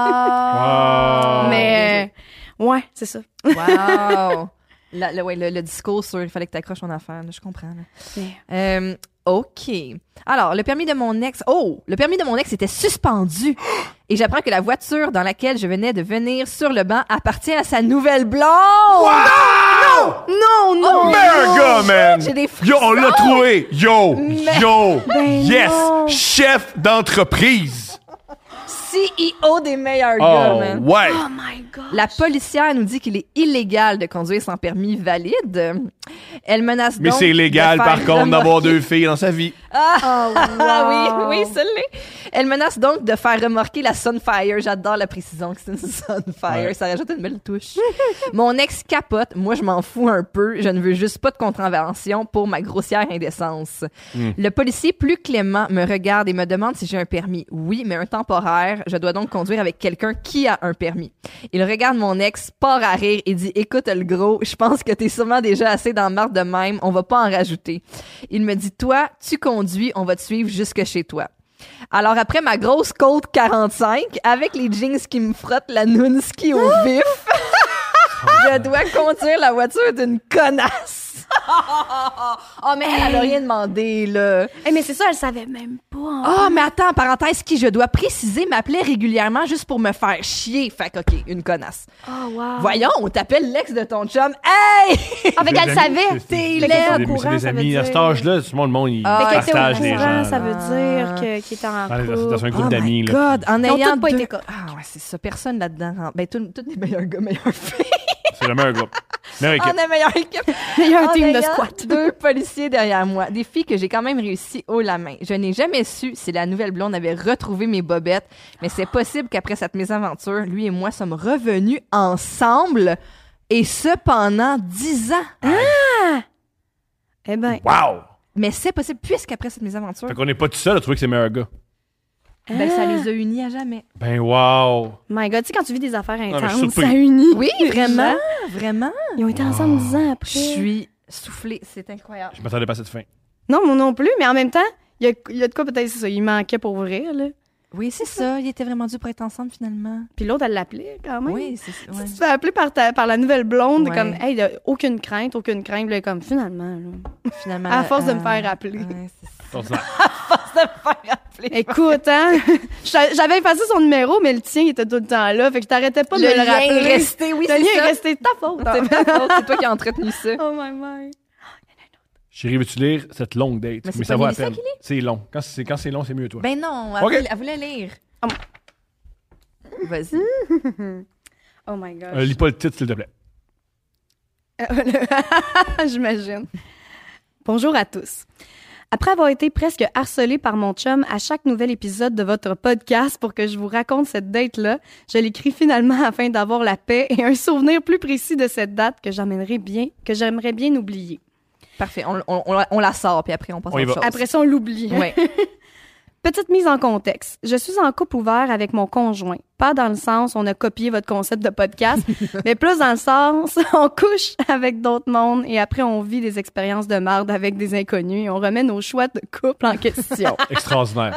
Speaker 6: Mais, ouais, c'est ça.
Speaker 4: Wow! Le discours sur il fallait que tu accroches ton affaire, là, je comprends. Là. OK. Alors, le permis de mon ex était suspendu. Et j'apprends que la voiture dans laquelle je venais de venir sur le banc appartient à sa nouvelle blonde.
Speaker 5: Wow!
Speaker 6: Non!
Speaker 5: Mega, man!
Speaker 4: J'ai des frissons.
Speaker 5: Yo, on l'a trouvé! Yo! Yes!
Speaker 6: non.
Speaker 5: Chef d'entreprise!
Speaker 4: CEO des meilleurs gars, man.
Speaker 5: Ouais!
Speaker 6: Oh my God!
Speaker 4: La policière nous dit qu'il est illégal de conduire sans permis valide. Elle menace donc
Speaker 5: Mais c'est illégal,
Speaker 4: de faire
Speaker 5: par contre, d'avoir
Speaker 4: remorquer-
Speaker 5: 2 filles dans sa vie.
Speaker 4: Oui, ça l'est. Elle menace donc de faire remorquer la Sunfire. J'adore la précision que c'est une Sunfire.
Speaker 5: Ouais.
Speaker 4: Ça rajoute une belle touche. Mon ex capote. Moi, je m'en fous un peu. Je ne veux juste pas de contravention pour ma grossière indécence. Le policier, plus clément, me regarde et me demande si j'ai un permis. Oui, mais un temporaire. Je dois donc conduire avec quelqu'un qui a un permis. Il regarde mon ex, part à rire et dit « Écoute, le gros, je pense que t'es sûrement déjà assez dans le marde de même. On va pas en rajouter. » Il me dit « Toi, tu conduis, on va te suivre jusque chez toi. » Alors, après ma grosse Colt 45, avec les jeans qui me frottent la Nunski au vif, je dois conduire la voiture d'une connasse. Oh, mais elle a rien demandé, là.
Speaker 6: Mais c'est ça, elle savait même pas.
Speaker 4: Ah, mais attends, parenthèse, qui, je dois préciser, m'appelait régulièrement juste pour me faire chier. Fait que, OK, une connasse.
Speaker 6: Oh, wow.
Speaker 4: Voyons, on t'appelle l'ex de ton chum. Hey!
Speaker 6: Avec elle savait.
Speaker 4: T'es
Speaker 6: Fait qu'elle était
Speaker 4: laide.
Speaker 6: au
Speaker 5: C'est
Speaker 6: courant,
Speaker 5: des
Speaker 6: ça veut
Speaker 5: amis. À
Speaker 6: dire.
Speaker 5: cet âge-là, tout le monde, il
Speaker 6: Fait qu'elle était
Speaker 5: partage
Speaker 6: au
Speaker 5: les
Speaker 6: courant,
Speaker 5: gens.
Speaker 6: ça veut dire qu'il était en
Speaker 5: Dans un
Speaker 6: couple.
Speaker 5: groupe d'amis.
Speaker 4: Oh my
Speaker 5: là.
Speaker 4: God, en
Speaker 6: Ils ont
Speaker 4: ayant
Speaker 6: tous pas
Speaker 4: deux...
Speaker 6: été cas.
Speaker 4: Ah ouais, c'est ça, personne là-dedans. Ben, tous les meilleurs gars, meilleures filles.
Speaker 5: C'est le meilleur groupe. Meilleure équipe.
Speaker 4: On est meilleure équipe.
Speaker 6: Meilleur
Speaker 4: En
Speaker 6: team de
Speaker 4: ayant
Speaker 6: squat.
Speaker 4: 2 policiers derrière moi. Des filles que j'ai quand même réussi haut la main. Je n'ai jamais su si la nouvelle blonde avait retrouvé mes bobettes, mais c'est possible qu'après cette mésaventure, lui et moi sommes revenus ensemble, et ce pendant 10 ans.
Speaker 6: Eh ben,
Speaker 5: Wow!
Speaker 4: Mais c'est possible, puisqu'après cette mésaventure,
Speaker 5: Fait qu'on n'est pas tout seul à trouver que c'est le meilleur gars.
Speaker 4: ben, ça les a unis à jamais.
Speaker 5: Ben wow!
Speaker 6: my God, tu sais, quand tu vis des affaires
Speaker 5: mais je suis
Speaker 6: intenses,
Speaker 5: surpris.
Speaker 6: ça unit.
Speaker 4: Oui,
Speaker 6: les
Speaker 4: vraiment,
Speaker 6: gens.
Speaker 4: vraiment.
Speaker 6: Ils ont été ensemble 10 ans après.
Speaker 4: Je suis soufflée, c'est incroyable.
Speaker 5: Je m'attendais pas à cette fin.
Speaker 6: Non, moi non plus, mais en même temps, il y a de quoi peut-être, c'est ça, il manquait pour vrai, là.
Speaker 4: Oui, c'est ça, ils étaient vraiment dû pour être ensemble finalement.
Speaker 6: Puis l'autre, elle l'appelait quand même.
Speaker 4: Oui, c'est ça. Ouais.
Speaker 6: Tu te fais appeler par la nouvelle blonde,
Speaker 4: Ouais.
Speaker 6: comme, hey, aucune crainte, là, comme, finalement, là.
Speaker 4: Finalement,
Speaker 6: À force de me faire appeler.
Speaker 4: Ouais, c'est ça.
Speaker 5: Ordinaire.
Speaker 4: De me faire appeler.
Speaker 6: Écoute, hein, j'avais effacé son numéro, mais le tien, il était tout le temps là, fait que je t'arrêtais pas de
Speaker 4: Le
Speaker 6: me le
Speaker 4: lien
Speaker 6: rappeler.
Speaker 4: est resté, oui,
Speaker 6: Le
Speaker 4: c'est
Speaker 6: lien
Speaker 4: ça.
Speaker 6: est resté de ta faute.
Speaker 4: C'est ta faute, c'est toi qui as entretenu ça.
Speaker 6: Oh my my.
Speaker 5: Chérie, veux-tu lire cette longue date?
Speaker 4: Mais c'est
Speaker 5: ça
Speaker 4: pas
Speaker 5: va à
Speaker 4: Mélissa
Speaker 5: peine.
Speaker 4: qui lit?
Speaker 5: C'est long. Quand c'est long, c'est mieux, toi.
Speaker 4: Ben non,
Speaker 5: Ok.
Speaker 4: elle voulait lire. Vas-y.
Speaker 6: Oh my gosh.
Speaker 5: Lis pas le titre, s'il te plaît.
Speaker 6: J'imagine. Bonjour à tous. Après avoir été presque harcelée par mon chum à chaque nouvel épisode de votre podcast pour que je vous raconte cette date-là, je l'écris finalement afin d'avoir la paix et un souvenir plus précis de cette date que j'aimerais bien oublier.
Speaker 4: Parfait, on la sort, puis après on passe
Speaker 5: On
Speaker 4: à
Speaker 5: y
Speaker 4: autre
Speaker 5: va.
Speaker 4: chose.
Speaker 6: Après ça, on l'oublie.
Speaker 4: Ouais.
Speaker 6: Petite mise en contexte. Je suis en couple ouvert avec mon conjoint. Pas dans le sens on a copié votre concept de podcast, mais plus dans le sens on couche avec d'autres mondes et après on vit des expériences de marde avec des inconnus et on remet nos choix de couple en question.
Speaker 5: Extraordinaire.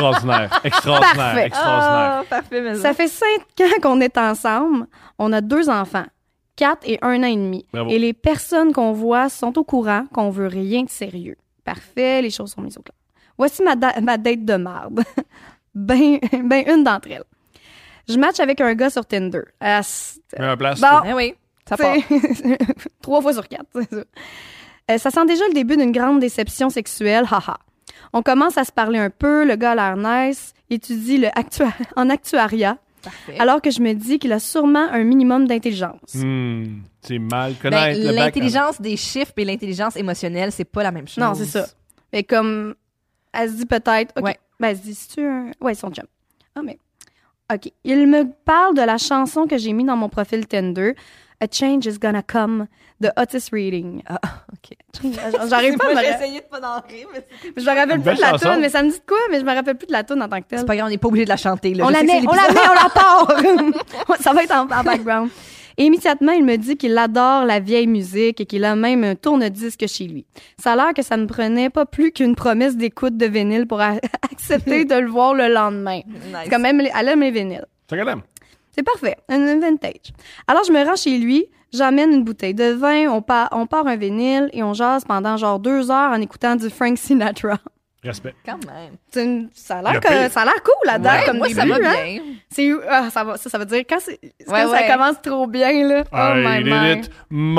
Speaker 6: Parfait.
Speaker 4: Parfait, mais
Speaker 6: Ça fait 5 ans qu'on est ensemble. On a 2 enfants, 4 et 1 an et demi.
Speaker 5: Bravo.
Speaker 6: Et les personnes qu'on voit sont au courant qu'on veut rien de sérieux. Parfait, les choses sont mises au clair. Voici ma date de marde. ben une d'entre elles. Je match avec un gars sur Tinder.
Speaker 5: Mets un place.
Speaker 6: Bon,
Speaker 4: Eh oui, ça part.
Speaker 6: 3 fois sur 4, c'est ça. Ça sent déjà le début d'une grande déception sexuelle, haha. On commence à se parler un peu, le gars a l'air nice, étudie en actuariat,
Speaker 4: Parfait.
Speaker 6: alors que je me dis qu'il a sûrement un minimum d'intelligence.
Speaker 5: C'est mal connaître le bac.
Speaker 4: L'intelligence des chiffres et l'intelligence émotionnelle, c'est pas la même chose.
Speaker 6: Non, c'est ça. Mais comme, elle se dit peut-être, OK,
Speaker 4: Ouais.
Speaker 6: ben elle se dit, c'est-tu un... Ouais, son chum. Ah, mais... OK. Il me parle de la chanson que j'ai mis dans mon profil Tinder, A Change is Gonna Come, de Otis Reading.
Speaker 4: Ah, OK.
Speaker 6: J'arrive pas à
Speaker 4: Moi,
Speaker 6: me...
Speaker 4: j'ai essayé de pas d'en rire, mais
Speaker 6: Je me rappelle
Speaker 5: Une
Speaker 6: plus
Speaker 5: belle
Speaker 6: de la
Speaker 5: chanson.
Speaker 6: tune, mais ça me dit de quoi? Mais je me rappelle plus de la tune en tant que telle.
Speaker 4: c'est pas grave, on n'est pas obligé de la chanter. Là.
Speaker 6: On
Speaker 4: Je
Speaker 6: la
Speaker 4: sais que
Speaker 6: met,
Speaker 4: c'est
Speaker 6: on la
Speaker 4: l'épisode.
Speaker 6: met, on la part! Ça va être en background. Et immédiatement, il me dit qu'il adore la vieille musique et qu'il a même un tourne-disque chez lui. Ça a l'air que ça me prenait pas plus qu'une promesse d'écoute de vinyle pour accepter de le voir le lendemain.
Speaker 4: Nice.
Speaker 6: C'est quand même, elle aime les vinyles.
Speaker 5: Ça quand même.
Speaker 6: C'est parfait, un vintage. Alors, je me rends chez lui, j'amène une bouteille de vin, on part un vinyle et on jase pendant genre 2 heures en écoutant du Frank Sinatra.
Speaker 5: Respect.
Speaker 4: Quand même.
Speaker 6: Ça a
Speaker 5: Le
Speaker 6: l'air
Speaker 5: pire.
Speaker 6: cool là-dedans
Speaker 4: Ouais,
Speaker 6: comme
Speaker 4: moi,
Speaker 6: début,
Speaker 4: ça va
Speaker 6: hein?
Speaker 4: bien.
Speaker 6: Ça veut dire quand quand
Speaker 4: Ouais,
Speaker 6: ça
Speaker 4: ouais.
Speaker 6: commence trop bien là. Oh
Speaker 5: I
Speaker 6: my
Speaker 5: did
Speaker 6: my.
Speaker 5: it my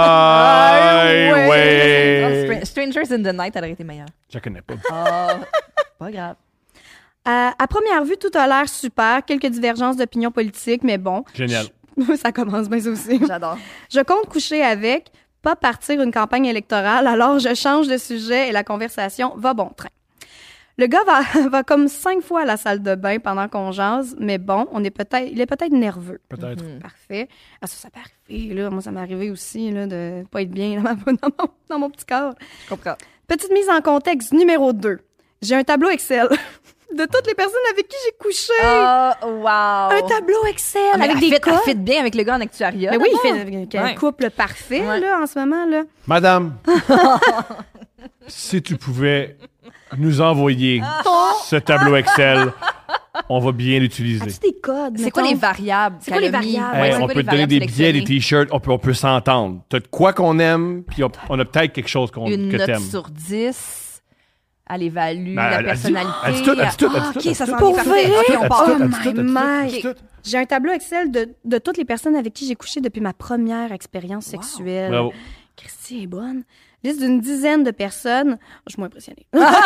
Speaker 6: ouais.
Speaker 5: way.
Speaker 4: Strangers in the Night, elle aurait été meilleure.
Speaker 5: Je connais pas.
Speaker 4: Ah, pas grave.
Speaker 6: À première vue, tout a l'air super, quelques divergences d'opinion politique, mais bon.
Speaker 5: Génial.
Speaker 6: Ça commence bien ça aussi.
Speaker 4: J'adore.
Speaker 6: Je compte coucher avec, pas partir une campagne électorale, alors je change de sujet et la conversation va bon train. Le gars va comme 5 fois à la salle de bain pendant qu'on jase, mais bon, il est peut-être nerveux.
Speaker 5: Peut-être.
Speaker 6: Parfait. Ah, ça peut arriver, là. Moi, ça m'est arrivé aussi, là, de pas être bien dans mon petit corps.
Speaker 4: Je comprends.
Speaker 6: Petite mise en contexte numéro 2. J'ai un tableau Excel de toutes les personnes avec qui j'ai couché.
Speaker 4: Oh, wow.
Speaker 6: Un tableau Excel
Speaker 4: Ah, mais
Speaker 6: avec
Speaker 4: elle
Speaker 6: des
Speaker 4: fit-
Speaker 6: codes.
Speaker 4: Elle fit bien avec le gars en actuariat.
Speaker 6: Mais oui, il
Speaker 4: d'abord.
Speaker 6: fait un
Speaker 4: Ouais.
Speaker 6: couple parfait,
Speaker 4: Ouais.
Speaker 6: là, en ce moment, là.
Speaker 5: Madame, si tu pouvais nous envoyer ce tableau Excel, on va bien l'utiliser.
Speaker 6: As-tu des codes,
Speaker 4: C'est quoi les variables?
Speaker 6: C'est quoi
Speaker 4: qu'elle
Speaker 6: les
Speaker 4: a mis?
Speaker 6: variables?
Speaker 4: Ouais,
Speaker 5: Hey,
Speaker 4: c'est
Speaker 5: on
Speaker 4: quoi
Speaker 5: peut
Speaker 4: les
Speaker 5: te donner
Speaker 4: variables
Speaker 5: des billets, des
Speaker 4: sélectionnées?
Speaker 5: t-shirts, on peut s'entendre. T'as de quoi qu'on aime, puis on a peut-être quelque chose
Speaker 4: Une
Speaker 5: que
Speaker 4: note
Speaker 5: t'aimes.
Speaker 4: sur 10. Elle évalue
Speaker 5: Ben,
Speaker 4: la
Speaker 5: elle dit-
Speaker 4: personnalité.
Speaker 5: elle dit tout, elle dit tout, elle dit
Speaker 4: Ah,
Speaker 5: tout,
Speaker 4: OK,
Speaker 5: elle
Speaker 4: ça
Speaker 5: dit
Speaker 4: s'en
Speaker 5: tout.
Speaker 4: est
Speaker 6: Pour
Speaker 4: parfait.
Speaker 6: vrai?
Speaker 4: OK, on
Speaker 5: Elle dit
Speaker 4: part.
Speaker 5: tout,
Speaker 6: Oh
Speaker 5: elle dit tout, elle dit tout,
Speaker 6: my
Speaker 5: elle dit
Speaker 6: my.
Speaker 5: tout.
Speaker 6: J'ai un tableau Excel de toutes les personnes avec qui j'ai couché depuis ma première expérience sexuelle.
Speaker 5: Bravo.
Speaker 6: Christy est bonne. Liste d'une dizaine de personnes. Je suis moins impressionnée.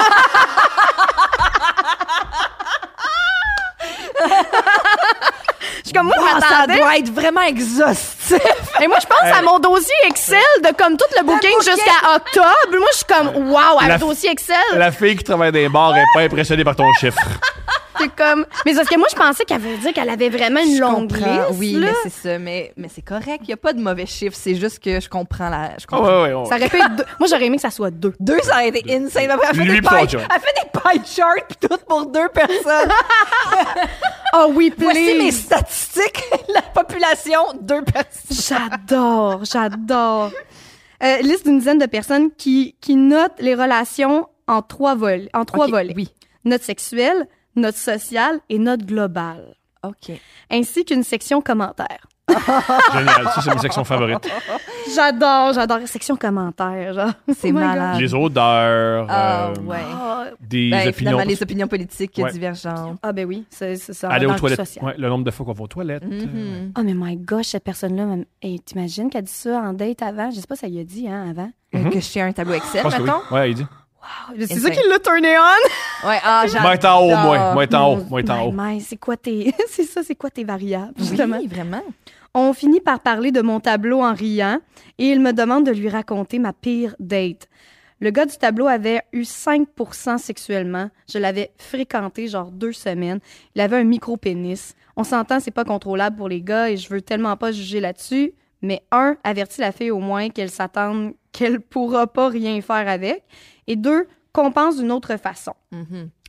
Speaker 6: Je suis comme moi, je
Speaker 4: Ah, ça
Speaker 6: m'attendais.
Speaker 4: doit être vraiment exhaustif.
Speaker 6: Et moi, je pense à mon dossier Excel de comme tout le booking jusqu'à octobre. Moi, je suis comme, wow, un
Speaker 5: La-
Speaker 6: dossier Excel.
Speaker 5: La fille qui travaille dans les bars est pas impressionnée par ton chiffre.
Speaker 6: C'est comme. Mais parce que moi, je pensais qu'elle veut dire qu'elle avait vraiment une longue liste.
Speaker 4: Oui,
Speaker 6: là.
Speaker 4: mais c'est ça. Mais c'est correct. Il n'y a pas de mauvais chiffres. C'est juste que je comprends la. Je
Speaker 5: Ah
Speaker 4: comprends.
Speaker 5: ouais, ouais, ouais.
Speaker 6: Ça aurait pu être 2. Moi, j'aurais aimé que ça soit 2.
Speaker 4: 2, ça aurait été insane. Après, elle fait
Speaker 5: Lui
Speaker 4: des
Speaker 5: pis son
Speaker 4: pie-
Speaker 5: chum.
Speaker 4: elle fait des pie charts pis tout pour 2 personnes.
Speaker 6: Oh oui,
Speaker 4: Voici mes
Speaker 6: please.
Speaker 4: statistiques. La population, 2 personnes.
Speaker 6: J'adore. Liste d'une dizaine de personnes qui notent les relations en 3 volets.
Speaker 4: OK,
Speaker 6: volets.
Speaker 4: oui.
Speaker 6: Note sexuelle, note sociale et note globale.
Speaker 4: OK.
Speaker 6: Ainsi qu'une section commentaires.
Speaker 5: Génial. Ça, c'est mes sections favorites.
Speaker 6: J'adore. Section commentaires, genre.
Speaker 4: C'est
Speaker 6: Oh my
Speaker 4: malade.
Speaker 5: Les odeurs,
Speaker 4: Ah, ouais.
Speaker 5: des
Speaker 4: Ben,
Speaker 5: opinions.
Speaker 4: finalement, les opinions politiques
Speaker 5: Ouais.
Speaker 4: divergentes.
Speaker 6: Ah ben oui, c'est ça.
Speaker 5: Aller
Speaker 6: dans
Speaker 5: aux
Speaker 6: le
Speaker 5: toilettes.
Speaker 6: social.
Speaker 5: Ouais, le nombre de fois qu'on va aux toilettes.
Speaker 4: Mhm.
Speaker 6: Oh mais my gosh, cette personne-là, hey, t'imagines qu'elle dit ça en date avant? Je sais pas si elle y a dit, hein, avant.
Speaker 4: Que je tiens un tableau Excel,
Speaker 5: Je pense que oui.
Speaker 4: mettons.
Speaker 5: Ouais, il dit.
Speaker 6: C'est
Speaker 4: Insane.
Speaker 6: ça qui l'a turné on?
Speaker 4: Ouais, ah, j'adore.
Speaker 5: Moi, être en haut, moi être en haut, moi être en haut.
Speaker 6: My, c'est quoi tes... c'est quoi tes variables, justement?
Speaker 4: Oui, vraiment.
Speaker 6: On finit par parler de mon tableau en riant et il me demande de lui raconter ma pire date. Le gars du tableau avait eu 5% sexuellement. Je l'avais fréquenté genre 2 semaines. Il avait un micro-pénis. On s'entend, c'est pas contrôlable pour les gars et je veux tellement pas juger là-dessus. Mais 1, avertis la fille au moins qu'elle s'attende qu'elle pourra pas rien faire avec. Et 2, compense d'une autre façon.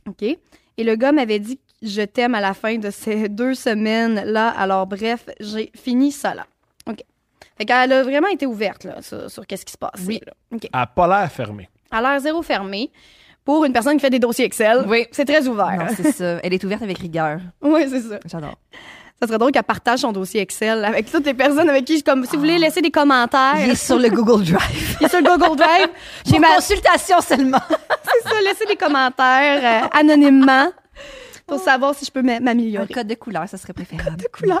Speaker 6: OK? Et le gars m'avait dit « Je t'aime » à la fin de ces 2 semaines-là. Alors, bref, j'ai fini ça là. OK. Fait qu'elle a vraiment été ouverte là, sur qu'est-ce qui se passe.
Speaker 4: Oui.
Speaker 6: Là. OK.
Speaker 5: Elle n'a pas l'air fermée.
Speaker 6: Elle a l'air zéro fermée. Pour une personne qui fait des dossiers Excel,
Speaker 4: Oui.
Speaker 6: c'est très ouvert.
Speaker 4: Non, c'est ça. Elle est ouverte avec rigueur.
Speaker 6: Oui, c'est ça.
Speaker 4: J'adore.
Speaker 6: Ça serait drôle qu'elle partage son dossier Excel avec toutes les personnes avec qui, comme, si vous voulez laisser des commentaires.
Speaker 4: Il est sur le Google Drive.
Speaker 6: Il est sur le Google Drive.
Speaker 4: J'ai ma consultation seulement.
Speaker 6: C'est ça, laisser des commentaires anonymement pour savoir si je peux
Speaker 4: Un
Speaker 6: m'améliorer.
Speaker 4: code de couleur, ça serait préférable.
Speaker 6: De couleur.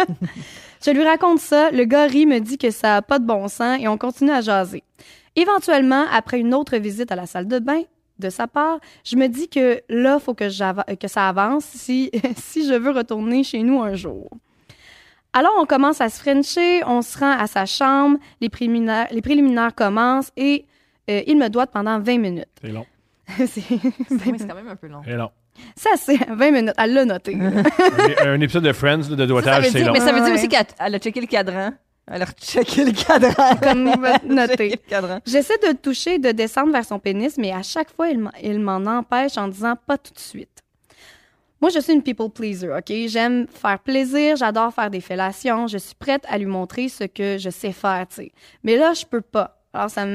Speaker 6: Je lui raconte ça. Le gars rit, me dit que ça n'a pas de bon sens et on continue à jaser. Éventuellement, après une autre visite à la salle de bain, de sa part, je me dis que là, il faut que ça avance si je veux retourner chez nous un jour. Alors, on commence à se frencher, on se rend à sa chambre, les préliminaires commencent et il me doite pendant 20 minutes.
Speaker 5: C'est long.
Speaker 6: c'est
Speaker 4: C'est quand même un peu long.
Speaker 5: C'est long.
Speaker 6: ça, c'est 20 minutes. Elle l'a noté.
Speaker 5: Un épisode de Friends là, de doigtage, c'est long.
Speaker 4: Mais ça veut dire
Speaker 6: Ouais.
Speaker 4: aussi qu'elle a checké le cadran. Elle a checké le cadran.
Speaker 6: Comme noté.
Speaker 4: Checké le cadran.
Speaker 6: J'essaie de le toucher et de descendre vers son pénis, mais à chaque fois, il m'en empêche en disant pas tout de suite. Moi, je suis une people pleaser, OK? J'aime faire plaisir, j'adore faire des fellations, je suis prête à lui montrer ce que je sais faire, tu sais. Mais là, je peux pas. Alors, ça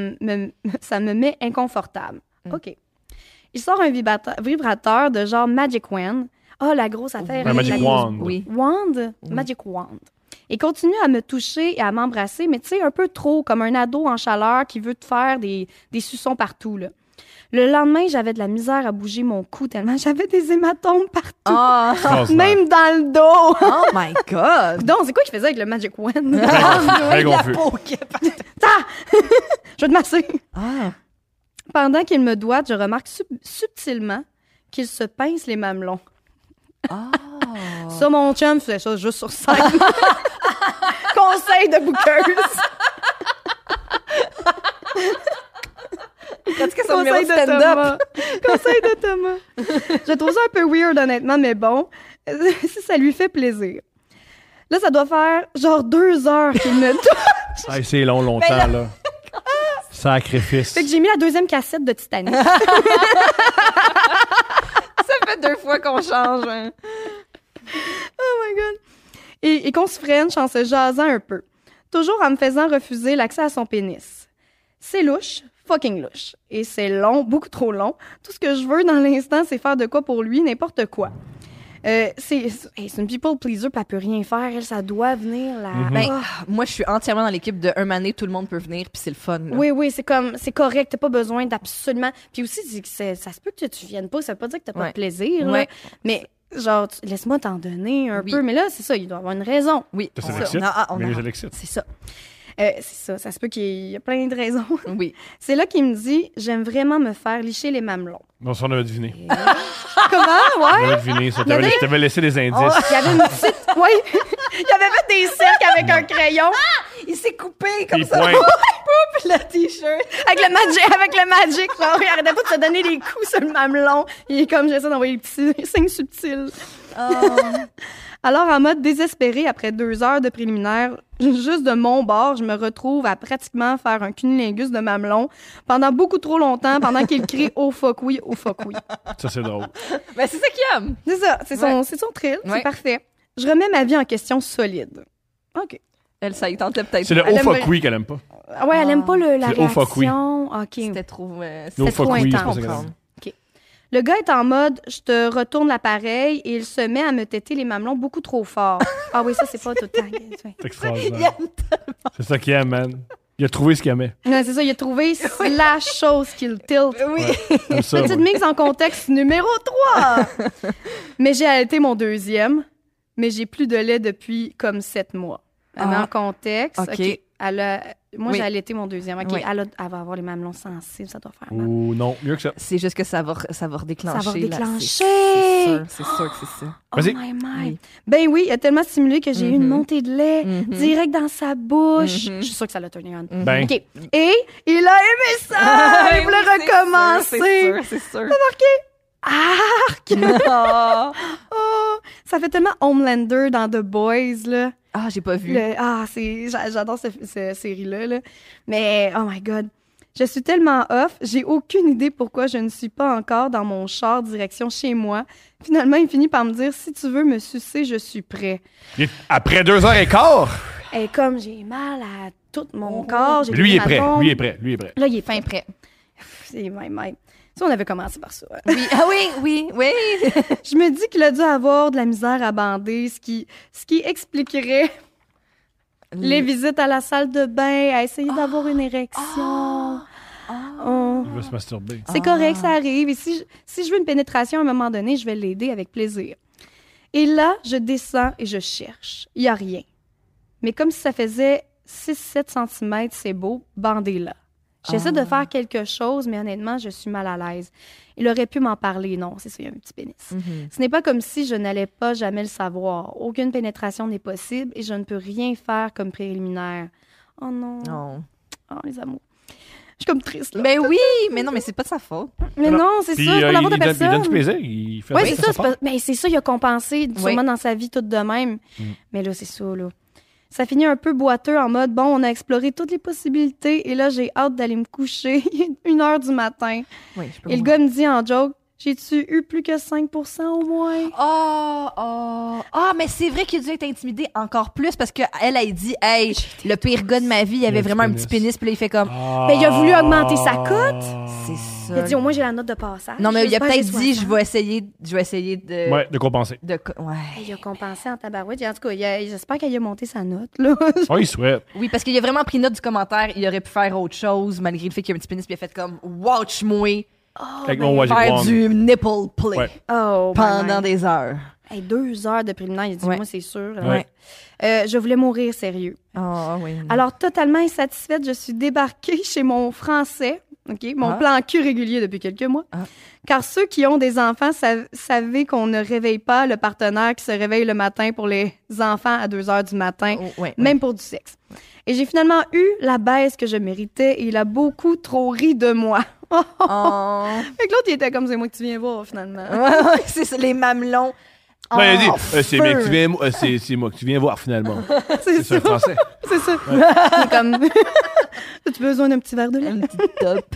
Speaker 6: me met inconfortable. OK. Il sort un vibrateur de genre Magic Wand. Ah, la grosse affaire.
Speaker 5: Un
Speaker 6: avec
Speaker 5: Magic
Speaker 6: la grosse-
Speaker 5: Wand.
Speaker 4: Oui.
Speaker 6: Wand? Magic Wand. Et continue à me toucher et à m'embrasser, mais tu sais, un peu trop, comme un ado en chaleur qui veut te faire des suçons partout, là. Le lendemain, j'avais de la misère à bouger mon cou tellement j'avais des hématomes partout.
Speaker 4: Oh,
Speaker 5: Extraordinaire.
Speaker 6: Même dans le dos.
Speaker 4: oh my God!
Speaker 6: Donc, c'est quoi qu'il faisait avec le Magic Wand?
Speaker 5: Très confus.
Speaker 6: Je vais te masser.
Speaker 4: Ah,
Speaker 6: Pendant qu'il me doite, je remarque subtilement qu'il se pince les mamelons.
Speaker 4: ah.
Speaker 6: Ça, mon chum faisait ça juste sur scène. Conseil de bouqueuse.
Speaker 4: Pratiquer son numéro de stand-up.
Speaker 6: Conseil de Thomas. Je trouve ça un peu weird, honnêtement, mais bon, si ça lui fait plaisir. Là, ça doit faire genre 2 heures qu'il me touche.
Speaker 5: Ah, c'est long, longtemps, là. Sacrifice.
Speaker 6: Fait que j'ai mis la 2e cassette de Titanic.
Speaker 4: Ça fait 2 fois qu'on change. Hein.
Speaker 6: Oh my God. Et qu'on se french en se jasant un peu. Toujours en me faisant refuser l'accès à son pénis. C'est louche, fucking louche. Et c'est long, beaucoup trop long. Tout ce que je veux dans l'instant, c'est faire de quoi pour lui, n'importe quoi. C'est une people pleaser, puis elle peut rien faire. Elle, ça doit venir là.
Speaker 4: Ben, moi, je suis entièrement dans l'équipe de un mané, tout le monde peut venir, puis c'est le fun. Là.
Speaker 6: Oui, c'est correct. T'as pas besoin d'absolument. Puis aussi, ça se peut que tu viennes pas. Ça veut pas dire que t'as pas de plaisir. Là.
Speaker 4: Ouais.
Speaker 6: Mais genre, laisse-moi t'en donner un peu. Mais là, c'est ça, il doit y avoir une raison.
Speaker 4: Oui.
Speaker 5: Ça,
Speaker 4: on-
Speaker 5: c'est l'excite.
Speaker 4: on
Speaker 5: Mais
Speaker 4: a-
Speaker 5: les Alexis.
Speaker 6: C'est ça. C'est ça se peut qu'il y a plein de raisons.
Speaker 4: Oui.
Speaker 6: C'est là qu'il me dit « J'aime vraiment me faire licher les mamelons.
Speaker 5: Non, ça, on avait deviné. »
Speaker 6: Comment?
Speaker 5: On
Speaker 6: Ouais?
Speaker 5: avait deviné ça.
Speaker 6: Il y avait-
Speaker 5: T'avais laissé des indices.
Speaker 6: Il y avait une petite... Oui. Il avait fait des cercles avec un crayon.
Speaker 4: Il s'est coupé
Speaker 5: Puis
Speaker 4: comme
Speaker 5: il
Speaker 4: ça.
Speaker 5: pointe.
Speaker 4: Le t-shirt.
Speaker 6: Avec le magic. Genre, il arrêtait pas de se donner des coups sur le mamelon. Il est comme, j'essaie d'envoyer des petits signes subtils. Alors, en mode désespéré, après 2 heures de préliminaire, juste de mon bord, je me retrouve à pratiquement faire un cunilingus de mamelon pendant beaucoup trop longtemps, pendant qu'il crie « Oh fuck oui, oh fuck oui ».
Speaker 5: Ça, c'est drôle.
Speaker 4: Ben, c'est ça qu'il aime.
Speaker 6: C'est ça, c'est son thrill,
Speaker 4: Ouais.
Speaker 6: c'est parfait. Je remets ma vie en question solide. OK.
Speaker 4: Elle, ça y tentait peut-être.
Speaker 5: C'est le
Speaker 6: Elle
Speaker 5: oh fuck
Speaker 6: aimerait-
Speaker 5: oui qu'elle aime pas.
Speaker 6: Ah ouais, elle aime pas la
Speaker 5: C'est « Oh fuck oui ».
Speaker 6: réaction. OK.
Speaker 4: C'était trop.
Speaker 5: No
Speaker 6: C'était
Speaker 5: fuck
Speaker 6: trop
Speaker 5: oui, c'est
Speaker 6: intense.
Speaker 5: pas ça qu'elle aime.
Speaker 6: Le gars est en mode « Je te retourne l'appareil » et il se met à me téter les mamelons beaucoup trop fort. Ah oui, ça, c'est pas tout le temps.
Speaker 5: C'est extraordinaire. C'est ça qu'il aime, man. Il a trouvé ce qu'il aimait.
Speaker 6: Non, c'est ça, il a trouvé la chose qu'il tilt.
Speaker 4: Oui.
Speaker 5: Comme ça,
Speaker 6: Petite
Speaker 5: moi.
Speaker 6: mise en contexte numéro 3. Mais j'ai allaité mon 2e, mais j'ai plus de lait depuis comme 7 mois. Elle met en contexte.
Speaker 4: OK.
Speaker 6: OK. Moi,
Speaker 4: Oui.
Speaker 6: j'ai allaité mon 2e. OK.
Speaker 4: Oui.
Speaker 6: Elle va avoir les mamelons sensibles, ça doit faire mal.
Speaker 5: Ou non, mieux que ça.
Speaker 4: C'est juste que ça va redéclencher.
Speaker 6: Ça va
Speaker 4: là.
Speaker 6: redéclencher.
Speaker 4: C'est sûr que c'est ça.
Speaker 6: Oh
Speaker 5: Vas-y.
Speaker 6: my my.
Speaker 4: Oui.
Speaker 6: Ben oui, il a tellement stimulé que j'ai eu une montée de lait direct dans sa bouche.
Speaker 4: Mhm.
Speaker 6: Je suis sûre que ça l'a turné on.
Speaker 5: Ben,
Speaker 6: OK. Et il a aimé ça! Il voulait recommencer.
Speaker 4: C'est sûr.
Speaker 6: Arc!
Speaker 4: Ah,
Speaker 6: Oh, ça fait tellement Homelander dans The Boys, là.
Speaker 4: j'ai pas vu.
Speaker 6: J'adore cette série-là, là. Mais, oh my God. Je suis tellement off, j'ai aucune idée pourquoi je ne suis pas encore dans mon char direction chez moi. Finalement, il finit par me dire « Si tu veux me sucer, je suis prêt. »
Speaker 5: Après 2h15!
Speaker 6: Et comme j'ai mal à tout mon corps, j'ai
Speaker 5: Lui, il
Speaker 6: des
Speaker 5: est prêt.
Speaker 6: hématomes.
Speaker 5: Lui est prêt. Lui est prêt.
Speaker 6: Là, il est
Speaker 4: Fin
Speaker 6: prêt.
Speaker 4: prêt.
Speaker 6: C'est même. Si on avait commencé par ça.
Speaker 4: Oui, ah oui.
Speaker 6: Je me dis qu'il a dû avoir de la misère à bander, ce qui expliquerait les visites à la salle de bain, à essayer d'avoir une érection. Oh.
Speaker 5: Il va se masturber.
Speaker 6: C'est correct, ça arrive. Et si je veux une pénétration à un moment donné, je vais l'aider avec plaisir. Et là, je descends et je cherche. Il n'y a rien. Mais comme si ça faisait 6-7 cm, c'est beau, bandez-là. J'essaie de faire quelque chose, mais honnêtement, je suis mal à l'aise. Il aurait pu m'en parler. Non, c'est ça, il y a un petit pénis. Ce n'est pas comme si je n'allais pas jamais le savoir. Aucune pénétration n'est possible et je ne peux rien faire comme préliminaire. Oh non. Oh, les amours. Je suis comme triste, là.
Speaker 4: Ben oui, mais non, mais c'est pas de sa faute.
Speaker 6: Mais non, c'est
Speaker 5: Puis,
Speaker 6: ça, c'est pas la faute de
Speaker 5: il
Speaker 6: personne.
Speaker 5: donne du plaisir. Il fait
Speaker 6: Oui,
Speaker 5: ça,
Speaker 6: c'est ça. Mais c'est ça, il a compensé sûrement
Speaker 4: Oui.
Speaker 6: dans sa vie tout de même. Mais là, c'est ça, là. Ça finit un peu boiteux en mode, bon, on a exploré toutes les possibilités et là, j'ai hâte d'aller me coucher. 1h du matin.
Speaker 4: Oui, je peux
Speaker 6: Et le gars me dit en joke, j'ai-tu eu plus que 5% au moins?
Speaker 4: Mais c'est vrai qu'il a dû être intimidé encore plus parce qu'elle a dit, hey, le pire gars de ma vie, il avait vraiment un petit pénis, puis là, il fait comme,
Speaker 6: Ben, il a voulu augmenter sa cote.
Speaker 4: c'est
Speaker 6: Il a
Speaker 4: ça.
Speaker 6: dit, au moins, j'ai la note de passage.
Speaker 4: Non, mais il a
Speaker 6: J'espère
Speaker 4: peut-être
Speaker 6: que j'ai
Speaker 4: dit,
Speaker 6: 60.
Speaker 4: je vais essayer de.
Speaker 5: Ouais, de compenser.
Speaker 4: Ouais.
Speaker 6: Il a compensé en tabarouette. En tout cas, j'espère qu'il a monté sa note, là.
Speaker 5: Oh, il souhaite.
Speaker 4: Oui, parce qu'il a vraiment pris note du commentaire. Il aurait pu faire autre chose malgré le fait qu'il y a un petit pénis, puis il a fait comme, watch-moi
Speaker 5: Avec mon Wajik
Speaker 4: faire
Speaker 5: Wand.
Speaker 4: du nipple play
Speaker 5: Ouais.
Speaker 6: Oh,
Speaker 4: pendant des heures.
Speaker 6: Hey, 2 heures de préliminaire, il a dit,
Speaker 4: Ouais.
Speaker 6: moi, c'est sûr.
Speaker 5: Ouais.
Speaker 6: Je voulais mourir sérieux.
Speaker 4: Oui.
Speaker 6: Alors, totalement insatisfaite, je suis débarquée chez mon français, mon plan cul régulier depuis quelques mois. Car ceux qui ont des enfants savent qu'on ne réveille pas le partenaire qui se réveille le matin pour les enfants à 2 heures du matin, même pour du sexe. Et j'ai finalement eu la baisse que je méritais et il a beaucoup trop ri de moi. Fait que l'autre, il était comme, c'est moi que tu viens voir, finalement.
Speaker 4: C'est ça, les mamelons.
Speaker 5: Non, il a dit, c'est
Speaker 4: feu.
Speaker 5: bien que tu viens, c'est moi que tu viens voir, finalement. C'est ça, le français.
Speaker 6: C'est ça. C'est comme, as-tu besoin d'un petit verre de lait?
Speaker 4: Un petit top.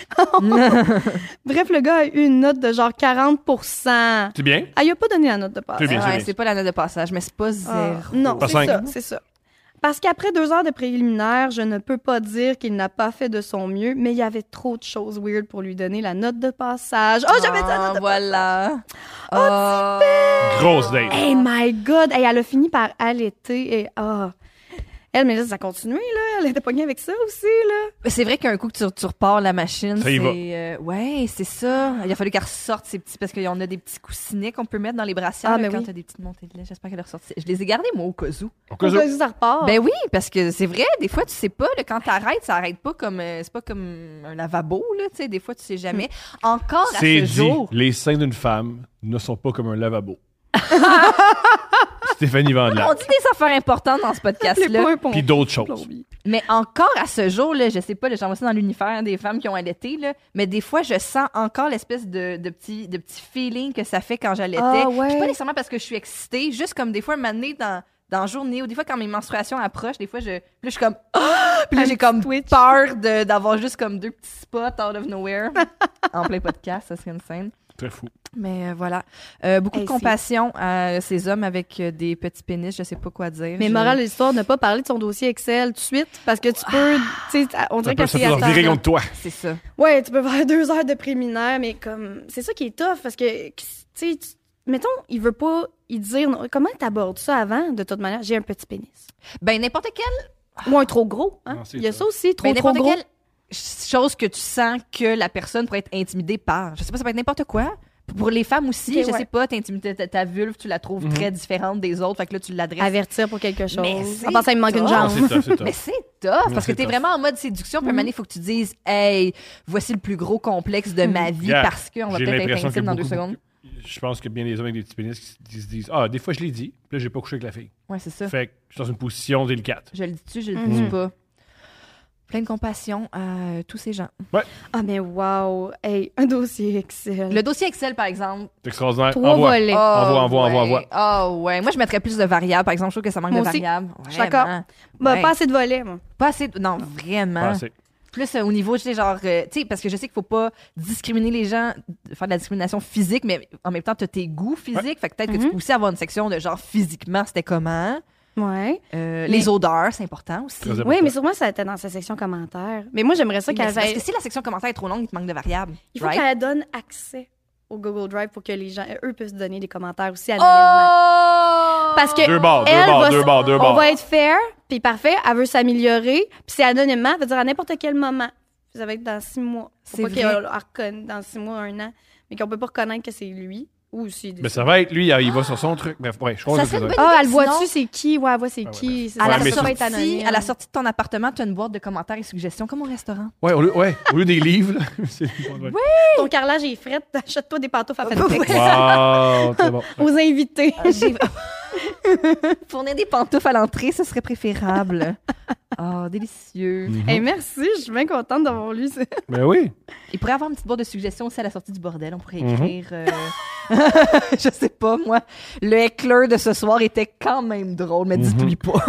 Speaker 6: Bref, le gars a eu une note de genre 40%.
Speaker 5: C'est bien?
Speaker 6: Ah, il a pas donné la note de passage.
Speaker 5: C'est bien,
Speaker 4: Ouais, c'est pas la note de passage, mais c'est pas zéro.
Speaker 6: Non,
Speaker 5: Pas
Speaker 6: c'est
Speaker 5: cinq.
Speaker 6: ça, c'est ça. Parce qu'après 2 heures de préliminaire, je ne peux pas dire qu'il n'a pas fait de son mieux, mais il y avait trop de choses weird pour lui donner la note de passage. Oh, j'avais dit la note de
Speaker 4: Voilà.
Speaker 5: Grosse date.
Speaker 6: Hey my God! Hey, elle a fini par allaiter et Elle, mais là, ça a continué, là. Elle était pognée avec ça aussi, là.
Speaker 4: C'est vrai qu'un coup que tu repars la machine,
Speaker 5: Ça y va.
Speaker 4: c'est... ouais, c'est ça. Il a fallu qu'elle ressorte ces petits... Parce qu'on a des petits coussinets qu'on peut mettre dans les brassières
Speaker 6: Ah,
Speaker 4: là,
Speaker 6: mais
Speaker 4: quand
Speaker 6: oui.
Speaker 4: t'as des petites montées de lait. J'espère qu'elle est ressortie. Je les ai gardées, moi, au cas où.
Speaker 5: Au cas où.
Speaker 6: Pourquoi ça repart?
Speaker 4: Ben oui, parce que c'est vrai, des fois, tu sais pas, là, quand t'arrêtes, ça arrête pas comme... c'est pas comme un lavabo, là, tu sais. Des fois, tu sais jamais. Encore à
Speaker 5: C'est
Speaker 4: ce
Speaker 5: dit,
Speaker 4: jour...
Speaker 5: les seins d'une femme ne sont pas comme un lavabo. Stéphanie
Speaker 4: On
Speaker 5: Vandelac.
Speaker 4: dit des affaires importantes dans ce podcast-là.
Speaker 5: Puis d'autres choses.
Speaker 4: Mais encore à ce jour, là, je sais pas, là, j'en vois ça dans l'univers des femmes qui ont allaité, là, mais des fois, je sens encore l'espèce de petit feeling que ça fait quand j'allaitais.
Speaker 6: Ah, ouais.
Speaker 4: Puis pas nécessairement parce que je suis excitée, juste comme des fois, un moment donné, dans la journée, ou des fois, quand mes menstruations approchent, des fois, puis là, je suis comme... Ah! Puis là, j'ai comme peur d'avoir juste comme 2 petits spots out of nowhere en plein podcast, ça serait une scène.
Speaker 5: Très fou.
Speaker 4: Mais voilà. Beaucoup de
Speaker 6: Hey,
Speaker 4: compassion à ces hommes avec des petits pénis, je sais pas quoi dire.
Speaker 6: Mais morale de l'histoire, ne pas parler de son dossier Excel tout de suite, parce que tu peux, tu sais, on dirait
Speaker 5: Ça
Speaker 6: que
Speaker 5: peut leur virer contre toi.
Speaker 4: C'est ça.
Speaker 6: Ouais, tu peux faire 2 heures de préliminaire, mais comme, c'est ça qui est tough, parce que, tu sais, mettons, il veut pas y dire, comment t'abordes ça avant, de toute manière, j'ai un petit pénis.
Speaker 4: Ben, n'importe quel
Speaker 6: Ou un trop gros, hein?
Speaker 5: Non, c'est
Speaker 6: Il y a
Speaker 5: ça.
Speaker 6: ça aussi, trop
Speaker 4: Ben, n'importe
Speaker 6: gros.
Speaker 4: quelle chose que tu sens que la personne pourrait être intimidée par. Je sais pas, ça peut être n'importe quoi. Pour les femmes aussi,
Speaker 6: Ok,
Speaker 4: je
Speaker 6: ouais.
Speaker 4: sais pas, ta vulve, tu la trouves très différente des autres, fait que là, tu l'adresses.
Speaker 6: Avertir pour quelque chose.
Speaker 4: Mais c'est
Speaker 6: En passant, il me manque une
Speaker 4: tough.
Speaker 6: jambe.
Speaker 5: C'est tough, c'est tough.
Speaker 4: Mais c'est tough,
Speaker 5: Non,
Speaker 4: parce que
Speaker 5: c'est
Speaker 4: t'es
Speaker 5: tough.
Speaker 4: vraiment en mode séduction, puis à un moment donné, il faut que tu dises, hey, voici le plus gros complexe de ma vie,
Speaker 5: Yeah.
Speaker 4: parce qu'on va
Speaker 5: J'ai
Speaker 4: peut-être être
Speaker 5: l'impression que
Speaker 4: intime dans 2
Speaker 5: beaucoup,
Speaker 4: secondes.
Speaker 5: Je pense que bien des hommes avec des petits pénis qui se disent ah, des fois je l'ai dit, puis là j'ai pas couché avec la fille.
Speaker 4: Ouais, c'est ça.
Speaker 5: Fait que je suis dans une position délicate.
Speaker 4: Je le dis-tu, je le dis pas. Plein de compassion à tous ces gens.
Speaker 6: Ah, mais wow! Hey, un dossier Excel.
Speaker 4: Le dossier Excel, par exemple.
Speaker 5: C'est extraordinaire.
Speaker 6: 3
Speaker 5: Envoie.
Speaker 6: volets.
Speaker 5: Envoie.
Speaker 4: Ah ouais. Moi, je mettrais plus de variables. Par exemple, je trouve que ça manque
Speaker 6: Moi
Speaker 4: de
Speaker 6: aussi.
Speaker 4: variables.
Speaker 6: Je suis d'accord.
Speaker 4: Vraiment.
Speaker 6: Bah,
Speaker 4: Ouais.
Speaker 6: pas assez de volets, moi.
Speaker 4: Pas assez. Non, vraiment.
Speaker 5: Pas assez.
Speaker 4: Plus au niveau, tu sais, genre, tu sais, parce que je sais qu'il faut pas discriminer les gens, faire de la discrimination physique, mais en même temps, t'as tes goûts physiques. Fait que peut-être que tu peux aussi avoir une section de genre physiquement, c'était comment.
Speaker 6: Ouais.
Speaker 4: Les odeurs, c'est important aussi.
Speaker 5: Très important.
Speaker 6: Oui, mais sûrement, ça était dans sa section commentaires. Mais moi, j'aimerais ça
Speaker 4: Mais
Speaker 6: qu'elle
Speaker 4: c'est parce
Speaker 6: aille...
Speaker 4: que si la section commentaire est trop longue, il te manque de variables.
Speaker 6: Il faut
Speaker 4: right?
Speaker 6: qu'elle donne accès au Google Drive pour que les gens, eux, puissent donner des commentaires aussi anonymement.
Speaker 4: Oh!
Speaker 6: Parce que
Speaker 5: Deux barres,
Speaker 6: elle va
Speaker 5: deux barres.
Speaker 6: On va être fair, puis parfait, elle veut s'améliorer, puis c'est anonymement, elle veut dire à n'importe quel moment. Ça va être dans 6 mois. Faut
Speaker 4: C'est
Speaker 6: pas
Speaker 4: vrai.
Speaker 6: qu'elle reconnaisse dans 6 mois, 1 an, mais qu'on peut pas reconnaître que c'est lui. Ou si
Speaker 5: Mais ça va être lui, il va sur son truc. Bref, ouais, je crois
Speaker 4: Ça
Speaker 5: que
Speaker 4: serait
Speaker 5: c'est
Speaker 4: une
Speaker 5: ça.
Speaker 4: bonne
Speaker 6: Ah, elle
Speaker 4: idée,
Speaker 6: voit
Speaker 4: sinon-
Speaker 6: dessus, c'est qui? Ouais, elle voit c'est
Speaker 5: ouais.
Speaker 6: qui. C'est
Speaker 4: À,
Speaker 6: ça,
Speaker 4: la
Speaker 5: mais
Speaker 6: ça va
Speaker 4: sortie,
Speaker 6: être anonyme.
Speaker 4: à la sortie de ton appartement, tu as une boîte de commentaires et suggestions comme au restaurant.
Speaker 5: Ouais, au lieu des livres, là. C'est ouais.
Speaker 6: Ton carrelage est fret, achète-toi des pantoufles à Fantex.
Speaker 5: Wow, c'est bon.
Speaker 6: Aux invités.
Speaker 4: Fournir des pantoufles à l'entrée, ce serait préférable. Oh, délicieux.
Speaker 6: Hey, merci, je suis bien contente d'avoir lu ça.
Speaker 5: Mais oui.
Speaker 4: Il pourrait avoir une petite boîte de suggestions aussi à la sortie du bordel. On pourrait écrire... je sais pas, moi. Le heckler de ce soir était quand même drôle, mais dites-lui pas.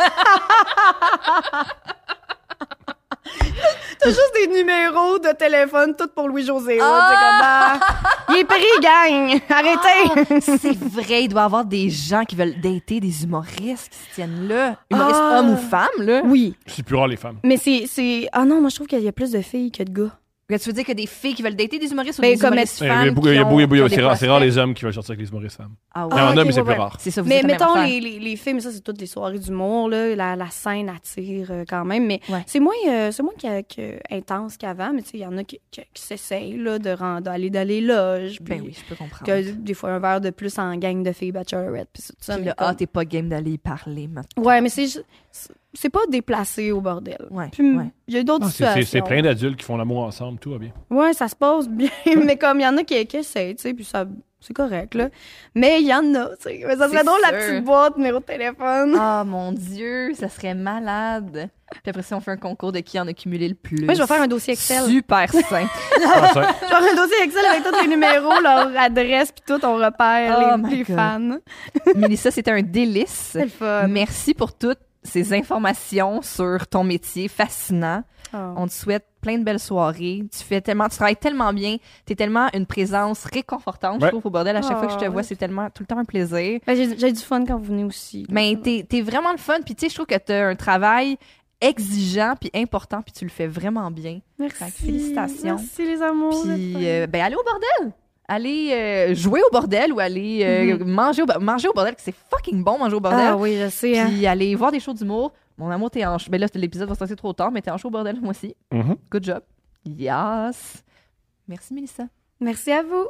Speaker 6: T'as juste des numéros de téléphone, tout pour Louis-José. Il est pris, gang! Arrêtez!
Speaker 4: C'est vrai, il doit y avoir des gens qui veulent dater des humoristes qui se tiennent là. Humoristes hommes ou femmes, là.
Speaker 6: Oui,
Speaker 5: C'est plus rare, les femmes.
Speaker 6: mais c'est... Ah non, moi, je trouve qu'il y a plus de filles que de gars.
Speaker 4: Tu veux dire que des filles qui veulent dater des humoristes ou
Speaker 6: Ben,
Speaker 4: des
Speaker 6: comme
Speaker 4: humoristes
Speaker 5: Il y a
Speaker 4: femmes
Speaker 5: beaucoup-
Speaker 4: qui
Speaker 5: il y a
Speaker 4: ont-
Speaker 5: beaucoup-
Speaker 4: qui ont des
Speaker 5: c'est rare
Speaker 4: prospects?
Speaker 5: les hommes qui veulent sortir avec les humoristes femmes.
Speaker 4: Ah ouais.
Speaker 5: Il y en a,
Speaker 6: ok,
Speaker 5: mais c'est
Speaker 6: ouais,
Speaker 5: plus
Speaker 6: ouais.
Speaker 5: rare.
Speaker 4: C'est ça, vous
Speaker 6: Mais
Speaker 4: êtes la même
Speaker 6: mettons,
Speaker 4: affaire.
Speaker 6: les films, ça, c'est toutes des soirées d'humour, là. La scène attire quand même. Mais
Speaker 4: Ouais.
Speaker 6: c'est moins intense qu'avant. Mais tu sais, il y en a qui s'essayent, là, d'aller dans les loges.
Speaker 4: Ben
Speaker 6: puis
Speaker 4: oui, je peux comprendre.
Speaker 6: que des fois, un verre de plus en gang de filles bachelorette. Puis tout ça.
Speaker 4: Puis
Speaker 6: mais
Speaker 4: là,
Speaker 6: comme-
Speaker 4: t'es pas game d'aller y parler maintenant.
Speaker 6: Ouais, mais c'est pas déplacé au bordel.
Speaker 4: Ouais,
Speaker 6: Puis
Speaker 4: ouais.
Speaker 6: il y a d'autres
Speaker 5: Ah,
Speaker 6: situations.
Speaker 5: c'est plein d'adultes qui font l'amour ensemble, tout va bien.
Speaker 6: Ouais, ça se passe bien, mais comme il y en a qui essayent, tu sais, puis ça, c'est correct, là. Mais il y en a, tu sais. Mais ça serait
Speaker 4: C'est
Speaker 6: drôle, la
Speaker 4: sûr.
Speaker 6: petite boîte, numéro de téléphone.
Speaker 4: Ah, mon Dieu, ça serait malade. Puis après ça, on fait un concours de qui en a cumulé le plus.
Speaker 6: Moi, je vais faire un dossier Excel.
Speaker 4: Super sain.
Speaker 5: Ah, ça-
Speaker 6: Je vais faire un dossier Excel avec tous les numéros, leur adresse, puis tout, on repère
Speaker 4: Oh
Speaker 6: les
Speaker 4: my God.
Speaker 6: fans.
Speaker 4: Mélissa, c'était un délice.
Speaker 6: C'est le fun.
Speaker 4: Merci pour toutes ces informations sur ton métier fascinant.
Speaker 6: Oh.
Speaker 4: On te souhaite plein de belles soirées. Tu travailles tellement bien. T'es tellement une présence réconfortante, je
Speaker 5: Ouais.
Speaker 4: trouve, au bordel. À chaque fois que je te
Speaker 6: Oh,
Speaker 4: vois, c'est tellement tout le temps un plaisir.
Speaker 6: Ben, j'ai du fun quand vous venez aussi.
Speaker 4: Mais t'es vraiment le fun. Puis tu sais, je trouve que t'as un travail exigeant puis important, puis tu le fais vraiment bien.
Speaker 6: Merci.
Speaker 4: Fait que félicitations.
Speaker 6: Merci, les amours.
Speaker 4: Puis,
Speaker 6: le fun.
Speaker 4: ben, allez au bordel! Allez jouer au bordel ou aller manger au bordel, que c'est fucking bon manger au bordel.
Speaker 6: Ah oui, je sais. Hein.
Speaker 4: Puis aller voir des shows d'humour. Mon amour, t'es en show. Ben là, l'épisode va sortir trop tard, mais t'es en show au bordel, moi aussi.
Speaker 5: Mhm.
Speaker 4: Good job. Yes. Merci, Mélissa.
Speaker 6: Merci à vous.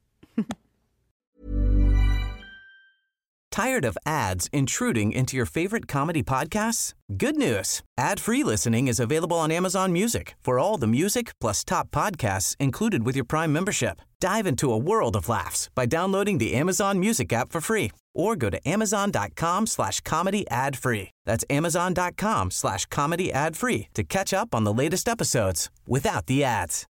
Speaker 7: Tired of ads intruding into your favorite comedy podcasts? Good news. Ad-free listening is available on Amazon Music for all the music plus top podcasts included with your Prime membership. Dive into a world of laughs by downloading the Amazon Music app for free or go to amazon.com/comedy ad-free. That's amazon.com/comedy ad-free to catch up on the latest episodes without the ads.